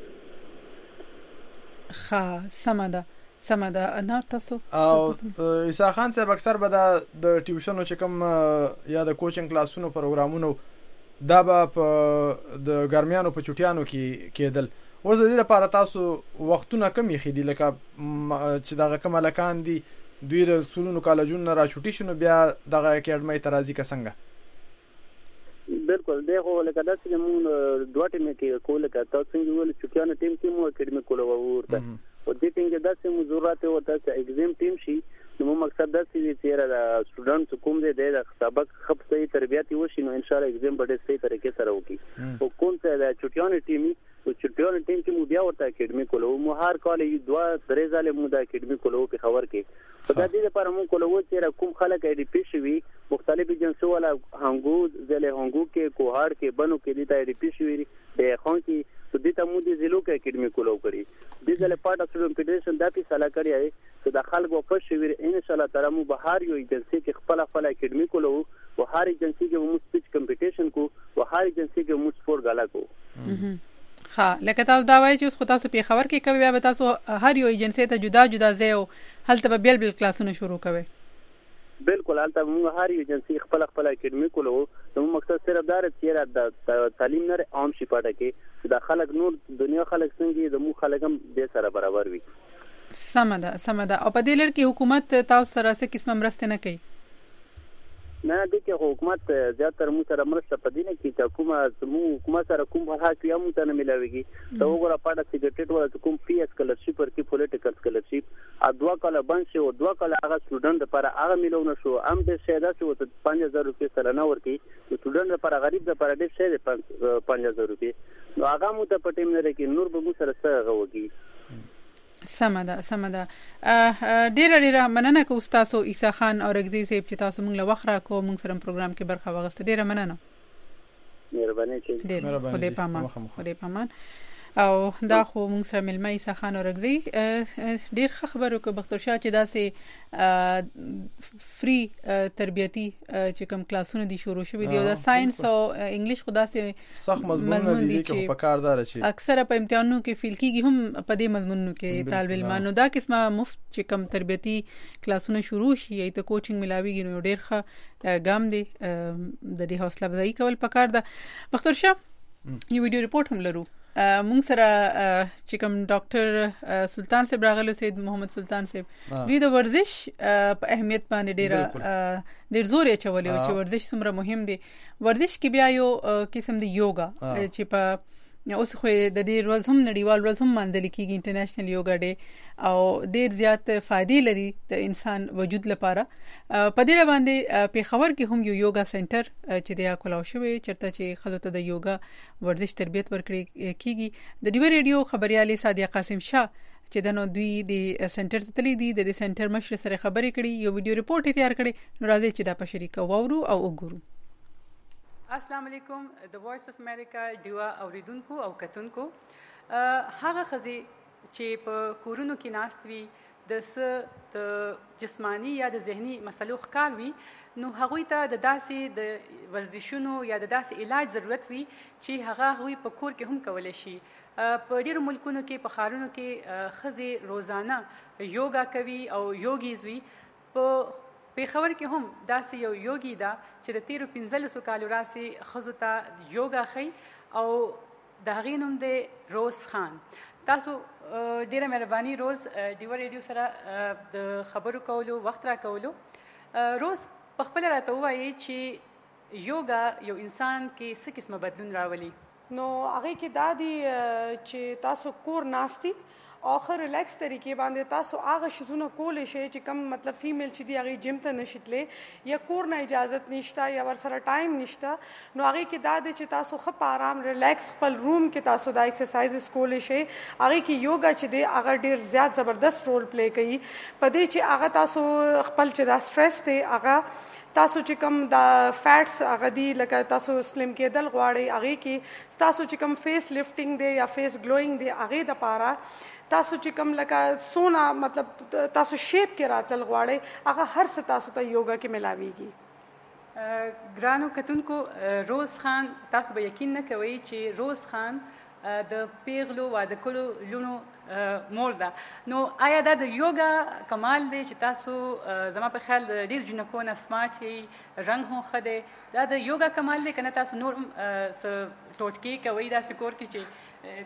ها سمدا سمدا انا تاسو او عیسی خان صاحب اکثر به د ټیوشنو چې کوم یا د کوچینګ کلاسونو پروګرامونو دا به په د ګرمیانو په چټیانو کې کېدل اوس د دې لپاره تاسو وختونه کم یې خېدي لکه چې دغه کوم لکان دي دوی د سولونو کالجونو را چټی شنو بیا دغه اکیډمي ترازی کا څنګه بالکل دغه لکه داسې مون دوه ټیم کې کول کړه تاسو څنګه ول چټیانو ټیم کې مو اکیډمي کول ورته او دې ټیم کې داسې مو ضرورت وته چې ایگزام ټیم شي نو مقصد دا چې را سټوډنټ کوم دې د سبق خپ صحیح تربیت وشي نو ان شاء الله ایگزام به صحیح طریقې سره وکړي او کوم څه د چټیانو ټیمي او چټیانو ټیم کې مو بیا ورته اکیډمي کولو مو هر کال یو دوه درې ځله مو د اکیډمي کولو په خبر کې په د دې لپاره مو کولو چې کوم خلک ای ډی پی شوي مختلف جنسو ولا هنګو ځله هنګو کې کوهار کې بنو کې د ای ډی پی شوي د خون کې د دې ته مو د زلو کې اکیډمي کولو کړی د ځله پارت اف سټوډنټ فدریشن د په سلا کړی دی چې د خلکو په شوي ان شاء الله تعالی مو بهار یو ایجنسی کې خپل خپل اکیډمي کولو او هر ایجنسی کې مو سپیچ کمپټیشن کو او هر ایجنسی کې مو سپورټ غلا کو ها لکه تاسو دا وایي چې خو تاسو په خبر کې کوي بیا تاسو هر یو ایجنسی ته جدا جدا ځای او هلته به بیل بیل کلاسونه شروع کوي بالکل هلته موږ هر ایجنسی خپل خپل اکیډمي کولو نو مقصد صرف دا چې د تعلیم نه عام شي پټه کې د خلک نور دنیا خلک څنګه د مو خلک هم به سره برابر وي سمدا سمدا او په دې لړ کې حکومت تاسو سره څه قسمه مرسته نه کوي نه د کې حکومت زیاتره مو سره مرسته پدینه کې چې حکومت مو حکومت سره کوم فرحات یا مو ته نه ملاويږي ته وګوره پاډه سیکریټریټ ولا کوم پی ایس سکالرشپ ورکی پولیټیکل سکالرشپ ادوا کله بند شي او دوا کله هغه سټوډنټ لپاره هغه ملونه شو ام د شهدا شو ته پنځه هزار روپۍ سره نه ورکی سټوډنټ لپاره غریب لپاره ډېر شه ده پنځه هزار روپۍ نو هغه مو ته پټیم نه لري کې نور به مو سره سره غوږی سمدا سمدا ډیر ډیر مننه کو استاد عیسی خان اورغزی صاحب چې تاسو موږ له وخت را کو موږ سره پروګرام کې برخه واغسته ډیر مننه مهرباني چې مهرباني خدای پامان خدای پامان او دا خو موږ سره ملما عیسی خان اورغزی ډیر خبرو کو بختور شاه چې داسې فری تربیتی چې کوم کلاسونه دي شروع شوي دي او دا ساينس او انګلیش خدا سي سخت مضمون دي چې په کار دار شي اکثره په امتحانونو کې فیل کیږي هم په دې مضمونونو کې طالب علمانو دا قسمه مفت چې کوم تربیتی کلاسونه شروع شي ای ته کوچینګ ملاويږي نو ډیر ښه ګام دي د دې حوصله افزایی کول پکار ده بختور شاه یو ویډیو ریپورت هم لرو مونږ سره چې کوم ډاکټر سلطان صاحب راغله سید محمد سلطان صاحب دوی د ورزش په اهمیت باندې ډیر ډیر زور یې چولې او چې ورزش څومره مهم دی ورزش کې بیا یو قسم دی یوګا چې په اوس خو د دې ورځ هم نړیوال ورځ هم مانځل کیږي انټرنیشنل یوګا ډے او ډیر زیات فائدې لري د انسان وجود لپاره په دې باندې په خبر کې هم یو یوګا سنټر چې د اکولاو شوی چرته چې خلکو ته د یوګا ورزش تربیت ورکړي کیږي د ډیو ریډیو خبريالي صادق قاسم شاه چې د نو دوی د سنټر ته تللی دي د سنټر مشر سره خبرې کړي یو ویډیو ریپورت تیار کړي نو راځي چې دا په شریکه وورو او وګورو السلام علیکم د وایس اف امریکا دیوا اوریدونکو او کتونکو هغه خزي چې په کورونو کې ناستوي د س د جسمانی یا د ذهني مسلو ښکار وي نو هغوی ته د داسې د ورزشونو یا د داسې علاج ضرورت وي چې هغه هغوی په کور کې هم کولی شي په ډیرو ملکونو کې په ښارونو کې ښځې روزانه یوګا کوي او یوګیز وي په پیښور کې هم داسې یو یوګي ده چې د تیرو پنځلسو کالو راسې ښځو ته یوګا ښیي او د هغې نوم دی روز خان تاسو ډیره مهرباني روز ډیو ریډیو سره د خبرو کولو وخت را کولو روز په خپله راته ووایي چې یوګا یو انسان کې څه قسمه بدلون راولي نو هغې کې دا دی چې تاسو کور ناستی اخر ریلیکس طریقې باندې تاسو هغه شیزونه کولای شئ چې کم مطلب فیمیل چې دی هغه جیم ته نشیتلې یا کور نه اجازه نشته یا ور سره ټایم نشته نو هغه کې دا دی چې تاسو خپ آرام ریلیکس خپل روم کې تاسو دا ایکسرسایزز کولای شئ هغه کې یوګا چې دی هغه ډیر زیات زبردست رول پلی کوي په دې چې هغه تاسو خپل چې دا سټرس دی هغه تاسو چې کوم د فیټس هغه دی لکه تاسو سلیم کېدل غواړئ هغه کې تاسو چې کوم فیس لفټینګ دی یا فیس ګلوینګ دی هغه د پاره تاسو چې کوم لکه سونا مطلب تاسو شیپ کې راتل غواړئ هغه هر څه تاسو ته یوګا کې ملاويږي ګرانو کتونکو روز خان تاسو به یقین نه کوئ چې روز خان د پیغلو واده کولو لونو مور ده نو آیا دا د یوګا کمال دی چې تاسو زما په خیال د ډیر جنکو نه سمارټ یې رنګ هم ښه دی دا د یوګا کمال دی که نه تاسو نور څه ټوټکې کوئ داسې کور کې چې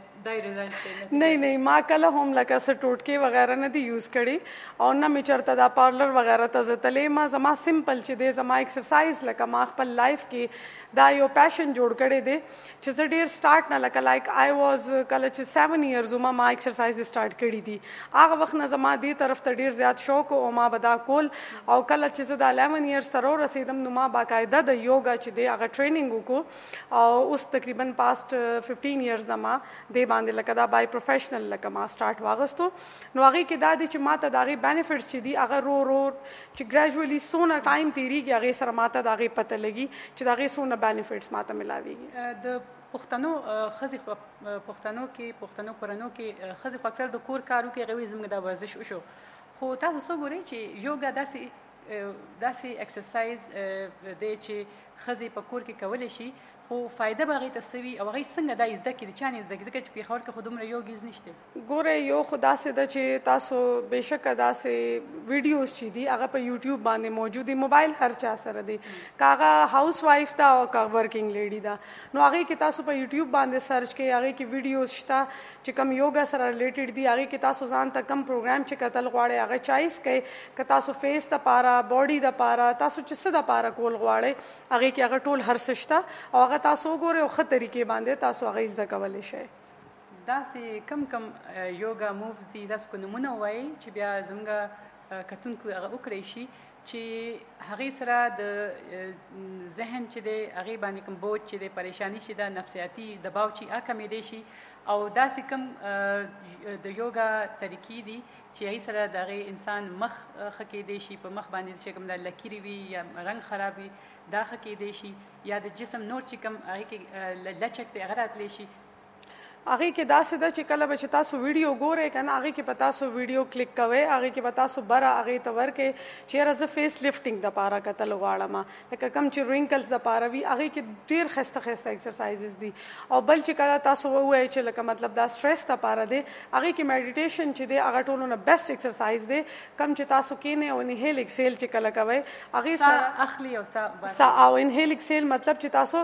نه نه ما کله هم لکه څه ټوټکې وغیرہ نه دی یوز کړي او نه مې چرته دا پارلر وغیرہ ته زه تلې ما زما سمپل چې دی زما ایکسرسایز لکه ما خپل لایف کې دا یو پیشن جوړ کړی دی چې زه ډیر سٹارټ نه لکه لایک آی واز کله چې سیون ایئرز ما ما ایکسرسایز سٹارټ کړی دي هغه وخت نه زما دې طرف ته ډیر زیات شوق او ما بدا کول او کله چې زه د الیون ایئرز تر رسیدم نو ما باقاعده د یوګا چې دی هغه ټریننګ وکړو او اوس تقریبا پاست ففټین ایئرز ما دی باندې لکه دا بای پروفیشنل لکه ما سٹارټ واغستو نو هغه کې دا دی چې ماته دا غي بینیفټس چې دی هغه رو رو چې ګریجوالي سونه ټایم تیریږي هغه سره ماته دا غي پته لګي چې دا غي سونه بینیفټس ماته ملاويږي د پښتنو خزي پښتنو کې پښتنو کورنو کې خزي اکثر د کور کارو کې غوي زموږ د ورزش وشو خو تاسو څو ګورئ چې یوګا داسې داسې ایکسرسایز دی چې خزي په کور کې کولای شي خو فائدہ به هغې ته څه وي او هغوی څنګه دا زده کړي د چا نه زده کړي ځکه چې پېښور کې خو دومره یو ګیز نشته. ګوره یو خو داسې ده چې تاسو بېشکه داسې ویډیوز چې دي هغه په یوټیوب باندې موجود دي. موبایل هر چا سره دی، که هغه هاوس وایف ده او که ورکینګ لیډي ده، نو هغې کې تاسو په یوټیوب باندې سرچ کوئ، هغې کې ویډیوز شته چې کوم یوګا سره ریلیټډ دي. هغې کې تاسو ځان ته کم پروګرام چې کتل غواړئ هغه چایس کوئ. که تاسو فیس دپاره، باډي دپاره، تاسو چې څه دپاره کول غواړئ هغې کې هغه ټول هر څه شته او هغه تاسو وګورئ او ښه طریقې باندې تاسو هغه زده کولی شئ. داسې کم کم یوګا مووز دي، داسې که نومونه ووایئ چې بیا زموږ کتونکو هغه وکړی شي چې هغې سره د ذهن چې دی هغې باندې کوم بوج چې دی، پریشاني چې ده، نفسیاتي دباو چې هغه کمېدی شي. او داسې کوم د یوګا طریقې دي چې هغې سره د هغې انسان مخ ښه کېدی شي، په مخ باندې چې کوم دا لکیرې وي یا رنګ خراب وي دا ښه کېدی شي، یا د جسم نور چې کوم هغې کې لچک دی هغه راتلی شي. هغې کې داسې ده چې کله به چې تاسو ویډیو ګورئ که نه هغې کې به تاسو ویډیو کلیک کوئ، هغې کې به تاسو بره هغې ته ورکئ چې یاره زه فیس لفټینګ دپاره کتل غواړم، لکه کوم چې رینکلز دپاره وي هغې کې ډېر ښایسته ښایسته ایکسرسایزز دي. او بل چې کله تاسو ووایئ چې لکه مطلب دا سټرس دپاره دی هغې کې میډیټیشن چې دی هغه ټولو نه بیسټ ایکسرسایز دی. کوم چې تاسو کینئ او انهیل اکسیل چې کله کوئ هغې سره اخلي او سا او انهیل اکسیل مطلب چې تاسو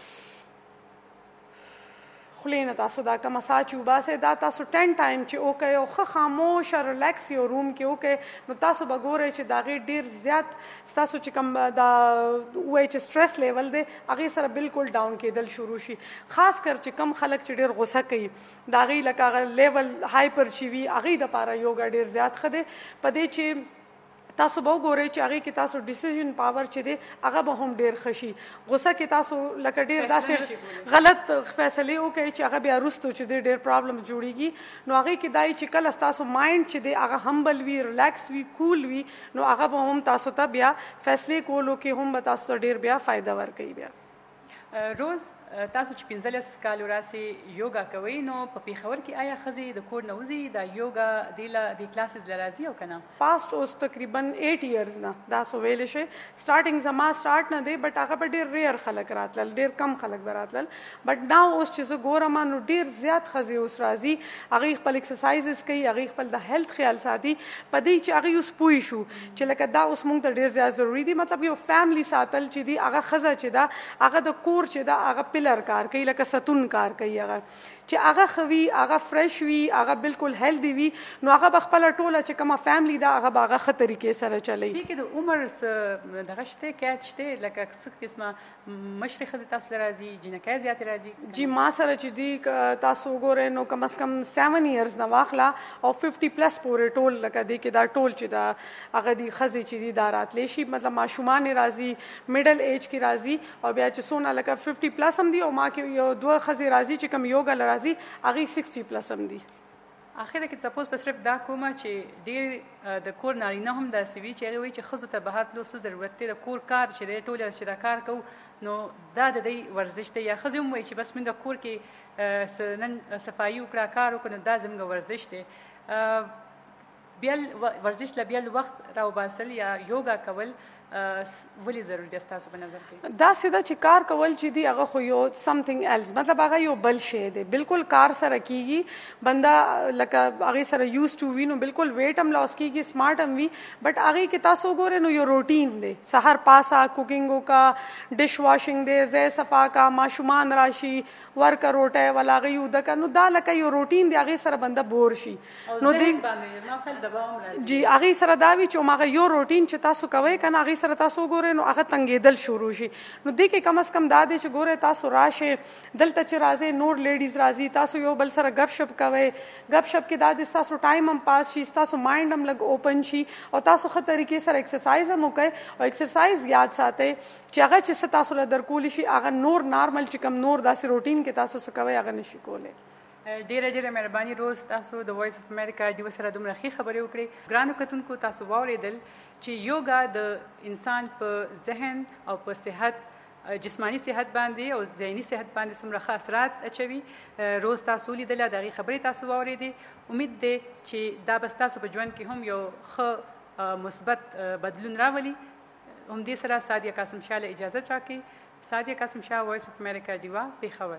خولې نه تاسو دا کومه ساه چې وباسئ دا تاسو ټین ټایم چې وکئ او ښه خاموشه ریلیکس یو روم کې وکئ نو تاسو به ګورئ چې د هغې ډېر زیات ستاسو چې کوم دا ووایي چې سټرس لیول دی هغې سره بالکل ډاون کېدل شروع شي. خاص کر چې کم خلک چې ډېر غوسه کوي د هغې لکه هغه لیول هایپر چې وي هغې دپاره یوګا ډېر زیات ښه دی. په دې چې تاسو به وګورئ چې هغې کې تاسو ډیسیژن پاور چې دی هغه به هم ډېر ښه شي. غوسه کې تاسو لکه ډېر داسې غلط فیصلې وکړئ چې هغه بیا وروستو چې دی ډېر پرابلم جوړېږي. نو هغې کې دا چې کله ستاسو مایند چې دی هغه همبل وي، ریلیکس وي، کول وي، نو هغه به هم تاسو ته بیا فیصلې کولو کې هم به تاسو ته ډېر بیا فایده ورکوي. بیا روز تاسو چې پنځلس کالو راسې یوګا کوئ نو په پېښور کې آیا ښځې د کور نه وځي دا یوګا دې له دې کلاسز له راځي او که نه؟ پاسټ اوس تقریبا ایټ ایئرز نه دا سو ویلی شئ. سټارټینګ زما سټارټ نه دی بټ هغه به ډېر ریئر خلک راتلل، ډېر کم خلک به راتلل. بټ ناو اوس چې زه ګورم نو ډېر زیات ښځې اوس راځي، هغې خپل ایکسرسایزز کوي، هغې خپل د هیلث خیال ساتي. په دې چې هغې اوس پوه شو چې لکه دا اوس موږ ته ډېر زیات ضروري دي. مطلب یو فیملی ساتل چې دي هغه ښځه چې ده هغه د کور چې ده هغه پلر کار کوي، لکه ستون کار کوي، هغه چې هغه ښه وي، هغه فرش وي، هغه بالکل هیلدي وي، نو هغه به خپله ټوله چې کومه فیملی ده هغه به هغه ښه طریقې سره چلوي. دې کې د عمر څه دغه شته کیچ شته لکه څه قسمه مشرې ښځې تاسو له راځي، جینکۍ زیاتې راځي؟ جی ما سره چې دي تاسو وګورئ نو کم از کم سیون ایئرز نه واخله او ففټي پلس پورې ټول لکه دې کې دا ټول چې دا هغه دي ښځې چې دي دا راتلی شي. مطلب ماشومان یې راځي، میډل ایج کې راځي او بیا چې څونه لکه ففټي پلس هم دي او ما کې یو دوه ښځې راځي چې کوم یوګا له راځي هغې سکسټي پلس هم دي. اخره کې تپوس په صرف دا کومه چې ډېر د کور نارینه هم داسې وي چې هغې وایي چې ښځو ته بهر تلو څه ضرورت دی، د کور کار چې دی ټول چې دا کار کوو نو دا د دوی ورزش دی. یا ښځې هم وایي چې بس موږ کور کې نن صفایي وکړه، کار وکړو نو دا زموږ ورزش دی. بیل ورزش له بیل وخت راوباسل یا یوګا کول ولې ضروري دی ستاسو په نظر کې؟ داسې ده چې کار کول چې دي هغه خو یو سمثینګ ایلس، مطلب هغه یو بل شی دی، بالکل کار سره کیږي. بنده لکه هغې سره یوز ټو وي نو بالکل ویټ هم لاس کیږي، سمارټ هم وي. بټ هغې کې تاسو وګورئ نو یو روټین دی، سهار پاسه کوکنګ وکړه، ډش واشنګ دی، ځای صفا کا، ماشومان راشي، ورکه روټۍ ولا هغې اوده که، نو دا لکه یو روټین دی، هغې سره بنده بور شي. نو دې جی هغې سره دا وي چې هماغه یو روټین چې تاسو کوئ که نه هغې سره تاسو وګورئ نو هغه تنګېدل شروع شي. نو دې کې کم از کم دا دی چې ګورئ تاسو راشئ دلته چې راځئ نور لیډیز راځي، تاسو یو بل سره گپ شپ کوئ. گپ شپ کې دا دی ستاسو ټایم هم پاس شي، ستاسو مایند هم لږ اوپن شي او تاسو ښه طریقې سره ایکسرسایز هم وکئ. او ایکسرسایز یاد ساتئ چې هغه چې څه تاسو له درکولی شي هغه نور نارمل چې کوم نور داسې روټین کې تاسو څه کوئ هغه نشي کولی. ډېره ډېره مهرباني روز تاسو د وایس اف امریکا ډیو سره دومره ښې خبرې وکړې. ګرانو کتونکو تاسو واورېدل چې یوګا د انسان په ذهن او په صحت، جسمانی صحت باندې او ذهني صحت باندې څومره ښه اثرات اچوي. روز تاسو لیدله، د هغې خبرې تاسو واورېدې. امید دی چې دا به ستاسو په ژوند کې هم یو ښه مثبت بدلون راولي. همدې سره سادیه قاسم شاه له اجازت راکړي. سادیه قاسم شاه، وایس اف امریکا، دیوا، پیښور.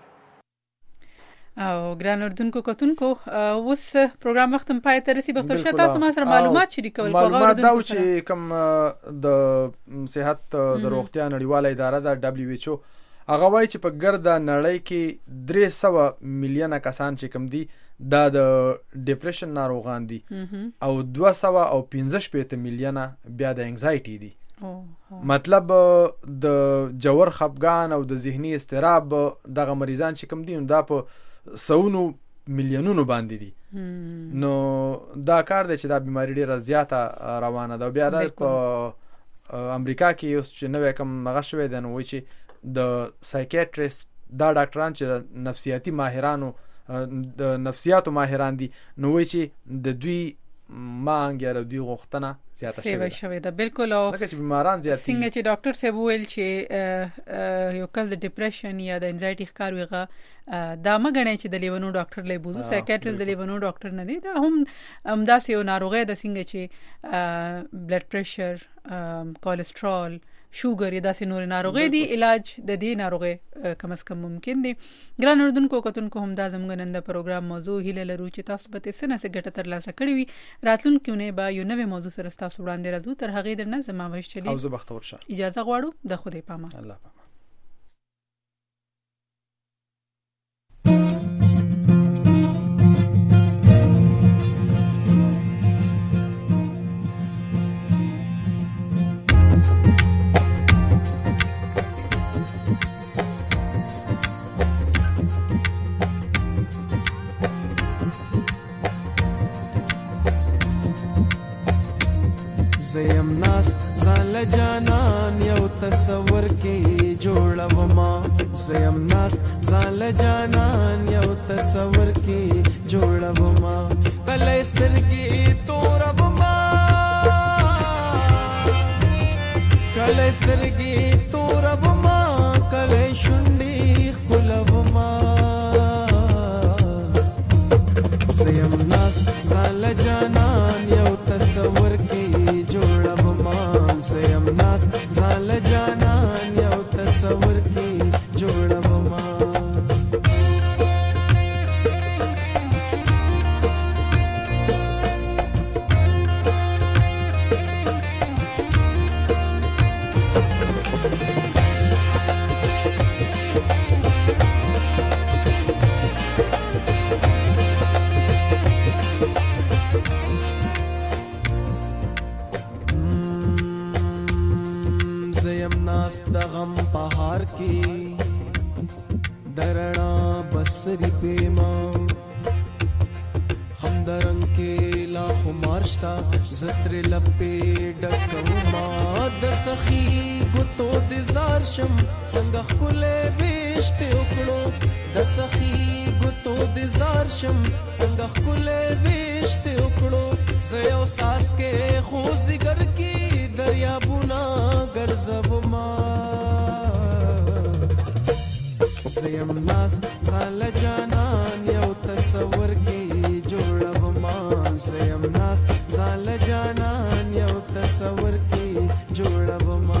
او ګران اردوونکو کتونکو اوس پروګرام وخت پای ته رسیدي. بختور شاه، تاسو ما سره معلومات شریکول کوئ. معلومات دا چې کوم د صحت د روغتیا نړیواله اداره د دبليو ایچ او هغه وایي چې په ګرده نړۍ کې درې سوه میلیونه کسان چې کوم دي دا د ډیپریشن ناروغان دي او دوه سوه او پنځه شپېته میلیونه بیا د انگزایټي دي. مطلب د جوور خفګان او د ذهني اضطراب دغه مریضان چې کوم دي دا په سونو میلیونونو باندې دي. نو دا کار دی چې دا بیماری ډیره زیاته روانه ده. بیا په امریکا کې اوس چې نوې کوم هغه شوی دی نو وایي چې د سایکیاټریست دا ډاکټران چې نفسیاتي ماهرانو د نفسیاتو ماهران دي نو وایي چې د دوی مانګ یا د دوی غوښتنه زیاته شوې ده. شوې ده بالکل. او لکه چې بیماران زیات څنګه چې ډاکټر صاحب ویل چې یو کله د ډیپریشن یا د انزایټي ښکار ویغه دا مګنه چې د لیونو ډاکټر له بوزو سایکیاټریست د لیونو ډاکټر نه دی. دا هم همداسې یو ناروغي ده څنګه چې بلډ پريشر، کولېسترول، شوګر یا داسې نور ناروغي دي. علاج د دې ناروغي کم از کم ممکن دي. ګران اردوونکو کتونکو هم دا زموږ نن د پروګرام موضوع هیله لرو چې تاسو به څه نه څه ګټه ترلاسه کړې وي. راتلونکي نه به یو نوې موضوع سره تاسو وړاندې راځو. تر هغې درنه زما وایي چلی او زه بختور شه اجازه غواړو. د خدای پامه. الله پامه. زیم ناست زال جانان یو تصور کې جوړوما. زیم ناست زال جانان یو تصور کې جوړوما. کله سترګې توربما کله سترګې توربما کله شونډې خپلوما. زیم ناست زال جانان یو تصور کې جوړوما. زیم ناست زال جانان یو تصور کې جوړوما. د غم پهار کې درنا بسری پیما هم درنګ کې لا خمارشتا زتر لپې ډکوما. د سخی ګوتو د زار شم څنګه خلې وشته وکړو. د سخی ګوتو د زار شم څنګه خلې وشته وکړو. زه یو ساس کې خوځګر کې دریابونه ګرځوما. زیم ناست زال جانان یو تصور کې جوړوما. زیم ناست زال جانان یو تصور کې جوړوما.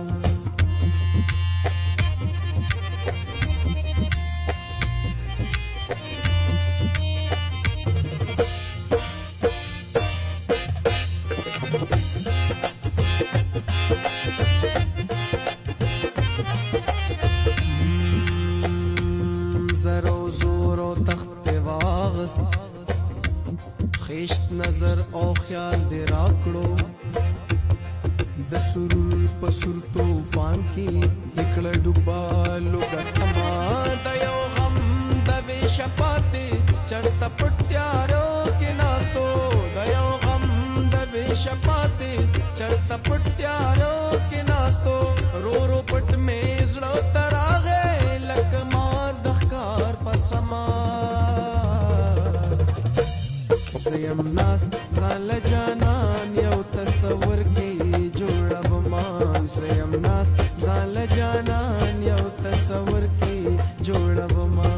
خیشت نظر او خیال دی راکړو. د سرور په سر طوفان کې دکړه ډوبالو ګټما. د یو غم د وې شپاتې چړته پټیارو کې ناستو. د یو غم د وې شپاتې چړته پټیارو کې ناستو. رو رو پټ مې زړه تراغه لکه مار د ښکار پسما. زیم ناست زال جانان یو تصور کې جوړوما. زیم ناست زال جانان یو تصور کې جوړوما.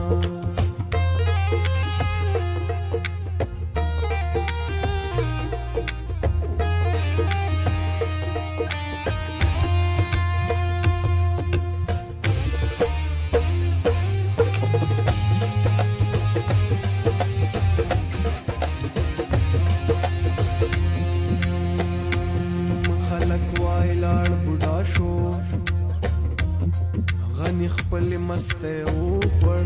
سپین خپل مسته او خړ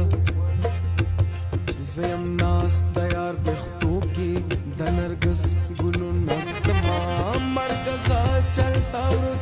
زم ناس تیار بختو کی د نرګس ګلو نکما مرګ سا چلتا